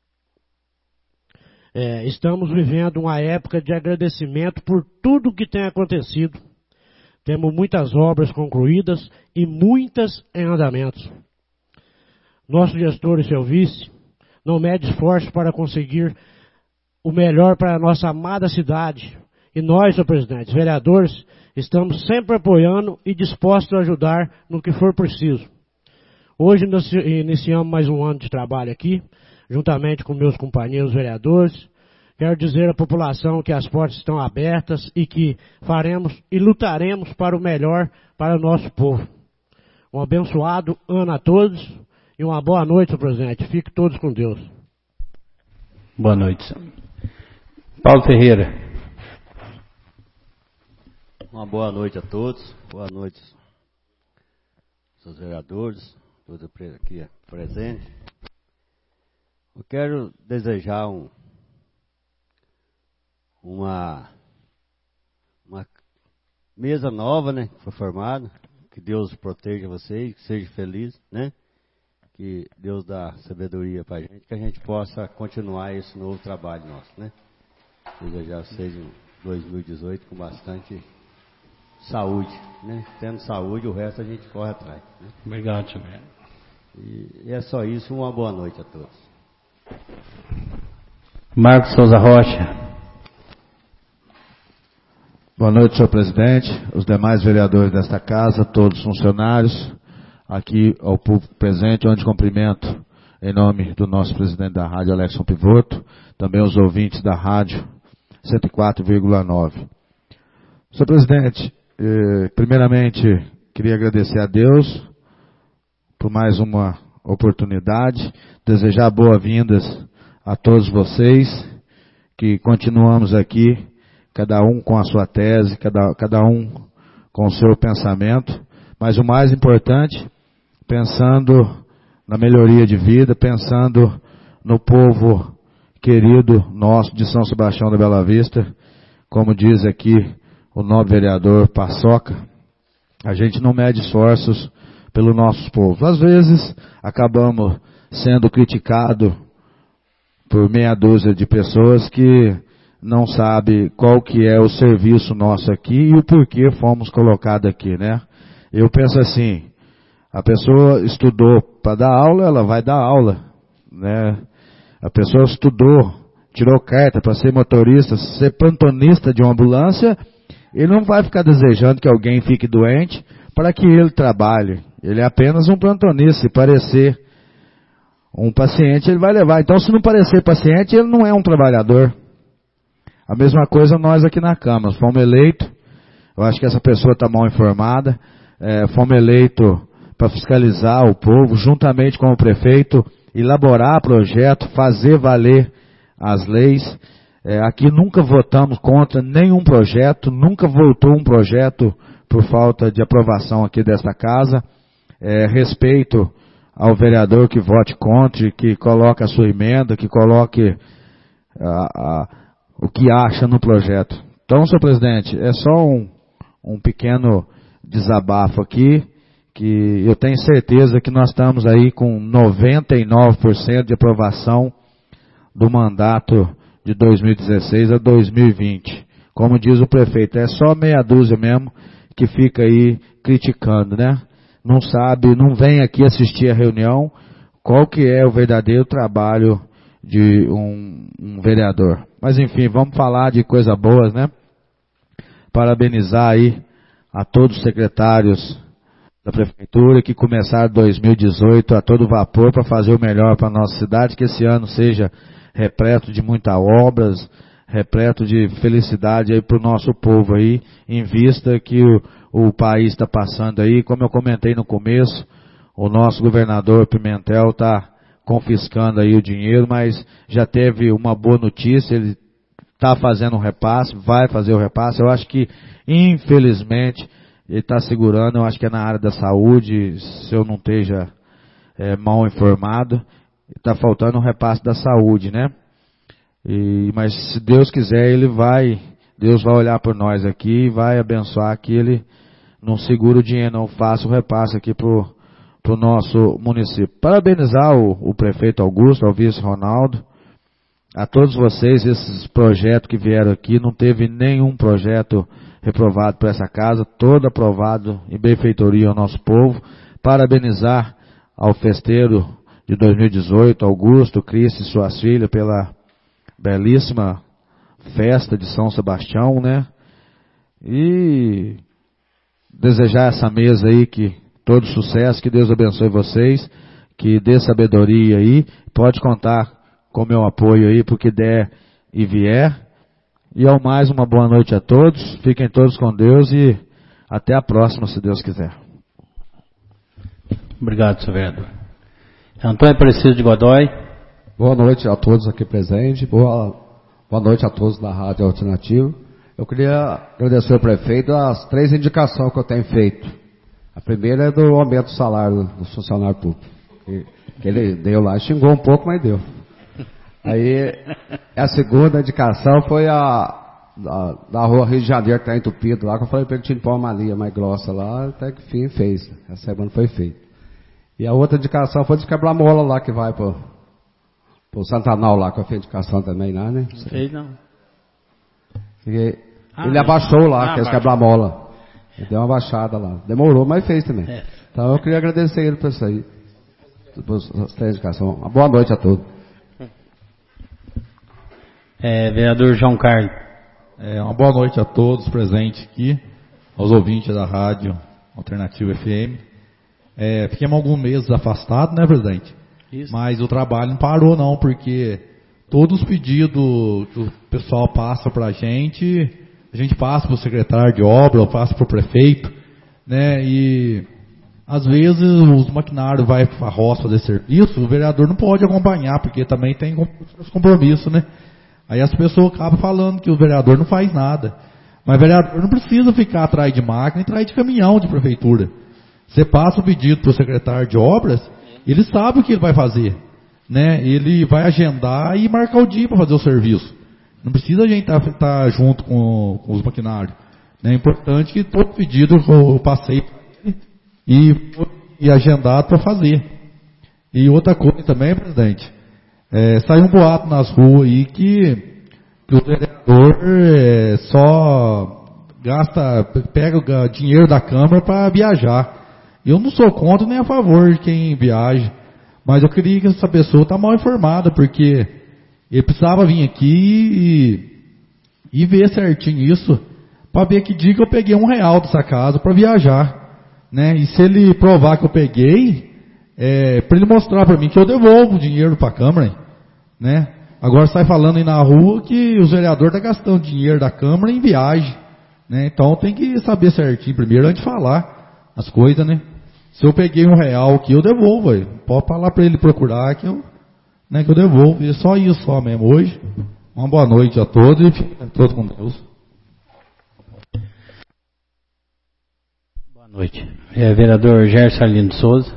Estamos vivendo uma época de agradecimento por tudo que tem acontecido. Temos muitas obras concluídas e muitas em andamento. Nosso gestor e seu vice não mede esforço para conseguir o melhor para a nossa amada cidade. E nós, senhor presidente, vereadores, estamos sempre apoiando e dispostos a ajudar no que for preciso. Hoje iniciamos mais um ano de trabalho aqui, juntamente com meus companheiros vereadores. Quero dizer à população que as portas estão abertas e que faremos e lutaremos para o melhor para o nosso povo. Um abençoado ano a todos e uma boa noite, senhor presidente. Fiquem todos com Deus. Boa noite. Paulo Ferreira. Uma boa noite a todos. Boa noite, seus vereadores, todos aqui presentes. Eu quero desejar uma mesa nova, né, que foi formada. Que Deus proteja vocês, que seja feliz, né? Que Deus dá sabedoria para a gente, que a gente possa continuar esse novo trabalho nosso, né? Desejar vocês em 2018 com bastante saúde, né? Tendo saúde, o resto a gente corre atrás, né? Obrigado, senhor. E é só isso. Uma boa noite a todos. Marcos Souza Rocha. Boa noite, senhor presidente, os demais vereadores desta casa, todos os funcionários, aqui ao público presente, onde cumprimento em nome do nosso presidente da rádio, Alexson Pivoto, também os ouvintes da rádio 104,9. Senhor presidente, primeiramente queria agradecer a Deus por mais uma oportunidade, desejar boas-vindas a todos vocês, que continuamos aqui, cada um com a sua tese, cada um com o seu pensamento, mas o mais importante, pensando na melhoria de vida, pensando no povo querido nosso de São Sebastião da Bela Vista, como diz aqui o nobre vereador Paçoca, a gente não mede esforços pelo nosso povo. Às vezes acabamos sendo criticados por meia dúzia de pessoas que não sabem qual que é o serviço nosso aqui e o porquê fomos colocados aqui, né? Eu penso assim, a pessoa estudou para dar aula, ela vai dar aula, né? A pessoa estudou, tirou carta para ser motorista, ser plantonista de uma ambulância, ele não vai ficar desejando que alguém fique doente para que ele trabalhe. Ele é apenas um plantonista. Se parecer um paciente, ele vai levar. Então, se não parecer paciente, ele não é um trabalhador. A mesma coisa nós aqui na Câmara. Fomos eleitos, eu acho que essa pessoa está mal informada, fomos eleitos para fiscalizar o povo, juntamente com o prefeito, elaborar projeto, fazer valer as leis. Aqui nunca votamos contra nenhum projeto, nunca votou um projeto por falta de aprovação aqui desta casa. Respeito ao vereador que vote contra, que coloque a sua emenda, que coloque o que acha no projeto. Então, senhor presidente, é só um pequeno desabafo aqui, que eu tenho certeza que nós estamos aí com 99% de aprovação do mandato de 2016 a 2020. Como diz o prefeito, é só meia dúzia mesmo que fica aí criticando, né? Não sabe, não vem aqui assistir a reunião, qual que é o verdadeiro trabalho de um vereador. Mas enfim, vamos falar de coisa boas, né? Parabenizar aí a todos os secretários da prefeitura que começaram 2018 a todo vapor para fazer o melhor para a nossa cidade, que esse ano seja repleto de muitas obras, repleto de felicidade aí para o nosso povo aí, em vista que o país está passando aí, como eu comentei no começo, o nosso governador Pimentel está confiscando aí o dinheiro, mas já teve uma boa notícia, ele está fazendo um repasse, vai fazer o repasse. Eu acho que, infelizmente, ele está segurando, eu acho que é na área da saúde, se eu não esteja mal informado, está faltando um repasse da saúde, né? Mas se Deus quiser, Deus vai olhar por nós aqui e vai abençoar que ele não segura o dinheiro, não faça o repasse aqui para o nosso município. Parabenizar o prefeito Augusto, ao vice Ronaldo, a todos vocês, esses projetos que vieram aqui, não teve nenhum projeto reprovado por essa casa, todo aprovado em benfeitoria ao nosso povo. Parabenizar ao festeiro de 2018, Augusto, Cris e suas filhas, pela belíssima festa de São Sebastião, né? E desejar essa mesa aí que todo sucesso, que Deus abençoe vocês, que dê sabedoria aí, pode contar com meu apoio aí, porque der e vier. E ao mais, uma boa noite a todos, fiquem todos com Deus e até a próxima, se Deus quiser. Obrigado, senhor vereador. Antônio Preciso de Godoy. Boa noite a todos aqui presentes, boa noite a todos da Rádio Alternativa. Eu queria agradecer ao prefeito as 3 indicações que eu tenho feito. A primeira é do aumento do salário do funcionário público, que ele deu lá, xingou um pouco, mas deu. Aí, a segunda indicação foi da rua Rio de Janeiro, que está entupido lá, que eu falei para ele que tinha de pôr uma linha mais grossa lá, até que enfim fez. Essa semana foi feita. E a outra indicação foi de quebra-mola lá, que vai pro Santanal lá, que eu fiz indicação também lá, né? Não fez não. Ele abaixou lá, que é quebra-mola. Ele deu uma baixada lá. Demorou, mas fez também. Então eu queria agradecer ele por isso aí. As 3 indicações. Uma boa noite a todos. Vereador João Carlos. Uma boa noite a todos presentes aqui, aos ouvintes da Rádio Alternativa FM. Fiquemos alguns meses afastados, né, presidente? Isso. Mas o trabalho não parou não, porque todos os pedidos que o pessoal passa para a gente passa para o secretário de obra, passa para o prefeito, né? E Às vezes os maquinários vai para a roça fazer serviço, o vereador não pode acompanhar, porque também tem compromisso, né? Aí as pessoas acabam falando que o vereador não faz nada. Mas o vereador não precisa ficar atrás de máquina e atrás de caminhão de prefeitura. Você passa o pedido para o secretário de obras, ele sabe o que ele vai fazer, né? Ele vai agendar e marcar o dia para fazer o serviço. Não precisa a gente estar junto com os maquinários. É importante que todo pedido eu passei e agendado para fazer. E outra coisa também, presidente, saiu um boato nas ruas aí que o vereador só pega o dinheiro da Câmara para viajar. Eu não sou contra nem a favor de quem viaja, mas eu queria que essa pessoa está mal informada, porque ele precisava vir aqui e ver certinho isso, para ver que dia que eu peguei R$1 dessa casa para viajar. Né? E se ele provar que eu peguei, para ele mostrar para mim que eu devolvo o dinheiro para a Câmara, né? Agora sai falando aí na rua que os vereadores estão gastando dinheiro da Câmara em viagem, né? Então tem que saber certinho primeiro antes de falar as coisas, né? Se eu peguei R$1 aqui, eu devolvo, pode falar para ele procurar que eu devolvo. E só isso só mesmo hoje. Uma boa noite a todos e fiquem todos com Deus. Boa noite. Vereador Gerson Arlindo Souza.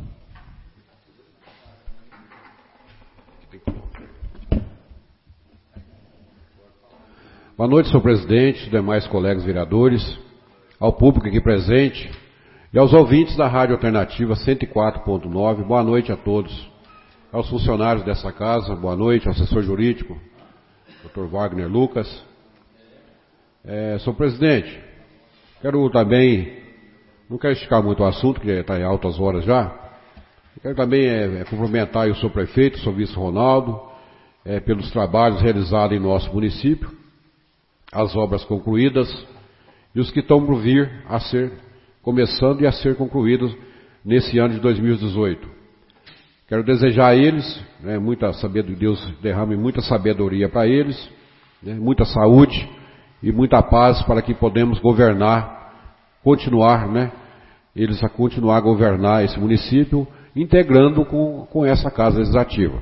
Boa noite, senhor presidente, demais colegas vereadores, ao público aqui presente e aos ouvintes da Rádio Alternativa 104.9. Boa noite a todos. Aos funcionários dessa casa, boa noite, ao assessor jurídico, Dr. Wagner Lucas. Senhor presidente, quero também, não quero esticar muito o assunto, que já está em altas horas já. Quero também cumprimentar o senhor prefeito, o senhor vice Ronaldo, pelos trabalhos realizados em nosso município, as obras concluídas e os que estão por vir a ser, começando e a ser concluídos nesse ano de 2018. Quero desejar a eles, muita sabedoria, Deus derrame muita sabedoria para eles, muita saúde e muita paz para que podemos governar, continuar, eles a continuar a governar esse município, integrando com essa Casa Legislativa.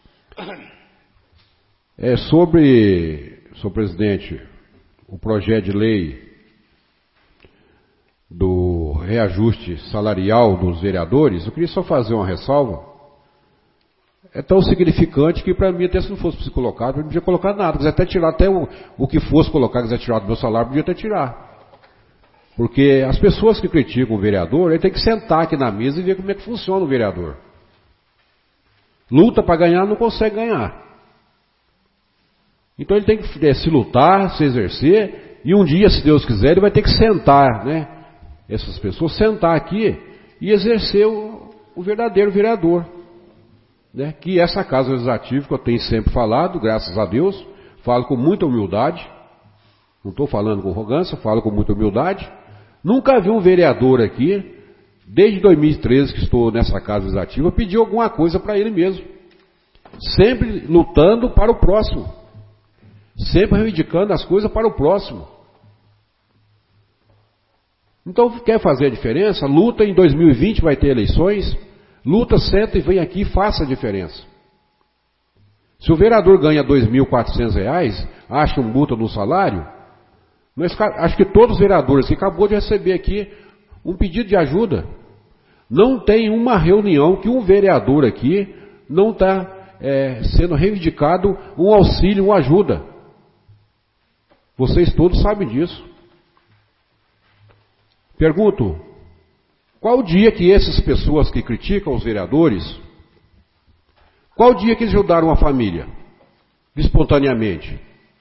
Senhor presidente, o projeto de lei do reajuste salarial dos vereadores, eu queria só fazer uma ressalva. É tão significante que para mim, até se não fosse colocado, eu não podia colocar nada. Quiser até tirar, até o que fosse colocar, quiser tirar do meu salário, podia até tirar. Porque as pessoas que criticam o vereador, ele tem que sentar aqui na mesa e ver como é que funciona o vereador. Luta para ganhar, não consegue ganhar. Então ele tem que se lutar, se exercer, e um dia, se Deus quiser, ele vai ter que sentar, essas pessoas, sentar aqui e exercer o verdadeiro vereador. Que essa Casa Legislativa, que eu tenho sempre falado, graças a Deus, falo com muita humildade, não estou falando com arrogância, falo com muita humildade. Nunca vi um vereador aqui, desde 2013 que estou nessa Casa Legislativa, pedir alguma coisa para ele mesmo. Sempre lutando para o próximo. Sempre reivindicando as coisas para o próximo. Então, quer fazer a diferença? Luta, em 2020 vai ter eleições. Luta, senta e vem aqui e faça a diferença. Se o vereador ganha R$ 2.400, acha um multa no salário, acho que todos os vereadores que acabou de receber aqui um pedido de ajuda. Não tem uma reunião que um vereador aqui não está sendo reivindicado um auxílio, uma ajuda. Vocês todos sabem disso. Pergunto, qual o dia que essas pessoas que criticam os vereadores, qual o dia que eles ajudaram a família? Espontaneamente.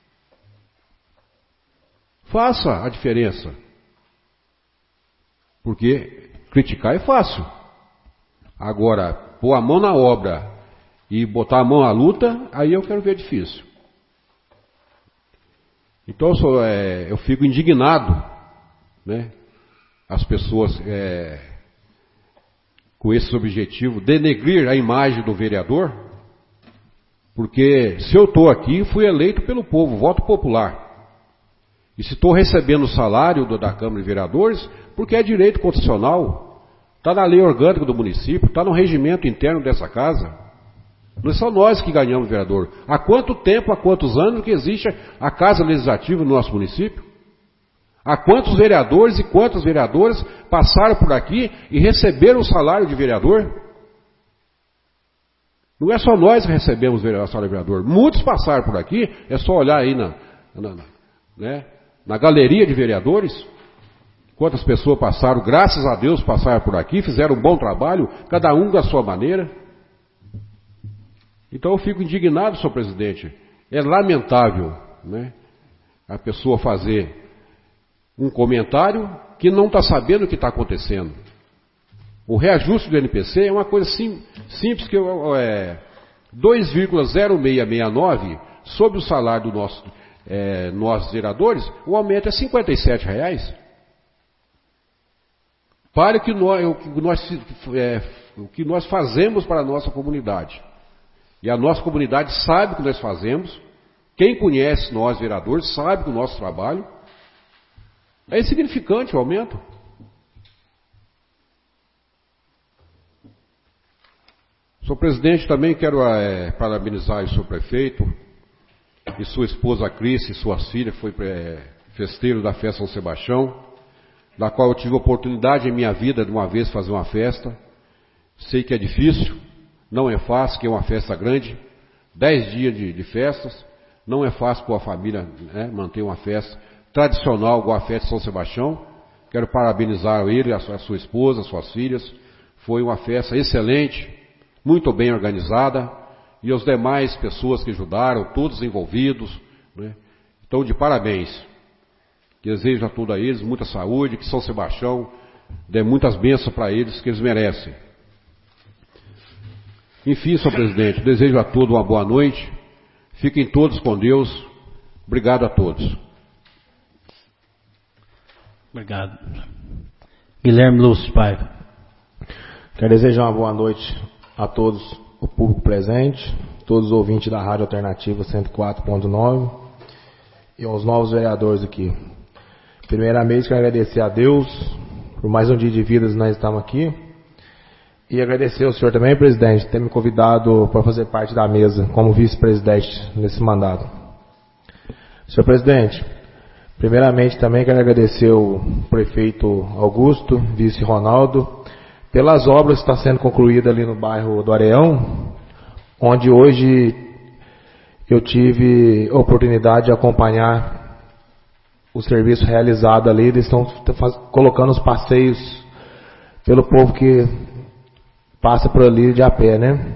Faça a diferença. Porque criticar é fácil. Agora, pôr a mão na obra e botar a mão na luta, aí eu quero ver difícil. Então eu fico indignado, as pessoas com esse objetivo, denegrir a imagem do vereador, porque se eu estou aqui, fui eleito pelo povo, voto popular. E se estou recebendo o salário da Câmara de Vereadores, porque é direito constitucional, está na lei orgânica do município, está no regimento interno dessa casa. Não é só nós que ganhamos vereador. Há quanto tempo, há quantos anos que existe a Casa Legislativa no nosso município? Há quantos vereadores e quantas vereadoras passaram por aqui e receberam o salário de vereador? Não é só nós que recebemos o salário de vereador. Muitos passaram por aqui, é só olhar aí na galeria de vereadores. Quantas pessoas passaram, graças a Deus, passaram por aqui, fizeram um bom trabalho, cada um da sua maneira. Então eu fico indignado, senhor presidente. É lamentável, né, a pessoa fazer um comentário que não está sabendo o que está acontecendo. O reajuste do NPC é uma coisa simples, que é 2,0669 sobre o salário do nossos vereadores, o aumento é R$57. Para o que nós fazemos para a nossa comunidade. E a nossa comunidade sabe o que nós fazemos. Quem conhece nós, vereadores, sabe do nosso trabalho. É insignificante o aumento. Senhor presidente, também quero parabenizar o senhor prefeito e sua esposa Cris e suas filhas, que foi festeiro da festa São Sebastião, da qual eu tive a oportunidade em minha vida de uma vez fazer uma festa. Sei que é difícil, não é fácil, que é uma festa grande, 10 dias de festas, não é fácil para a família, né, manter uma festa tradicional igual a festa de São Sebastião. Quero parabenizar ele, a sua esposa, as suas filhas. Foi uma festa excelente, muito bem organizada, e as demais pessoas que ajudaram, todos envolvidos, né? Então, de parabéns. Desejo a todos eles muita saúde, que São Sebastião dê muitas bênçãos para eles, que eles merecem. Enfim, senhor presidente, desejo a todos uma boa noite. Fiquem todos com Deus. Obrigado a todos. Obrigado. Guilherme Lúcio Paiva. Quero desejar uma boa noite a todos, o público presente, todos os ouvintes da Rádio Alternativa 104.9 e aos novos vereadores aqui. Primeiramente, quero agradecer a Deus por mais um dia de vida que nós estamos aqui. E agradecer ao senhor também, presidente, ter me convidado para fazer parte da mesa como vice-presidente nesse mandato. Senhor presidente, primeiramente também quero agradecer ao prefeito Augusto, vice Ronaldo, pelas obras que estão sendo concluídas ali no bairro do Areão, onde hoje eu tive a oportunidade de acompanhar o serviço realizado ali. Eles estão colocando os passeios pelo povo que passa por ali de a pé, né?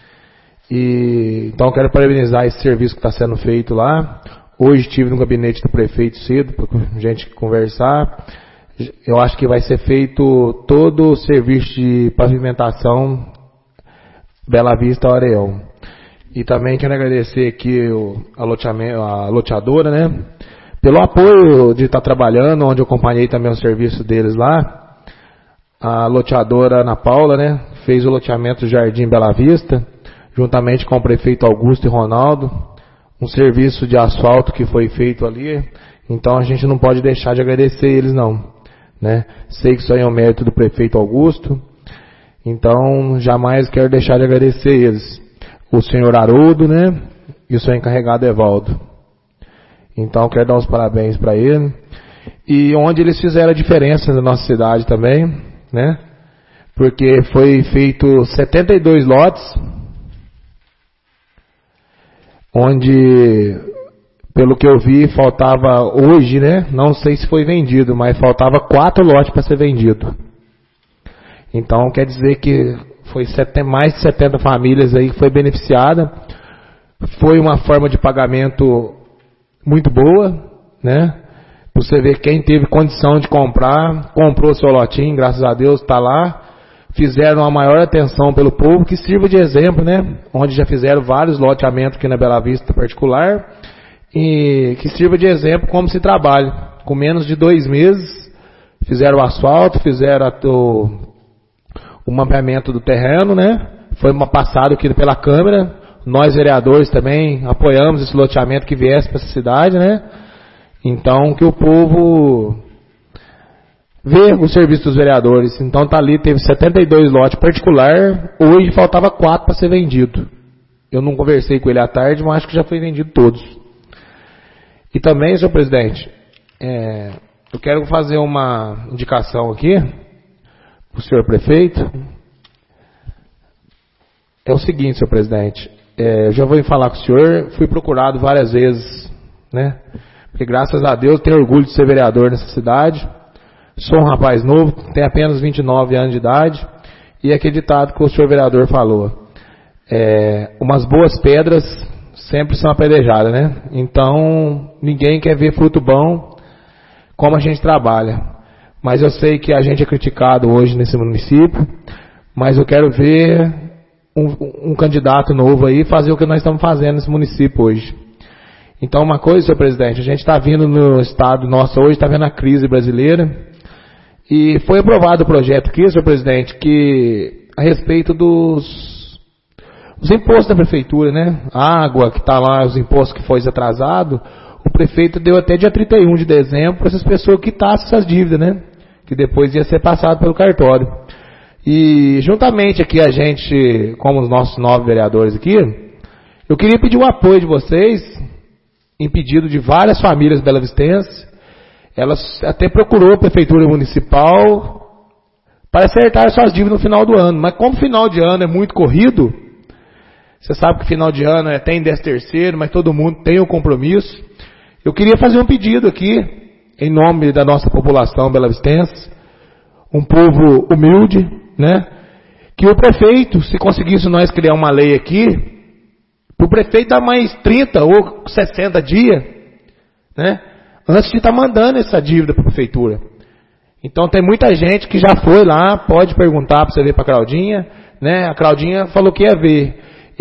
E então quero parabenizar esse serviço que está sendo feito lá. Hoje estive no gabinete do prefeito cedo para a gente conversar. Eu acho que vai ser feito todo o serviço de pavimentação Bela Vista ao Areão. E também quero agradecer aqui a loteadora, né? Pelo apoio de estar trabalhando, onde eu acompanhei também o serviço deles lá. A loteadora Ana Paula, né? Fez o loteamento do Jardim Bela Vista, juntamente com o prefeito Augusto e Ronaldo. Um serviço de asfalto que foi feito ali. Então a gente não pode deixar de agradecer eles, não. Né? Sei que isso aí é um mérito do prefeito Augusto, então jamais quero deixar de agradecer eles, o senhor Haroldo, né, e o seu encarregado Evaldo. Então quero dar os parabéns para ele, e onde eles fizeram a diferença na nossa cidade também, né, porque foi feito 72 lotes, onde, pelo que eu vi, faltava hoje, né? Não sei se foi vendido, mas faltava 4 lotes para ser vendido. Então quer dizer que foi mais de 70 famílias aí que foi beneficiada. Foi uma forma de pagamento muito boa, né? Para você ver quem teve condição de comprar, comprou seu lotinho, graças a Deus está lá. Fizeram a maior atenção pelo povo, que sirva de exemplo, né? Onde já fizeram vários loteamentos aqui na Bela Vista particular. E que sirva de exemplo como se trabalha. Com menos de 2 meses, fizeram o asfalto, fizeram o mapeamento do terreno, né? Foi passado aqui pela Câmara. Nós, vereadores, também apoiamos esse loteamento que viesse para essa cidade, né? Então, que o povo ver o serviço dos vereadores. Então tá ali, teve 72 lotes particular, hoje faltava 4 para ser vendido. Eu não conversei com ele à tarde, mas acho que já foi vendido todos. E também, senhor presidente, eu quero fazer uma indicação aqui para o senhor prefeito. É o seguinte, senhor presidente, eu já vou falar com o senhor, fui procurado várias vezes, né? Porque graças a Deus tenho orgulho de ser vereador nessa cidade. Sou um rapaz novo, tenho apenas 29 anos de idade, e aquele ditado que o senhor vereador falou, umas boas pedras sempre são apedrejadas, né? Então, ninguém quer ver fruto bom como a gente trabalha. Mas eu sei que a gente é criticado hoje nesse município, mas eu quero ver um candidato novo aí fazer o que nós estamos fazendo nesse município hoje. Então, uma coisa, senhor presidente, a gente está vindo no estado nosso hoje, está vendo a crise brasileira, e foi aprovado o projeto aqui, senhor presidente, que a respeito dos impostos da prefeitura, né? A água que está lá, os impostos que foi atrasado, o prefeito deu até dia 31 de dezembro para essas pessoas quitassem essas dívidas, né? Que depois ia ser passado pelo cartório. E juntamente aqui a gente, como os nossos 9 vereadores aqui, eu queria pedir o apoio de vocês, em pedido de várias famílias belavistenses. Elas até procurou a prefeitura municipal para acertar suas dívidas no final do ano. Mas como final de ano é muito corrido, você sabe que final de ano tem 13º, mas todo mundo tem um compromisso. Eu queria fazer um pedido aqui, em nome da nossa população belavistense, um povo humilde, né? Que o prefeito, se conseguisse nós criar uma lei aqui, para o prefeito dar mais 30 ou 60 dias, né? Antes de estar mandando essa dívida para a prefeitura. Então tem muita gente que já foi lá, pode perguntar para você ver para a Claudinha, né? A Claudinha falou que ia ver.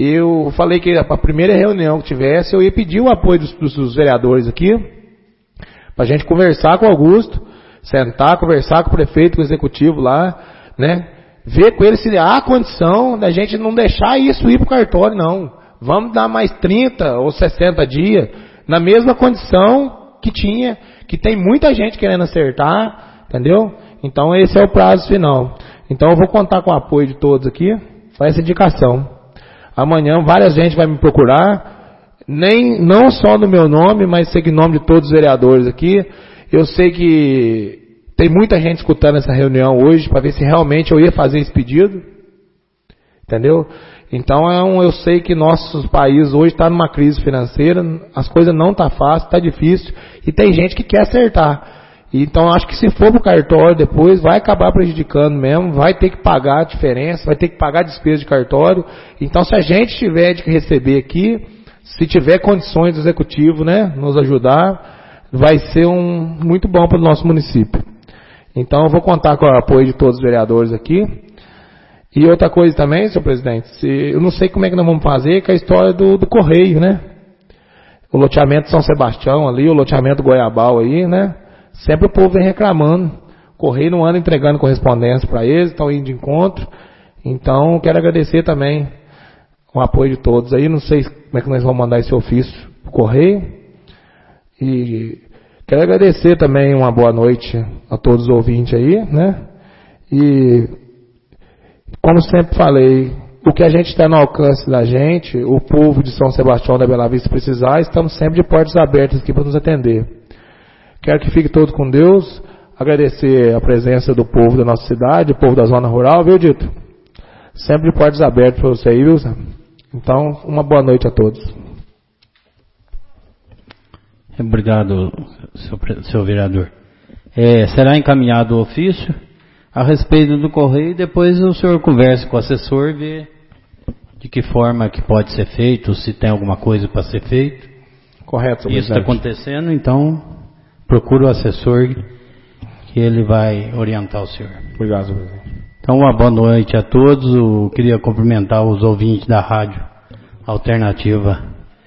Eu falei que a primeira reunião que tivesse, eu ia pedir o apoio dos vereadores aqui, para a gente conversar com o Augusto, sentar, conversar com o prefeito, com o executivo lá, né? Ver com ele se há condição da gente não deixar isso ir para o cartório, não. Vamos dar mais 30 ou 60 dias, na mesma condição que tinha, que tem muita gente querendo acertar, entendeu? Então esse é o prazo final. Então eu vou contar com o apoio de todos aqui, para essa indicação. Amanhã várias gente vai me procurar, não só no meu nome, mas sei que em nome de todos os vereadores aqui. Eu sei que tem muita gente escutando essa reunião hoje, para ver se realmente eu ia fazer esse pedido, entendeu? Então eu sei que nosso país hoje está numa crise financeira, as coisas não estão fáceis, está difícil, e tem gente que quer acertar. Então acho que se for para o cartório depois, vai acabar prejudicando mesmo, vai ter que pagar a diferença, vai ter que pagar a despesa de cartório. Então se a gente tiver de receber aqui, se tiver condições do executivo, né, nos ajudar, vai ser muito bom para o nosso município. Então eu vou contar com o apoio de todos os vereadores aqui. E outra coisa também, senhor presidente, eu não sei como é que nós vamos fazer com a história do Correio, né? O loteamento São Sebastião ali, o loteamento Goiabal aí, né? Sempre o povo vem reclamando. O Correio não anda entregando correspondência para eles, estão indo de encontro. Então, quero agradecer também o apoio de todos aí. Não sei como é que nós vamos mandar esse ofício para o Correio. E quero agradecer também uma boa noite a todos os ouvintes aí, né? E como sempre falei, o que a gente está no alcance da gente, o povo de São Sebastião da Bela Vista precisar, estamos sempre de portas abertas aqui para nos atender. Quero que fique todos com Deus, agradecer a presença do povo da nossa cidade, o povo da zona rural, viu, Dito? Sempre de portas abertas para você aí, viu? Então, uma boa noite a todos. Obrigado, seu vereador. Será encaminhado o ofício a respeito do correio, e depois o senhor conversa com o assessor e vê de que forma que pode ser feito, se tem alguma coisa para ser feito. Correto, senhor. Isso está acontecendo, então procura o assessor que ele vai orientar o senhor. Obrigado, senhor presidente. Então, uma boa noite a todos. Eu queria cumprimentar os ouvintes da Rádio Alternativa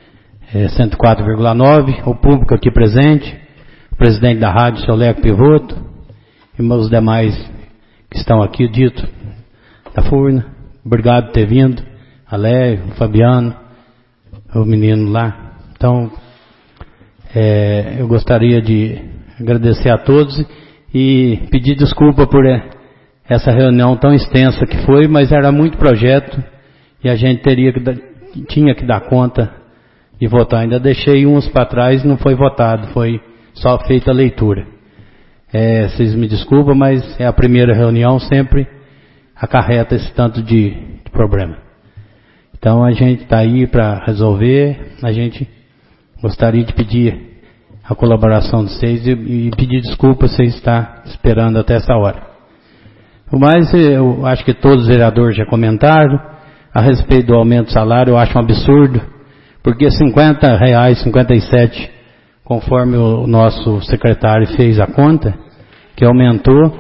104,9, o público aqui presente, o presidente da rádio, seu Leco Pivoto, e os demais que estão aqui, o Dito da Furna. Obrigado por ter vindo, a Léo, o Fabiano, o menino lá. Então, eu gostaria de agradecer a todos e pedir desculpa por essa reunião tão extensa que foi, mas era muito projeto e a gente tinha que dar conta de votar. Ainda deixei uns para trás, não foi votado, foi só feita a leitura. Vocês me desculpam, mas é a primeira reunião, sempre acarreta esse tanto de problema. Então a gente está aí para resolver, a gente gostaria de pedir a colaboração de vocês e pedir desculpa se vocês estão esperando até essa hora. Mas eu acho que todos os vereadores já comentaram a respeito do aumento do salário. Eu acho um absurdo, porque R$50, 57, conforme o nosso secretário fez a conta, que aumentou,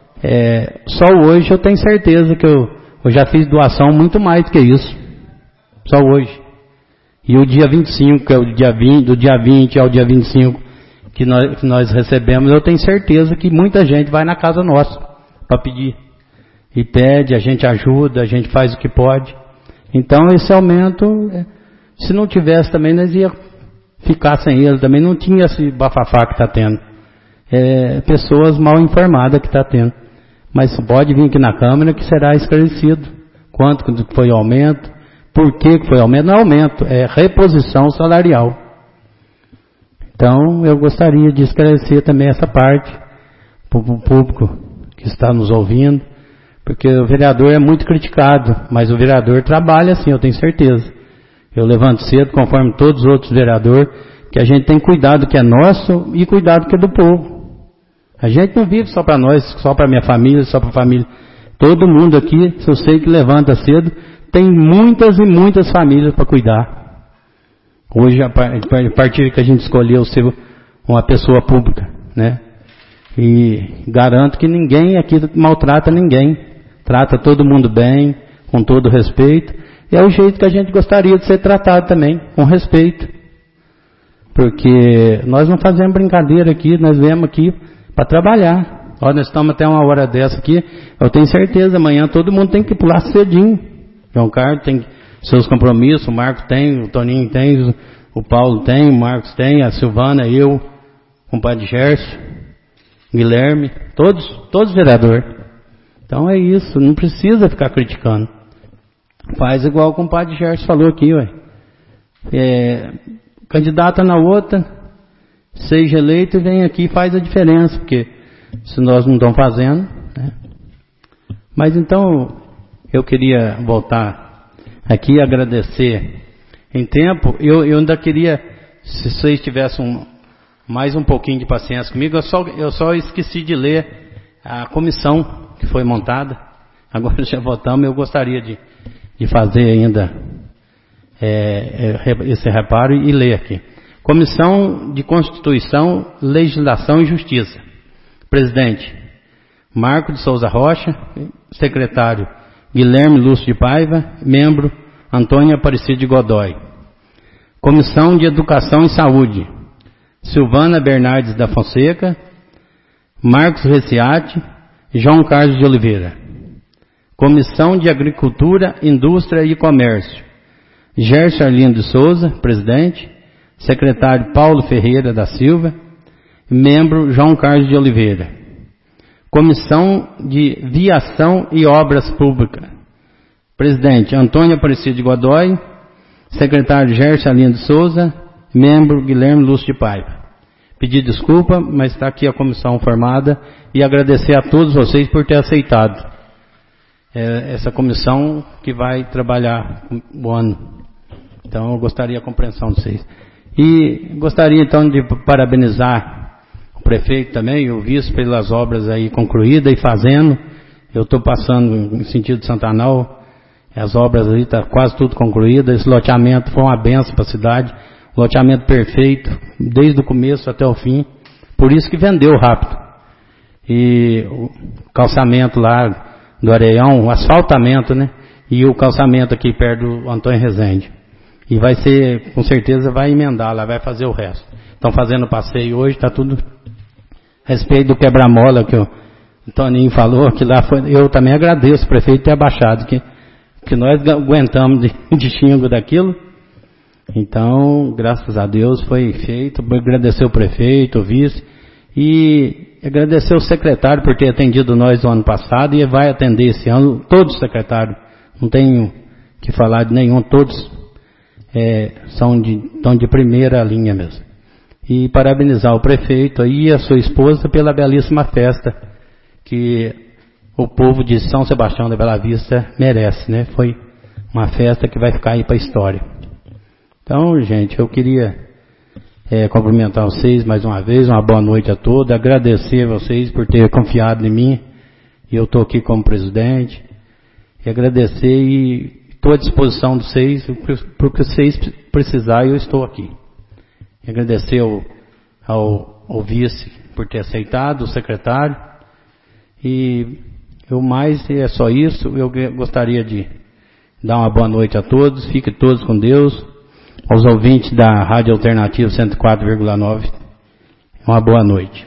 só hoje eu tenho certeza que eu já fiz doação muito mais do que isso, só hoje. E o dia 25, que é o dia 20, do dia 20 ao dia 25 que nós recebemos, eu tenho certeza que muita gente vai na casa nossa para pedir. E pede, a gente ajuda, a gente faz o que pode. Então esse aumento, se não tivesse também, nós ia ficar sem ele. Também não tinha esse bafafá que está tendo. Pessoas mal informadas que está tendo. Mas pode vir aqui na Câmara que será esclarecido quanto foi o aumento, por que foi aumento. Não é aumento, é reposição salarial. Então eu gostaria de esclarecer também essa parte para o público que está nos ouvindo. Porque o vereador é muito criticado, mas o vereador trabalha assim, eu tenho certeza. Eu levanto cedo, conforme todos os outros vereadores, que a gente tem cuidado que é nosso e cuidado que é do povo. A gente não vive só para nós, só para minha família, só para a família. Todo mundo aqui, se eu sei que levanta cedo, tem muitas e muitas famílias para cuidar. Hoje, a partir que a gente escolheu ser uma pessoa pública, né? E garanto que ninguém aqui maltrata ninguém. Trata todo mundo bem, com todo respeito. E é o jeito que a gente gostaria de ser tratado também, com respeito. Porque nós não fazemos brincadeira aqui, nós viemos aqui para trabalhar. Olha, nós estamos até uma hora dessa aqui, eu tenho certeza, amanhã todo mundo tem que pular cedinho. João Carlos tem seus compromissos, o Marco tem, o Toninho tem, o Paulo tem, o Marcos tem, a Silvana, eu, o compadre Gerson, Guilherme, todos vereadores. Então é isso, não precisa ficar criticando. Faz igual o compadre Gerson falou aqui, ué. Candidata na outra, seja eleito e vem aqui e faz a diferença, porque se nós não estamos fazendo, né? Mas então, eu queria voltar aqui e agradecer em tempo. Eu ainda queria, se vocês tivessem mais um pouquinho de paciência comigo, eu só esqueci de ler a comissão que foi montada. Agora já votamos, eu gostaria de fazer ainda esse reparo e ler aqui. Comissão de Constituição, Legislação e Justiça. Presidente, Marco de Souza Rocha. Secretário, Guilherme Lúcio de Paiva. Membro, Antônio Aparecido de Godoy. Comissão de Educação e Saúde, Silvana Bernardes da Fonseca, Marcos Reciati, João Carlos de Oliveira. Comissão de Agricultura, Indústria e Comércio, Gerson Arlindo de Souza, presidente. Secretário Paulo Ferreira da Silva. Membro João Carlos de Oliveira. Comissão de Viação e Obras Públicas, presidente Antônio Aparecido de Godoy. Secretário Gerson Arlindo de Souza. Membro Guilherme Lúcio de Paiva. Pedir desculpa, mas está aqui a comissão formada e agradecer a todos vocês por ter aceitado essa comissão que vai trabalhar o ano. Então eu gostaria da compreensão de vocês. E gostaria então de parabenizar o prefeito também e o vice pelas obras aí concluídas e fazendo. Eu estou passando em sentido de Santanal, as obras aí estão quase tudo concluídas. Esse loteamento foi uma benção para a cidade. Loteamento perfeito, desde o começo até o fim. Por isso que vendeu rápido. E o calçamento lá do Areião, o asfaltamento, né? E o calçamento aqui perto do Antônio Rezende. E vai ser, com certeza, vai emendar lá, vai fazer o resto. Estão fazendo passeio hoje, está tudo a respeito do quebra-mola que o Toninho falou, que lá foi. Eu também agradeço o prefeito ter abaixado, que nós aguentamos de xingo daquilo. Então, graças a Deus foi feito. Agradecer o prefeito, o vice E agradecer ao secretário por ter atendido nós no ano passado e vai atender esse ano, todos os secretários, não tenho que falar de nenhum, todos estão de primeira linha mesmo. E parabenizar o prefeito aí e a sua esposa pela belíssima festa que o povo de São Sebastião da Bela Vista merece, né? Foi uma festa que vai ficar aí para a história. Então, gente, eu queria cumprimentar vocês mais uma vez, uma boa noite a todos, agradecer a vocês por terem confiado em mim, e eu estou aqui como presidente, e agradecer e estou à disposição de vocês, para o que vocês precisarem, eu estou aqui. E agradecer ao vice por ter aceitado, o secretário, e o mais é só isso. Eu gostaria de dar uma boa noite a todos, fiquem todos com Deus, aos ouvintes da Rádio Alternativa 104,9, uma boa noite.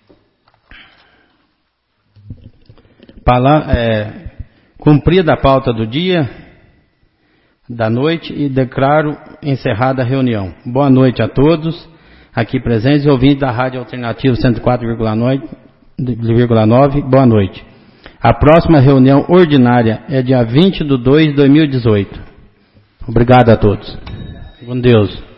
Cumprida a pauta do dia, da noite, e declaro encerrada a reunião. Boa noite a todos aqui presentes e ouvintes da Rádio Alternativa 104,9, boa noite. A próxima reunião ordinária é dia 20/2/2018. Obrigado a todos. Com Deus.